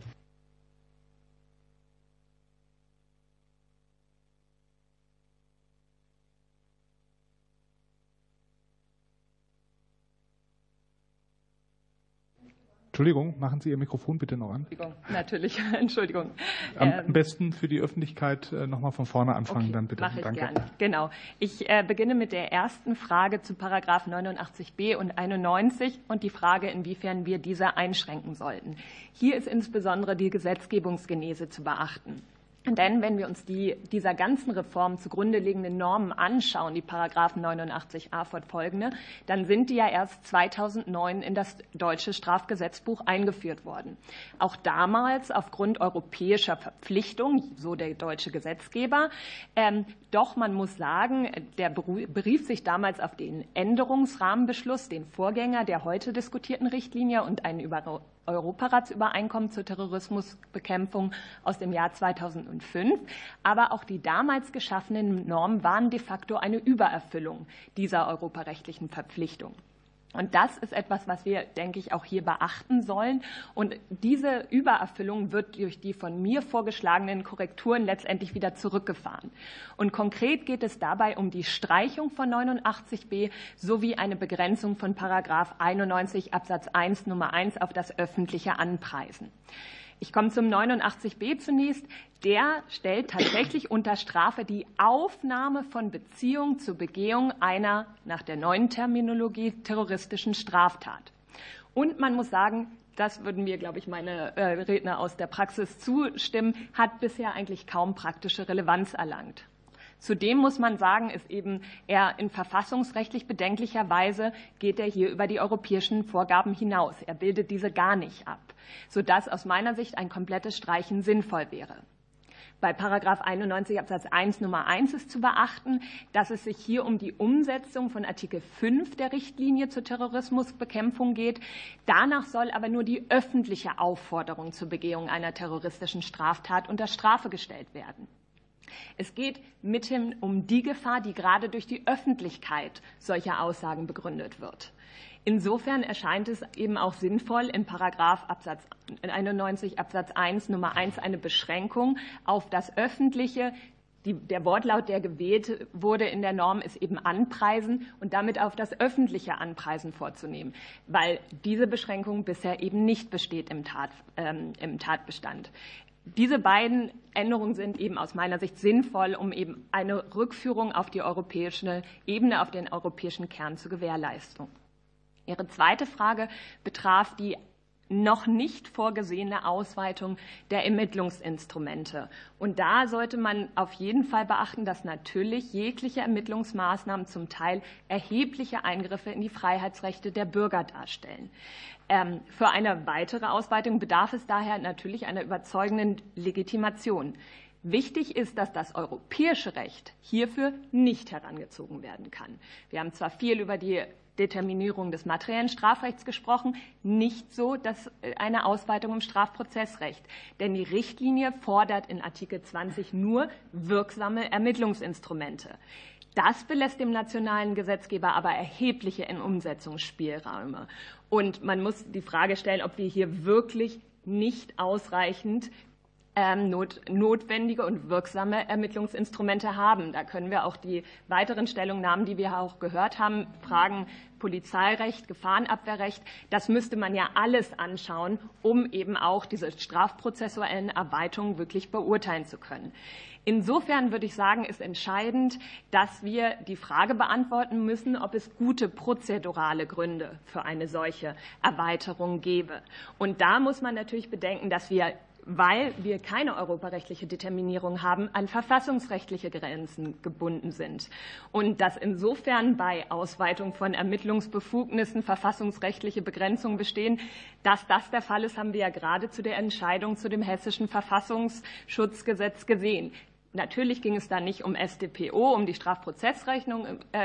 Entschuldigung, machen Sie Ihr Mikrofon bitte noch an. Natürlich, Entschuldigung. Am besten für die Öffentlichkeit nochmal von vorne anfangen, okay, dann bitte. Mache ich Danke. Gerne. Genau. Ich beginne mit der ersten Frage zu Paragraph 89b und 91 und die Frage, inwiefern wir diese einschränken sollten. Hier ist insbesondere die Gesetzgebungsgenese zu beachten. Denn wenn wir uns dieser ganzen Reform zugrunde liegenden Normen anschauen, die Paragraphen 89a fortfolgende, dann sind die ja erst 2009 in das deutsche Strafgesetzbuch eingeführt worden. Auch damals aufgrund europäischer Verpflichtung, so der deutsche Gesetzgeber. Doch man muss sagen, der berief sich damals auf den Änderungsrahmenbeschluss, den Vorgänger der heute diskutierten Richtlinie und einen Europaratsübereinkommen zur Terrorismusbekämpfung aus dem Jahr 2005. Aber auch die damals geschaffenen Normen waren de facto eine Übererfüllung dieser europarechtlichen Verpflichtung. Und das ist etwas, was wir, denke ich, auch hier beachten sollen. Und diese Übererfüllung wird durch die von mir vorgeschlagenen Korrekturen letztendlich wieder zurückgefahren. Und konkret geht es dabei um die Streichung von 89b sowie eine Begrenzung von Paragraph 91 Absatz 1 Nummer 1 auf das öffentliche Anpreisen. Ich komme zum 89b zunächst. Der stellt tatsächlich unter Strafe die Aufnahme von Beziehung zur Begehung einer, nach der neuen Terminologie, terroristischen Straftat. Und man muss sagen, das würden mir, glaube ich, meine Redner aus der Praxis zustimmen, hat bisher eigentlich kaum praktische Relevanz erlangt. Zudem muss man sagen, ist eben er in verfassungsrechtlich bedenklicher Weise geht er hier über die europäischen Vorgaben hinaus. Er bildet diese gar nicht ab, sodass aus meiner Sicht ein komplettes Streichen sinnvoll wäre. Bei Paragraph 91 Absatz 1 Nummer 1 ist zu beachten, dass es sich hier um die Umsetzung von Artikel 5 der Richtlinie zur Terrorismusbekämpfung geht. Danach soll aber nur die öffentliche Aufforderung zur Begehung einer terroristischen Straftat unter Strafe gestellt werden. Es geht mithin um die Gefahr, die gerade durch die Öffentlichkeit solcher Aussagen begründet wird. Insofern erscheint es eben auch sinnvoll, in Paragraph 91 Absatz 1 Nummer 1 eine Beschränkung auf das Öffentliche. Der Wortlaut, der gewählt wurde in der Norm, ist eben Anpreisen und damit auf das öffentliche Anpreisen vorzunehmen, weil diese Beschränkung bisher eben nicht besteht im Tatbestand. Diese beiden Änderungen sind eben aus meiner Sicht sinnvoll, um eben eine Rückführung auf die europäische Ebene, auf den europäischen Kern zu gewährleisten. Ihre zweite Frage betraf die noch nicht vorgesehene Ausweitung der Ermittlungsinstrumente. Und da sollte man auf jeden Fall beachten, dass natürlich jegliche Ermittlungsmaßnahmen zum Teil erhebliche Eingriffe in die Freiheitsrechte der Bürger darstellen. Für eine weitere Ausweitung bedarf es daher natürlich einer überzeugenden Legitimation. Wichtig ist, dass das europäische Recht hierfür nicht herangezogen werden kann. Wir haben zwar viel über die Determinierung des materiellen Strafrechts gesprochen, nicht so dass eine Ausweitung im Strafprozessrecht. Denn die Richtlinie fordert in Artikel 20 nur wirksame Ermittlungsinstrumente. Das belässt dem nationalen Gesetzgeber aber erhebliche Umsetzungsspielräume. Und man muss die Frage stellen, ob wir hier wirklich nicht ausreichend notwendige und wirksame Ermittlungsinstrumente haben. Da können wir auch die weiteren Stellungnahmen, die wir auch gehört haben, Fragen Polizeirecht, Gefahrenabwehrrecht, das müsste man ja alles anschauen, um eben auch diese strafprozessuellen Erweiterungen wirklich beurteilen zu können. Insofern würde ich sagen, ist entscheidend, dass wir die Frage beantworten müssen, ob es gute prozedurale Gründe für eine solche Erweiterung gäbe. Und da muss man natürlich bedenken, dass wir, weil wir keine europarechtliche Determinierung haben, an verfassungsrechtliche Grenzen gebunden sind. Und dass insofern bei Ausweitung von Ermittlungsbefugnissen verfassungsrechtliche Begrenzungen bestehen, dass das der Fall ist, haben wir ja gerade zu der Entscheidung zu dem hessischen Verfassungsschutzgesetz gesehen. Natürlich ging es da nicht um StPO, um die Strafprozessordnung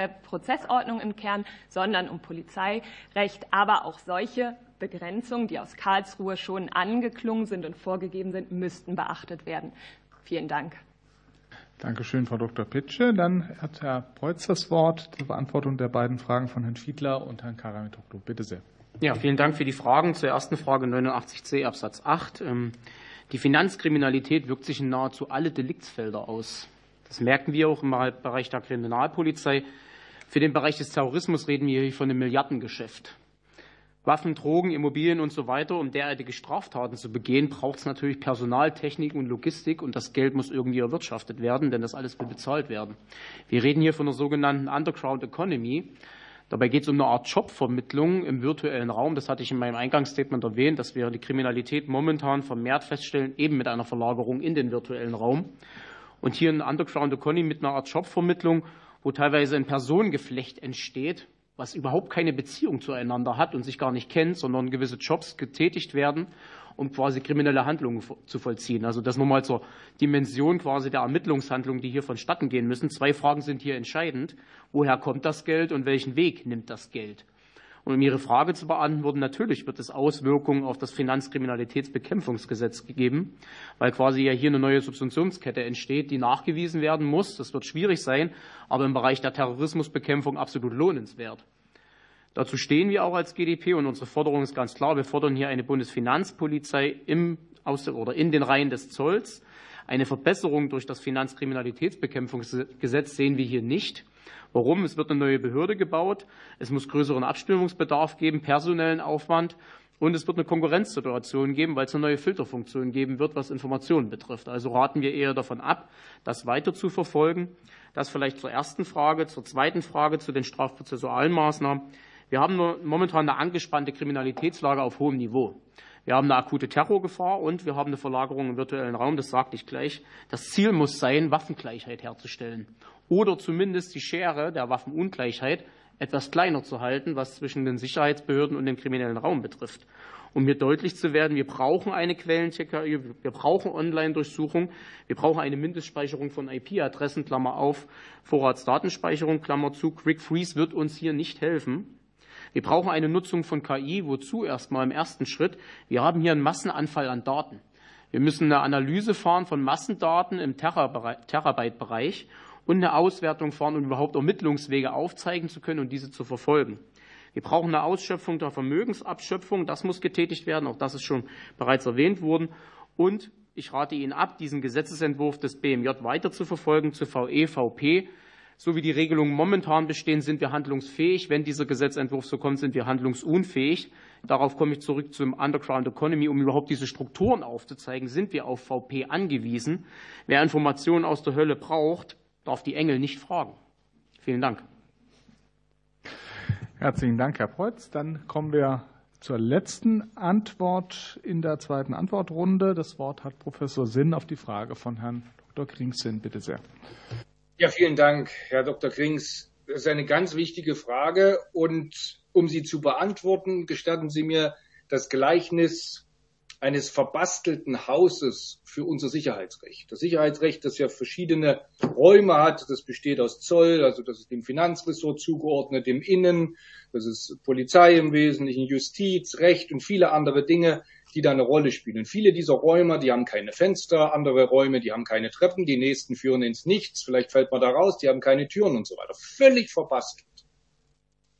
im Kern, sondern um Polizeirecht. Aber auch solche Begrenzungen, die aus Karlsruhe schon angeklungen sind und vorgegeben sind, müssten beachtet werden. Vielen Dank. Dankeschön, Frau Dr. Pitsche. Dann hat Herr Preuß das Wort zur Beantwortung der beiden Fragen von Herrn Fiedler und Herrn Karamitoglu. Bitte sehr. Ja, vielen Dank für die Fragen. Zur ersten Frage 89c Absatz 8. Die Finanzkriminalität wirkt sich in nahezu alle Deliktsfelder aus. Das merken wir auch im Bereich der Kriminalpolizei. Für den Bereich des Terrorismus reden wir hier von einem Milliardengeschäft. Waffen, Drogen, Immobilien und so weiter. Um derartige Straftaten zu begehen, braucht es natürlich Personal, Technik und Logistik. Und das Geld muss irgendwie erwirtschaftet werden, denn das alles will bezahlt werden. Wir reden hier von der sogenannten Underground Economy. Dabei geht es um eine Art Jobvermittlung im virtuellen Raum. Das hatte ich in meinem Eingangsstatement erwähnt, dass wir die Kriminalität momentan vermehrt feststellen, eben mit einer Verlagerung in den virtuellen Raum. Und hier eine Underground Economy mit einer Art Jobvermittlung, wo teilweise ein Personengeflecht entsteht, was überhaupt keine Beziehung zueinander hat und sich gar nicht kennt, sondern gewisse Jobs getätigt werden, um quasi kriminelle Handlungen zu vollziehen. Also das nochmal zur Dimension quasi der Ermittlungshandlungen, die hier vonstatten gehen müssen. 2 Fragen sind hier entscheidend. Woher kommt das Geld und welchen Weg nimmt das Geld? Und um Ihre Frage zu beantworten, natürlich wird es Auswirkungen auf das Finanzkriminalitätsbekämpfungsgesetz geben, weil quasi ja hier eine neue Subsumptionskette entsteht, die nachgewiesen werden muss. Das wird schwierig sein, aber im Bereich der Terrorismusbekämpfung absolut lohnenswert. Dazu stehen wir auch als GdP und unsere Forderung ist ganz klar. Wir fordern hier eine Bundesfinanzpolizei in den Reihen des Zolls. Eine Verbesserung durch das Finanzkriminalitätsbekämpfungsgesetz sehen wir hier nicht. Warum? Es wird eine neue Behörde gebaut. Es muss größeren Abstimmungsbedarf geben, personellen Aufwand. Und es wird eine Konkurrenzsituation geben, weil es eine neue Filterfunktion geben wird, was Informationen betrifft. Also raten wir eher davon ab, das weiter zu verfolgen. Das vielleicht zur ersten Frage. Zur zweiten Frage zu den strafprozessualen Maßnahmen. Wir haben momentan eine angespannte Kriminalitätslage auf hohem Niveau. Wir haben eine akute Terrorgefahr und wir haben eine Verlagerung im virtuellen Raum. Das sagte ich gleich. Das Ziel muss sein, Waffengleichheit herzustellen. Oder zumindest die Schere der Waffenungleichheit etwas kleiner zu halten, was zwischen den Sicherheitsbehörden und dem kriminellen Raum betrifft. Um hier deutlich zu werden, wir brauchen eine Quellencheckerei, wir brauchen Online-Durchsuchung, wir brauchen eine Mindestspeicherung von IP-Adressen, Klammer auf, Vorratsdatenspeicherung, Klammer zu. Quick Freeze wird uns hier nicht helfen. Wir brauchen eine Nutzung von KI, wozu erstmal im ersten Schritt. Wir haben hier einen Massenanfall an Daten. Wir müssen eine Analyse fahren von Massendaten im Terabyte-Bereich und eine Auswertung fahren, um überhaupt Ermittlungswege aufzeigen zu können und diese zu verfolgen. Wir brauchen eine Ausschöpfung der Vermögensabschöpfung. Das muss getätigt werden. Auch das ist schon bereits erwähnt worden. Und ich rate Ihnen ab, diesen Gesetzesentwurf des BMJ weiter zu verfolgen, zu VE, VP. So wie die Regelungen momentan bestehen, sind wir handlungsfähig. Wenn dieser Gesetzentwurf so kommt, sind wir handlungsunfähig. Darauf komme ich zurück zum Underground Economy. Um überhaupt diese Strukturen aufzuzeigen, sind wir auf VP angewiesen. Wer Informationen aus der Hölle braucht, darf die Engel nicht fragen. Vielen Dank. Herzlichen Dank, Herr Preuß. Dann kommen wir zur letzten Antwort in der zweiten Antwortrunde. Das Wort hat Professor Sinn auf die Frage von Herrn Dr. Krings-Sinn. Bitte sehr. Ja, vielen Dank, Herr Dr. Krings. Das ist eine ganz wichtige Frage. Und um sie zu beantworten, gestatten Sie mir das Gleichnis eines verbastelten Hauses für unser Sicherheitsrecht. Das Sicherheitsrecht, das ja verschiedene Räume hat, das besteht aus Zoll, also das ist dem Finanzressort zugeordnet, dem Innen, das ist Polizei im Wesentlichen, Justiz, Recht und viele andere Dinge, die da eine Rolle spielen. Und viele dieser Räume, die haben keine Fenster, andere Räume, die haben keine Treppen, die nächsten führen ins Nichts, vielleicht fällt man da raus, die haben keine Türen und so weiter. Völlig verbastelt.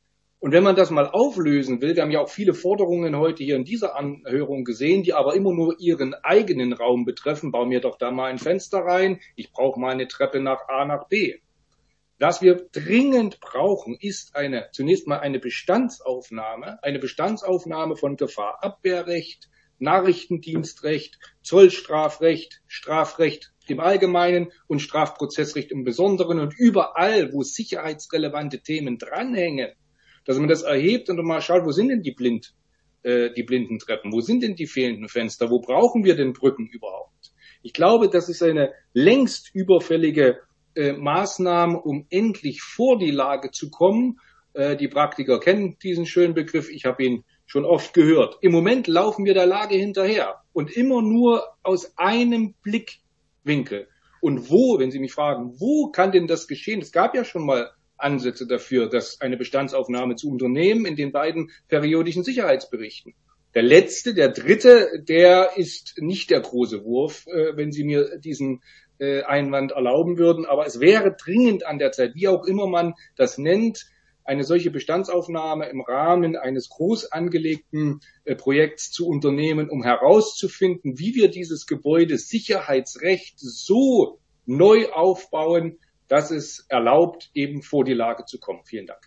Und wenn man das mal auflösen will, wir haben ja auch viele Forderungen heute hier in dieser Anhörung gesehen, die aber immer nur ihren eigenen Raum betreffen. Bau mir doch da mal ein Fenster rein, ich brauche mal eine Treppe nach A nach B. Was wir dringend brauchen, ist zunächst mal eine Bestandsaufnahme von Gefahrabwehrrecht, Nachrichtendienstrecht, Zollstrafrecht, Strafrecht im Allgemeinen und Strafprozessrecht im Besonderen und überall, wo sicherheitsrelevante Themen dranhängen, dass man das erhebt und mal schaut, wo sind denn die blinden Treppen, wo sind denn die fehlenden Fenster, wo brauchen wir denn Brücken überhaupt? Ich glaube, das ist eine längst überfällige Maßnahme, um endlich vor die Lage zu kommen. Die Praktiker kennen diesen schönen Begriff, ich habe ihn schon oft gehört. Im Moment laufen wir der Lage hinterher und immer nur aus einem Blickwinkel. Und wo, wenn Sie mich fragen, wo kann denn das geschehen? Es gab ja schon mal Ansätze dafür, dass eine Bestandsaufnahme zu unternehmen in den beiden periodischen Sicherheitsberichten. Der letzte, der dritte, der ist nicht der große Wurf, wenn Sie mir diesen Einwand erlauben würden. Aber es wäre dringend an der Zeit, wie auch immer man das nennt, eine solche Bestandsaufnahme im Rahmen eines groß angelegten Projekts zu unternehmen, um herauszufinden, wie wir dieses Gebäude Sicherheitsrecht so neu aufbauen, dass es erlaubt, eben vor die Lage zu kommen. Vielen Dank.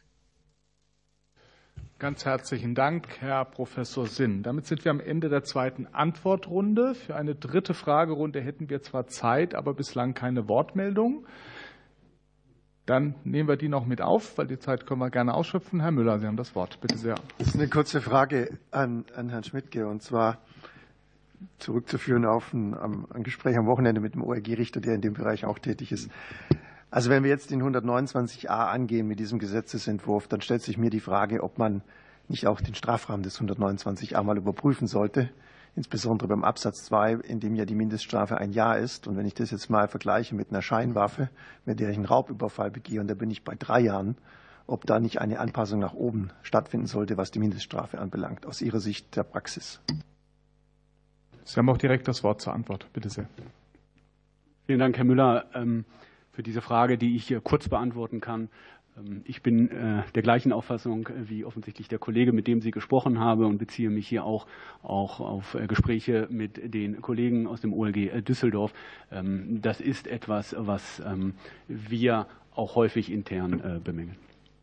Ganz herzlichen Dank, Herr Professor Sinn. Damit sind wir am Ende der zweiten Antwortrunde. Für eine dritte Fragerunde hätten wir zwar Zeit, aber bislang keine Wortmeldung. Dann nehmen wir die noch mit auf, weil die Zeit können wir gerne ausschöpfen. Herr Müller, Sie haben das Wort. Bitte sehr. Das ist eine kurze Frage an Herrn Schmidtke, und zwar zurückzuführen auf ein Gespräch am Wochenende mit dem OLG-Richter, der in dem Bereich auch tätig ist. Also wenn wir jetzt den 129a angehen mit diesem Gesetzesentwurf, dann stellt sich mir die Frage, ob man nicht auch den Strafrahmen des 129a mal überprüfen sollte, insbesondere beim Absatz 2, in dem ja die Mindeststrafe 1 Jahr ist. Und wenn ich das jetzt mal vergleiche mit einer Scheinwaffe, mit der ich einen Raubüberfall begehe, und da bin ich bei 3 Jahren, ob da nicht eine Anpassung nach oben stattfinden sollte, was die Mindeststrafe anbelangt, aus Ihrer Sicht der Praxis. Sie haben auch direkt das Wort zur Antwort. Bitte sehr. Vielen Dank, Herr Müller, für diese Frage, die ich hier kurz beantworten kann. Ich bin der gleichen Auffassung wie offensichtlich der Kollege, mit dem Sie gesprochen haben, und beziehe mich hier auch auf Gespräche mit den Kollegen aus dem OLG Düsseldorf. Das ist etwas, was wir auch häufig intern bemängeln.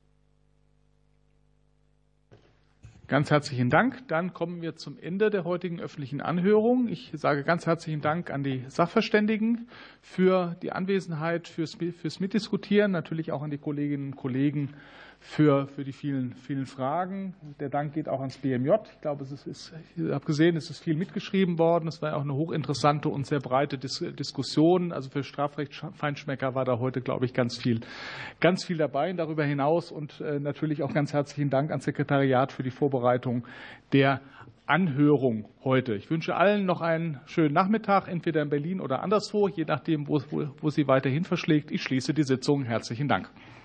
Ganz herzlichen Dank. Dann kommen wir zum Ende der heutigen öffentlichen Anhörung. Ich sage ganz herzlichen Dank an die Sachverständigen für die Anwesenheit, fürs Mitdiskutieren, natürlich auch an die Kolleginnen und Kollegen für die vielen Fragen. Der Dank geht auch ans BMJ. Ich glaube, ich habe gesehen, es ist viel mitgeschrieben worden. Es war ja auch eine hochinteressante und sehr breite Diskussion. Also für Strafrechtsfeinschmecker war da heute, glaube ich, ganz viel dabei. Und darüber hinaus und natürlich auch ganz herzlichen Dank ans Sekretariat für die Vorbereitung der Anhörung heute. Ich wünsche allen noch einen schönen Nachmittag, entweder in Berlin oder anderswo, je nachdem, wo sie weiterhin verschlägt. Ich schließe die Sitzung. Herzlichen Dank.